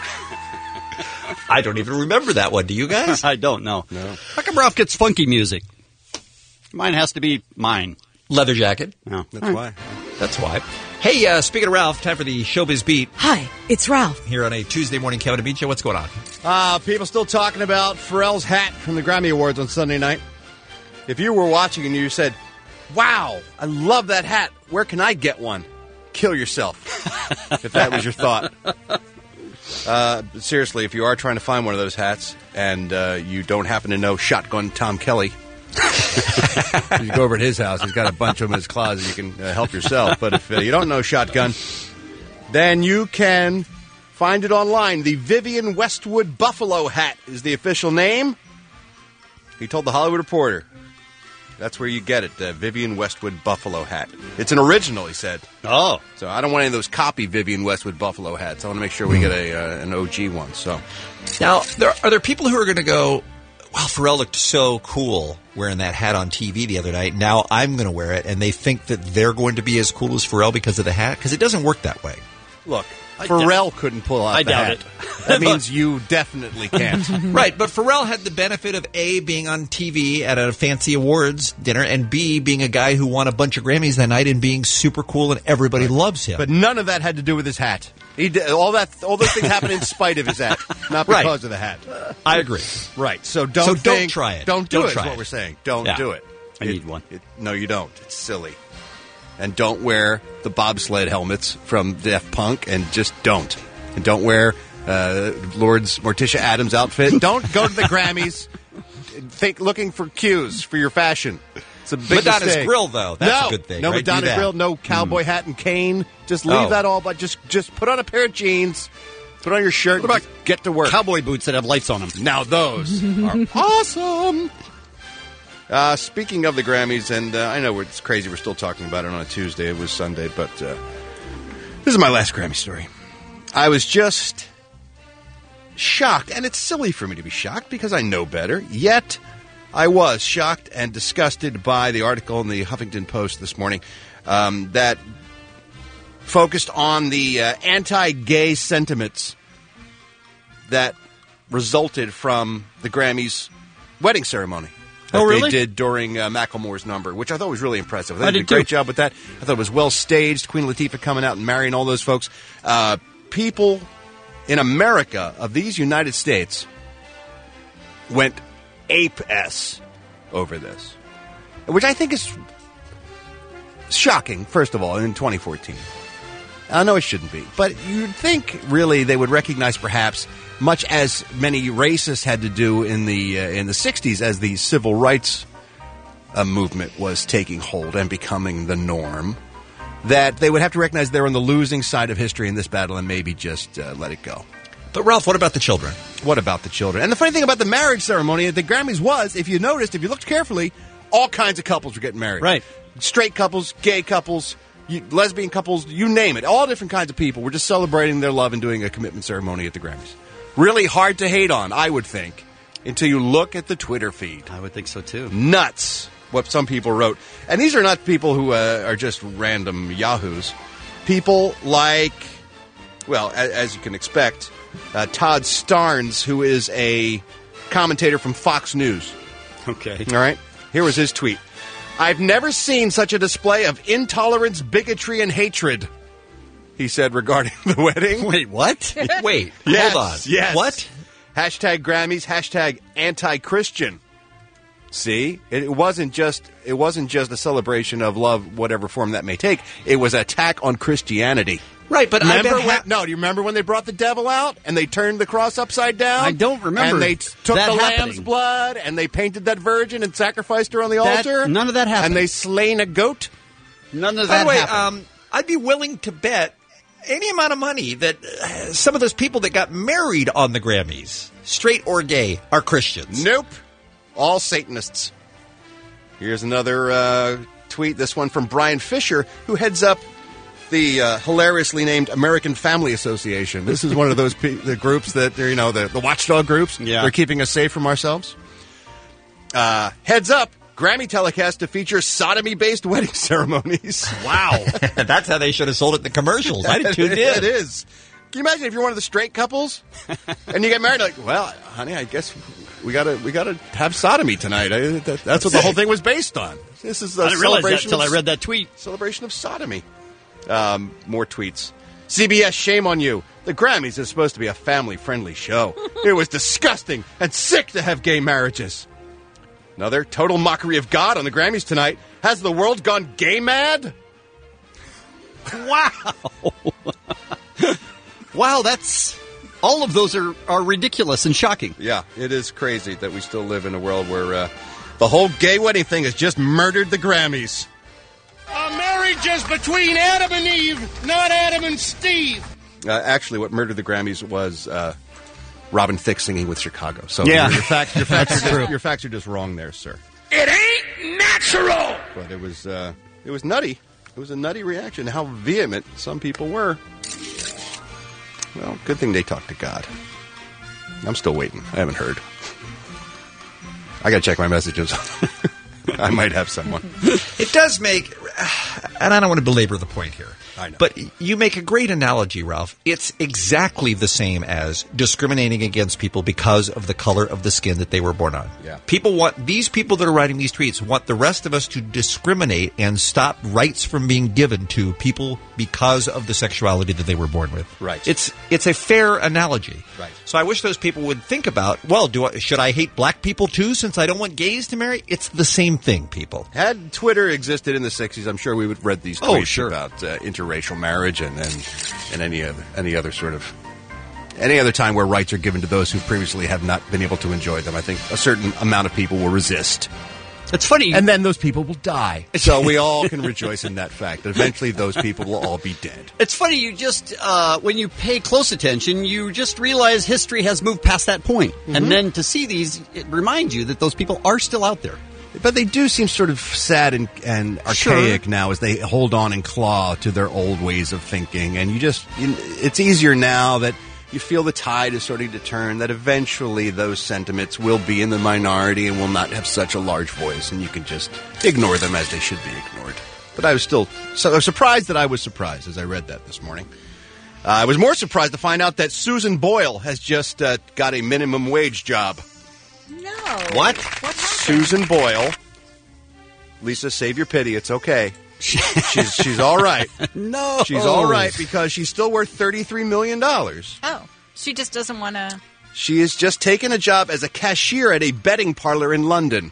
I don't even remember that one. Do you guys? I don't know. No. How come Ralph gets funky music? Mine has to be mine. Leather jacket. No, that's why. That's why. Hey, uh, speaking of Ralph, time for the Showbiz Beat. Hi, it's Ralph. Here on a Tuesday morning Kevin and Beat Show. What's going on? Uh, people still talking about Pharrell's hat from the Grammy Awards on Sunday night. If you were watching and you said, wow, I love that hat, where can I get one? Kill yourself, if that was your thought. Uh, seriously, if you are trying to find one of those hats and uh, you don't happen to know Shotgun Tom Kelly, you go over at his house. He's got a bunch of them in his closet. You can uh, help yourself. But if uh, you don't know Shotgun, then you can find it online. The Vivian Westwood Buffalo hat is the official name. He told the Hollywood Reporter. That's where you get it, the Vivian Westwood Buffalo hat. It's an original, he said. Oh. So I don't want any of those copy Vivian Westwood Buffalo hats. I want to make sure we get a uh, an O G one. So now, there, are there people who are going to go, wow, Pharrell looked so cool wearing that hat on T V the other night. Now I'm going to wear it, and they think that they're going to be as cool as Pharrell because of the hat? Because it doesn't work that way. Look, I Pharrell doubt- couldn't pull out I the doubt hat. it. That means you definitely can't. Right, but Pharrell had the benefit of A, being on T V at a fancy awards dinner, and B, being a guy who won a bunch of Grammys that night and being super cool and everybody loves him. But none of that had to do with his hat. He did, all that, all those things happened in spite of his hat, not Right. because of the hat. I agree. Right. So don't So don't think- try it. Don't do Don't it. Is try what it. we're saying. Don't Yeah. do it. I It- need one. it- no, you don't. It's silly. And don't wear the bobsled helmets from Daft Punk, and just don't. And don't wear uh, Lord's Morticia Adams outfit. Don't go to the Grammys think looking for cues for your fashion. It's a big Madonna's mistake. grill, though. That's no, a good thing, No right? Do Madonna that. grill, no cowboy Mm. hat and cane. Just leave Oh. that all, but just just put on a pair of jeans, put on your shirt, What about and get to work. Cowboy boots that have lights on them? Now those are awesome. Uh, speaking of the Grammys, and uh, I know it's crazy we're still talking about it on a Tuesday. It was Sunday, but uh, this is my last Grammy story. I was just shocked, and it's silly for me to be shocked because I know better, yet I was shocked and disgusted by the article in the Huffington Post this morning um, that focused on the uh, anti-gay sentiments that resulted from the Grammys wedding ceremony that Oh, really? they did during uh, Macklemore's number, which I thought was really impressive. They I did, did a great too. job with that. I thought it was well staged. Queen Latifah coming out and marrying all those folks. Uh, people in America of these United States went ape-s over this, which I think is shocking, first of all, in twenty fourteen. I know it shouldn't be, but you'd think, really, they would recognize, perhaps, much as many racists had to do in the uh, in the sixties as the civil rights uh, movement was taking hold and becoming the norm, that they would have to recognize they're on the losing side of history in this battle and maybe just uh, let it go. But, Ralph, what about the children? What about the children? And the funny thing about the marriage ceremony at the Grammys was, if you noticed, if you looked carefully, all kinds of couples were getting married. Right. Straight couples, gay couples, you, lesbian couples, you name it. All different kinds of people were just celebrating their love and doing a commitment ceremony at the Grammys. Really hard to hate on, I would think, until you look at the Twitter feed. I would think so, too. Nuts. what some people wrote. And these are not people who uh, are just random yahoos. People like, well, as, as you can expect, uh, Todd Starnes, who is a commentator from Fox News. Okay. All right. Here was his tweet. I've never seen such a display of intolerance, bigotry, and hatred, he said regarding the wedding. Wait, what? Wait, yes, hold on. Yes. What? Hashtag Grammys, hashtag anti-Christian. See? It wasn't just it wasn't just a celebration of love, whatever form that may take. It was an attack on Christianity. Right, but I remember bet when, ha- no, do you remember when they brought the devil out and they turned the cross upside down? I don't remember And they t- took that the happening. lamb's blood and they painted that virgin and sacrificed her on the That- altar. none of that happened. And they slain a goat. None of By that the way, happened. um, I'd be willing to bet any amount of money that uh, some of those people that got married on the Grammys, straight or gay, are Christians. Nope. All Satanists. Here's another uh, tweet, this one from Brian Fisher, who heads up the uh, hilariously named American Family Association. This is one of those pe- the groups that, they're, you know, the, the watchdog groups. Yeah. They're keeping us safe from ourselves. Uh, heads up, Grammy telecast to feature sodomy-based wedding ceremonies. Wow. That's how they should have sold it in the commercials. I tuned in. It is. Can you imagine if you're one of the straight couples and you get married? Like, well, honey, I guess we gotta we gotta have sodomy tonight. I, that, that's what the whole thing was based on. This is a I didn't realize that celebration until I of- read that tweet. Celebration of sodomy. Um, more tweets. C B S, shame on you. The Grammys is supposed to be a family-friendly show. It was disgusting and sick to have gay marriages. Another total mockery of God on the Grammys tonight. Has the world gone gay mad? Wow. Wow, that's... All of those are, are ridiculous and shocking. Yeah, it is crazy that we still live in a world where uh, the whole gay wedding thing has just murdered the Grammys. A marriage is between Adam and Eve, not Adam and Steve. Uh, actually, what murdered the Grammys was uh, Robin Thicke singing with Chicago. So Yeah. your, your, fact, your, facts That's are true. just, your facts are just wrong there, sir. It ain't natural. But it was uh, it was nutty. It was a nutty reaction. How vehement some people were. Well, good thing they talked to God. I'm still waiting. I haven't heard. I got to check my messages. I might have someone. It does make, and I don't want to belabor the point here. I know. But you make a great analogy, Ralph. It's exactly the same as discriminating against people because of the color of the skin that they were born on. Yeah. People want, these people that are writing these tweets want the rest of us to discriminate and stop rights from being given to people because of the sexuality that they were born with. Right. It's it's a fair analogy. Right. So I wish those people would think about, well, do I, should I hate black people too since I don't want gays to marry? It's the same thing, people. Had Twitter existed in the sixties, I'm sure we would have read these tweets Oh, sure. about uh, interracial marriage and, and and any other any other sort of any other time where rights are given to those who previously have not been able to enjoy them. I think a certain amount of people will resist. It's funny. And then those people will die. So we all can rejoice in that fact that eventually those people will all be dead. It's funny, you just, uh, when you pay close attention, you just realize history has moved past that point. Mm-hmm. And then to see these, it reminds you that those people are still out there. But they do seem sort of sad and, and archaic Sure. now as they hold on and claw to their old ways of thinking. And you just, you, it's easier now that you feel the tide is starting to turn, that eventually those sentiments will be in the minority and will not have such a large voice, and you can just ignore them as they should be ignored. But I was still so I was surprised that I was surprised as I read that this morning. Uh, I was more surprised to find out that Susan Boyle has just uh, got a minimum wage job. No. What? Susan Boyle. Lisa, save your pity. It's okay. she's she's all right. No. She's all right because she's still worth thirty-three million dollars. Oh, she just doesn't want to. She has just taken a job as a cashier at a betting parlor in London.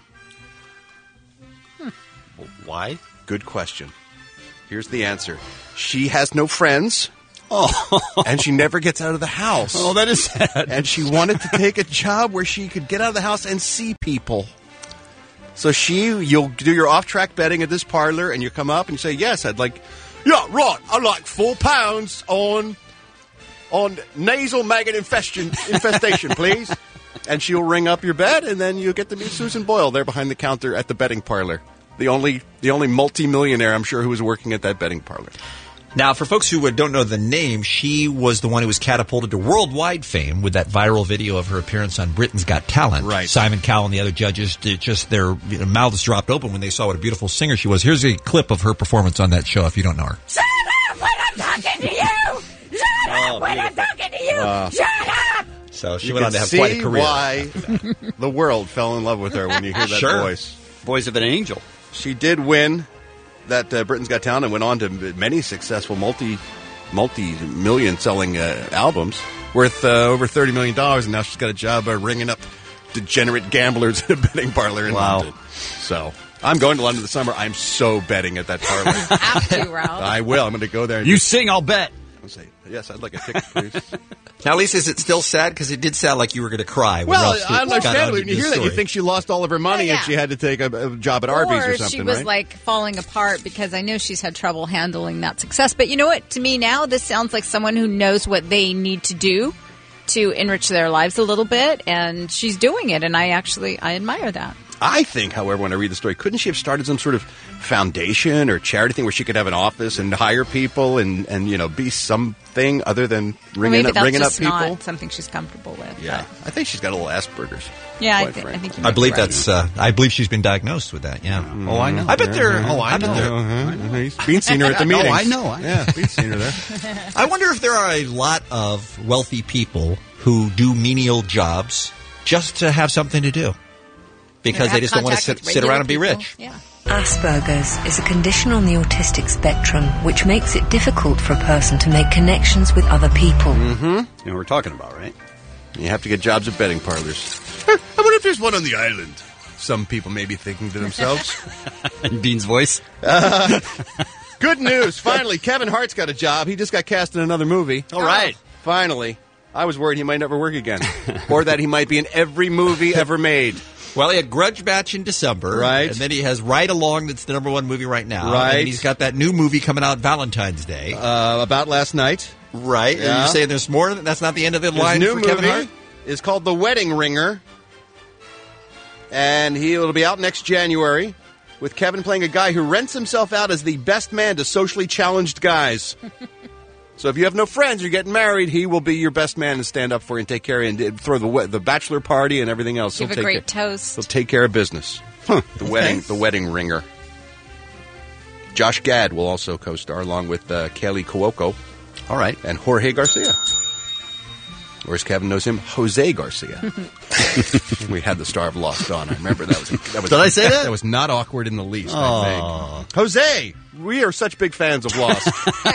Why? Good question. Here's the answer. She has no friends. Oh. And she never gets out of the house. Oh, that is sad. And she wanted to take a job where she could get out of the house and see people. So she, you'll do your off-track betting at this parlor, and you come up and you say, yes, I'd like, yeah, right, I'd like four pounds on on nasal maggot infestation, infestation, please. And she'll ring up your bet, and then you'll get to meet Susan Boyle there behind the counter at the betting parlor. The only the only multi-millionaire, I'm sure, who was working at that betting parlor. Now, for folks who don't know the name, she was the one who was catapulted to worldwide fame with that viral video of her appearance on Britain's Got Talent. Right. Simon Cowell and the other judges did just their you know, mouths dropped open when they saw what a beautiful singer she was. Here's a clip of her performance on that show if you don't know her. Shut up when I'm talking to you! Shut Oh, up when I'm talking to you! Uh, Shut up! So she you went can on to have see quite a career. why the world fell in love with her when you hear that Sure. voice. Voice of an angel. She did win that uh, Britain's Got Talent and went on to many successful multi multi million selling uh, albums worth uh, over thirty million dollars, and now she's got a job uh, ringing up degenerate gamblers at a betting parlor in Wow. London. So I'm going to London this summer. I'm so betting at that parlor. Have to, Ralph. I will. I'm going to go there. And You just- sing, I'll bet. I'll say, yes, I'd like a ticket, please. Now, Lisa, is it still sad? Because it did sound like you were going to cry. When Well, Ralph Stewart I got understand on when you this hear that. You story. think she lost all of her money Oh, yeah. and she had to take a, a job at Arby's or Or something, she was right? like falling apart because I know she's had trouble handling that success. But you know what? To me now, this sounds like someone who knows what they need to do to enrich their lives a little bit, and she's doing it. And I actually I admire that. I think, however, when I read the story, couldn't she have started some sort of foundation or charity thing where she could have an office and hire people and, and you know, be something other than Or ringing maybe up, that's ringing up just people? not something she's comfortable with. Yeah, I think she's got a little Asperger's. Yeah, I, quite think I frankly. think you I might believe be right. that's. Uh, I believe she's been diagnosed with that. Yeah. Oh, I know. I bet they're. Oh, I bet know. they're- Uh-huh. He's been seen her at the No, meetings. I know. I know. Yeah, been seen her there. I wonder if there are a lot of wealthy people who do menial jobs just to have something to do because Or they have just don't want to contact sit, with sit around and be regular rich. people. Yeah. Asperger's is a condition on the autistic spectrum which makes it difficult for a person to make connections with other people. Mm-hmm. You know what we're talking about, right? You have to get jobs at betting parlors. I wonder if there's one on the island. Some people may be thinking to themselves. In Bean's voice. Uh, good news. Finally, Kevin Hart's got a job. He just got cast in another movie. All right. Finally. I was worried he might never work again. Or that he might be in every movie ever made. Well, he had Grudge Match in December, Right. And then he has Ride Along, that's the number one movie right now, Right. And he's got that new movie coming out Valentine's Day, Uh, about last night. right? yeah. Are you saying there's more? That's not the end of the His line new for Kevin Hart. movie is called The Wedding Ringer. And he will be out next January with Kevin playing a guy who rents himself out as the best man to socially challenged guys. So if you have no friends, you're getting married, he will be your best man and stand up for you and take care of you and throw the we- the bachelor party and everything else. Give He'll a take great care, toast. He'll take care of business. The wedding, the wedding ringer. Josh Gad will also co-star along with uh, Kelly Cuoco. All right. And Jorge Garcia. Or as Kevin knows him, Jose Garcia. We had the star of Lost on. I remember that was. That was Did I say that? That was not awkward in the least. Aw. I think. Jose, we are such big fans of Lost.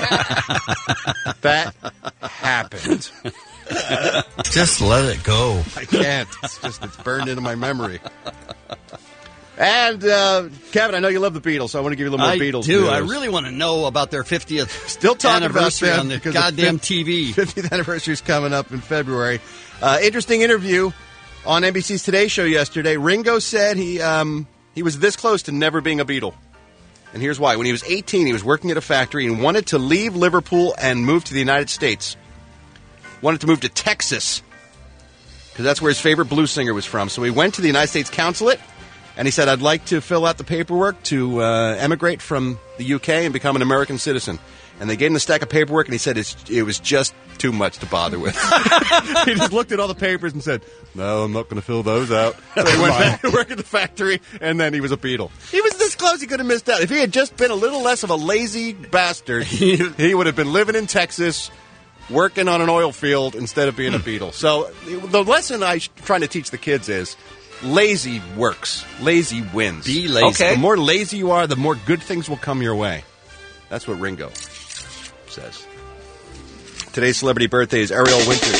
That happened. Just let it go. I can't. It's just it's burned into my memory. And uh, Kevin, I know you love the Beatles, so I want to give you a little more I Beatles do. news. I really want to know about their fiftieth Still talking anniversary about them on the because goddamn the T V. fiftieth anniversary is coming up in February. Uh, interesting interview on N B C's Today Show yesterday. Ringo said he um, he was this close to never being a Beatle. And here's why. When he was eighteen, he was working at a factory and wanted to leave Liverpool and move to the United States. Wanted to move to Texas because that's where his favorite blues singer was from. So he went to the United States consulate and he said, I'd like to fill out the paperwork to uh, emigrate from the U K and become an American citizen. And they gave him the stack of paperwork, and he said it's, it was just too much to bother with. He just looked at all the papers and said, no, I'm not going to fill those out. So he went back to work at the factory, and then he was a Beatle. He was this close, he could have missed out. If he had just been a little less of a lazy bastard, he would have been living in Texas, working on an oil field instead of being a Beatle. So the lesson I'm trying to teach the kids is, lazy works. Lazy wins. Be lazy. The more lazy you are, the more good things will come your way. That's what Ringo says. Today's celebrity birthday is Ariel Winters.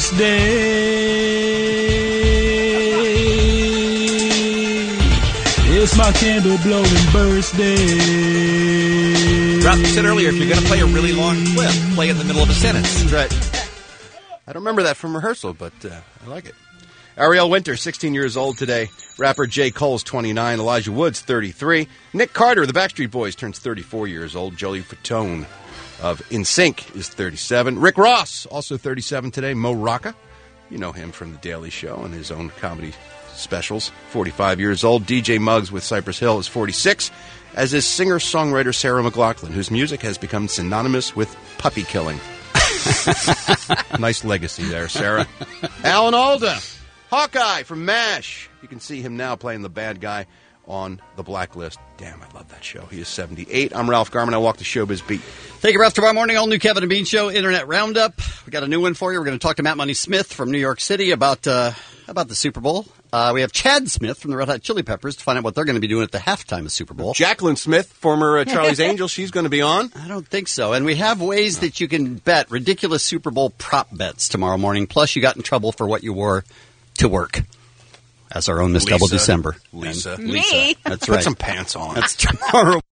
Birthday. It's my candle blowing birthday. Ralph, you said earlier, if you're going to play a really long clip, play it in the middle of a sentence. That's right. I don't remember that from rehearsal, but uh, I like it. Ariel Winter, sixteen years old today. Rapper J. Cole's twenty-nine. Elijah Woods, thirty-three. Nick Carter of the Backstreet Boys turns thirty-four years old. Joey Fatone of N Sync is thirty-seven. Rick Ross, also thirty-seven today. Mo Rocca, you know him from The Daily Show and his own comedy specials. forty-five years old. D J Muggs with Cypress Hill is forty-six. as is singer-songwriter Sarah McLachlan, whose music has become synonymous with puppy killing. Nice legacy there, Sarah. Alan Alda, Hawkeye from MASH. You can see him now playing the bad guy on The Blacklist. Damn, I love that show. He is seventy-eight. I'm Ralph Garman. I walk the Showbiz Beat. Thank you, Ralph. Tomorrow morning, all new Kevin and Bean Show Internet Roundup. We got a new one for you. We're going to talk to Matt Money Smith from New York City about uh, about the Super Bowl. Uh, we have Chad Smith from the Red Hot Chili Peppers to find out what they're going to be doing at the halftime of Super Bowl. Jacqueline Smith, former uh, Charlie's Angel, she's going to be on. I don't think so. And we have ways no. that you can bet ridiculous Super Bowl prop bets tomorrow morning. Plus, you got in trouble for what you wore to work. As our own Miss Lisa. Double December. Lisa. And Me? That's right. Put some pants on. That's tomorrow.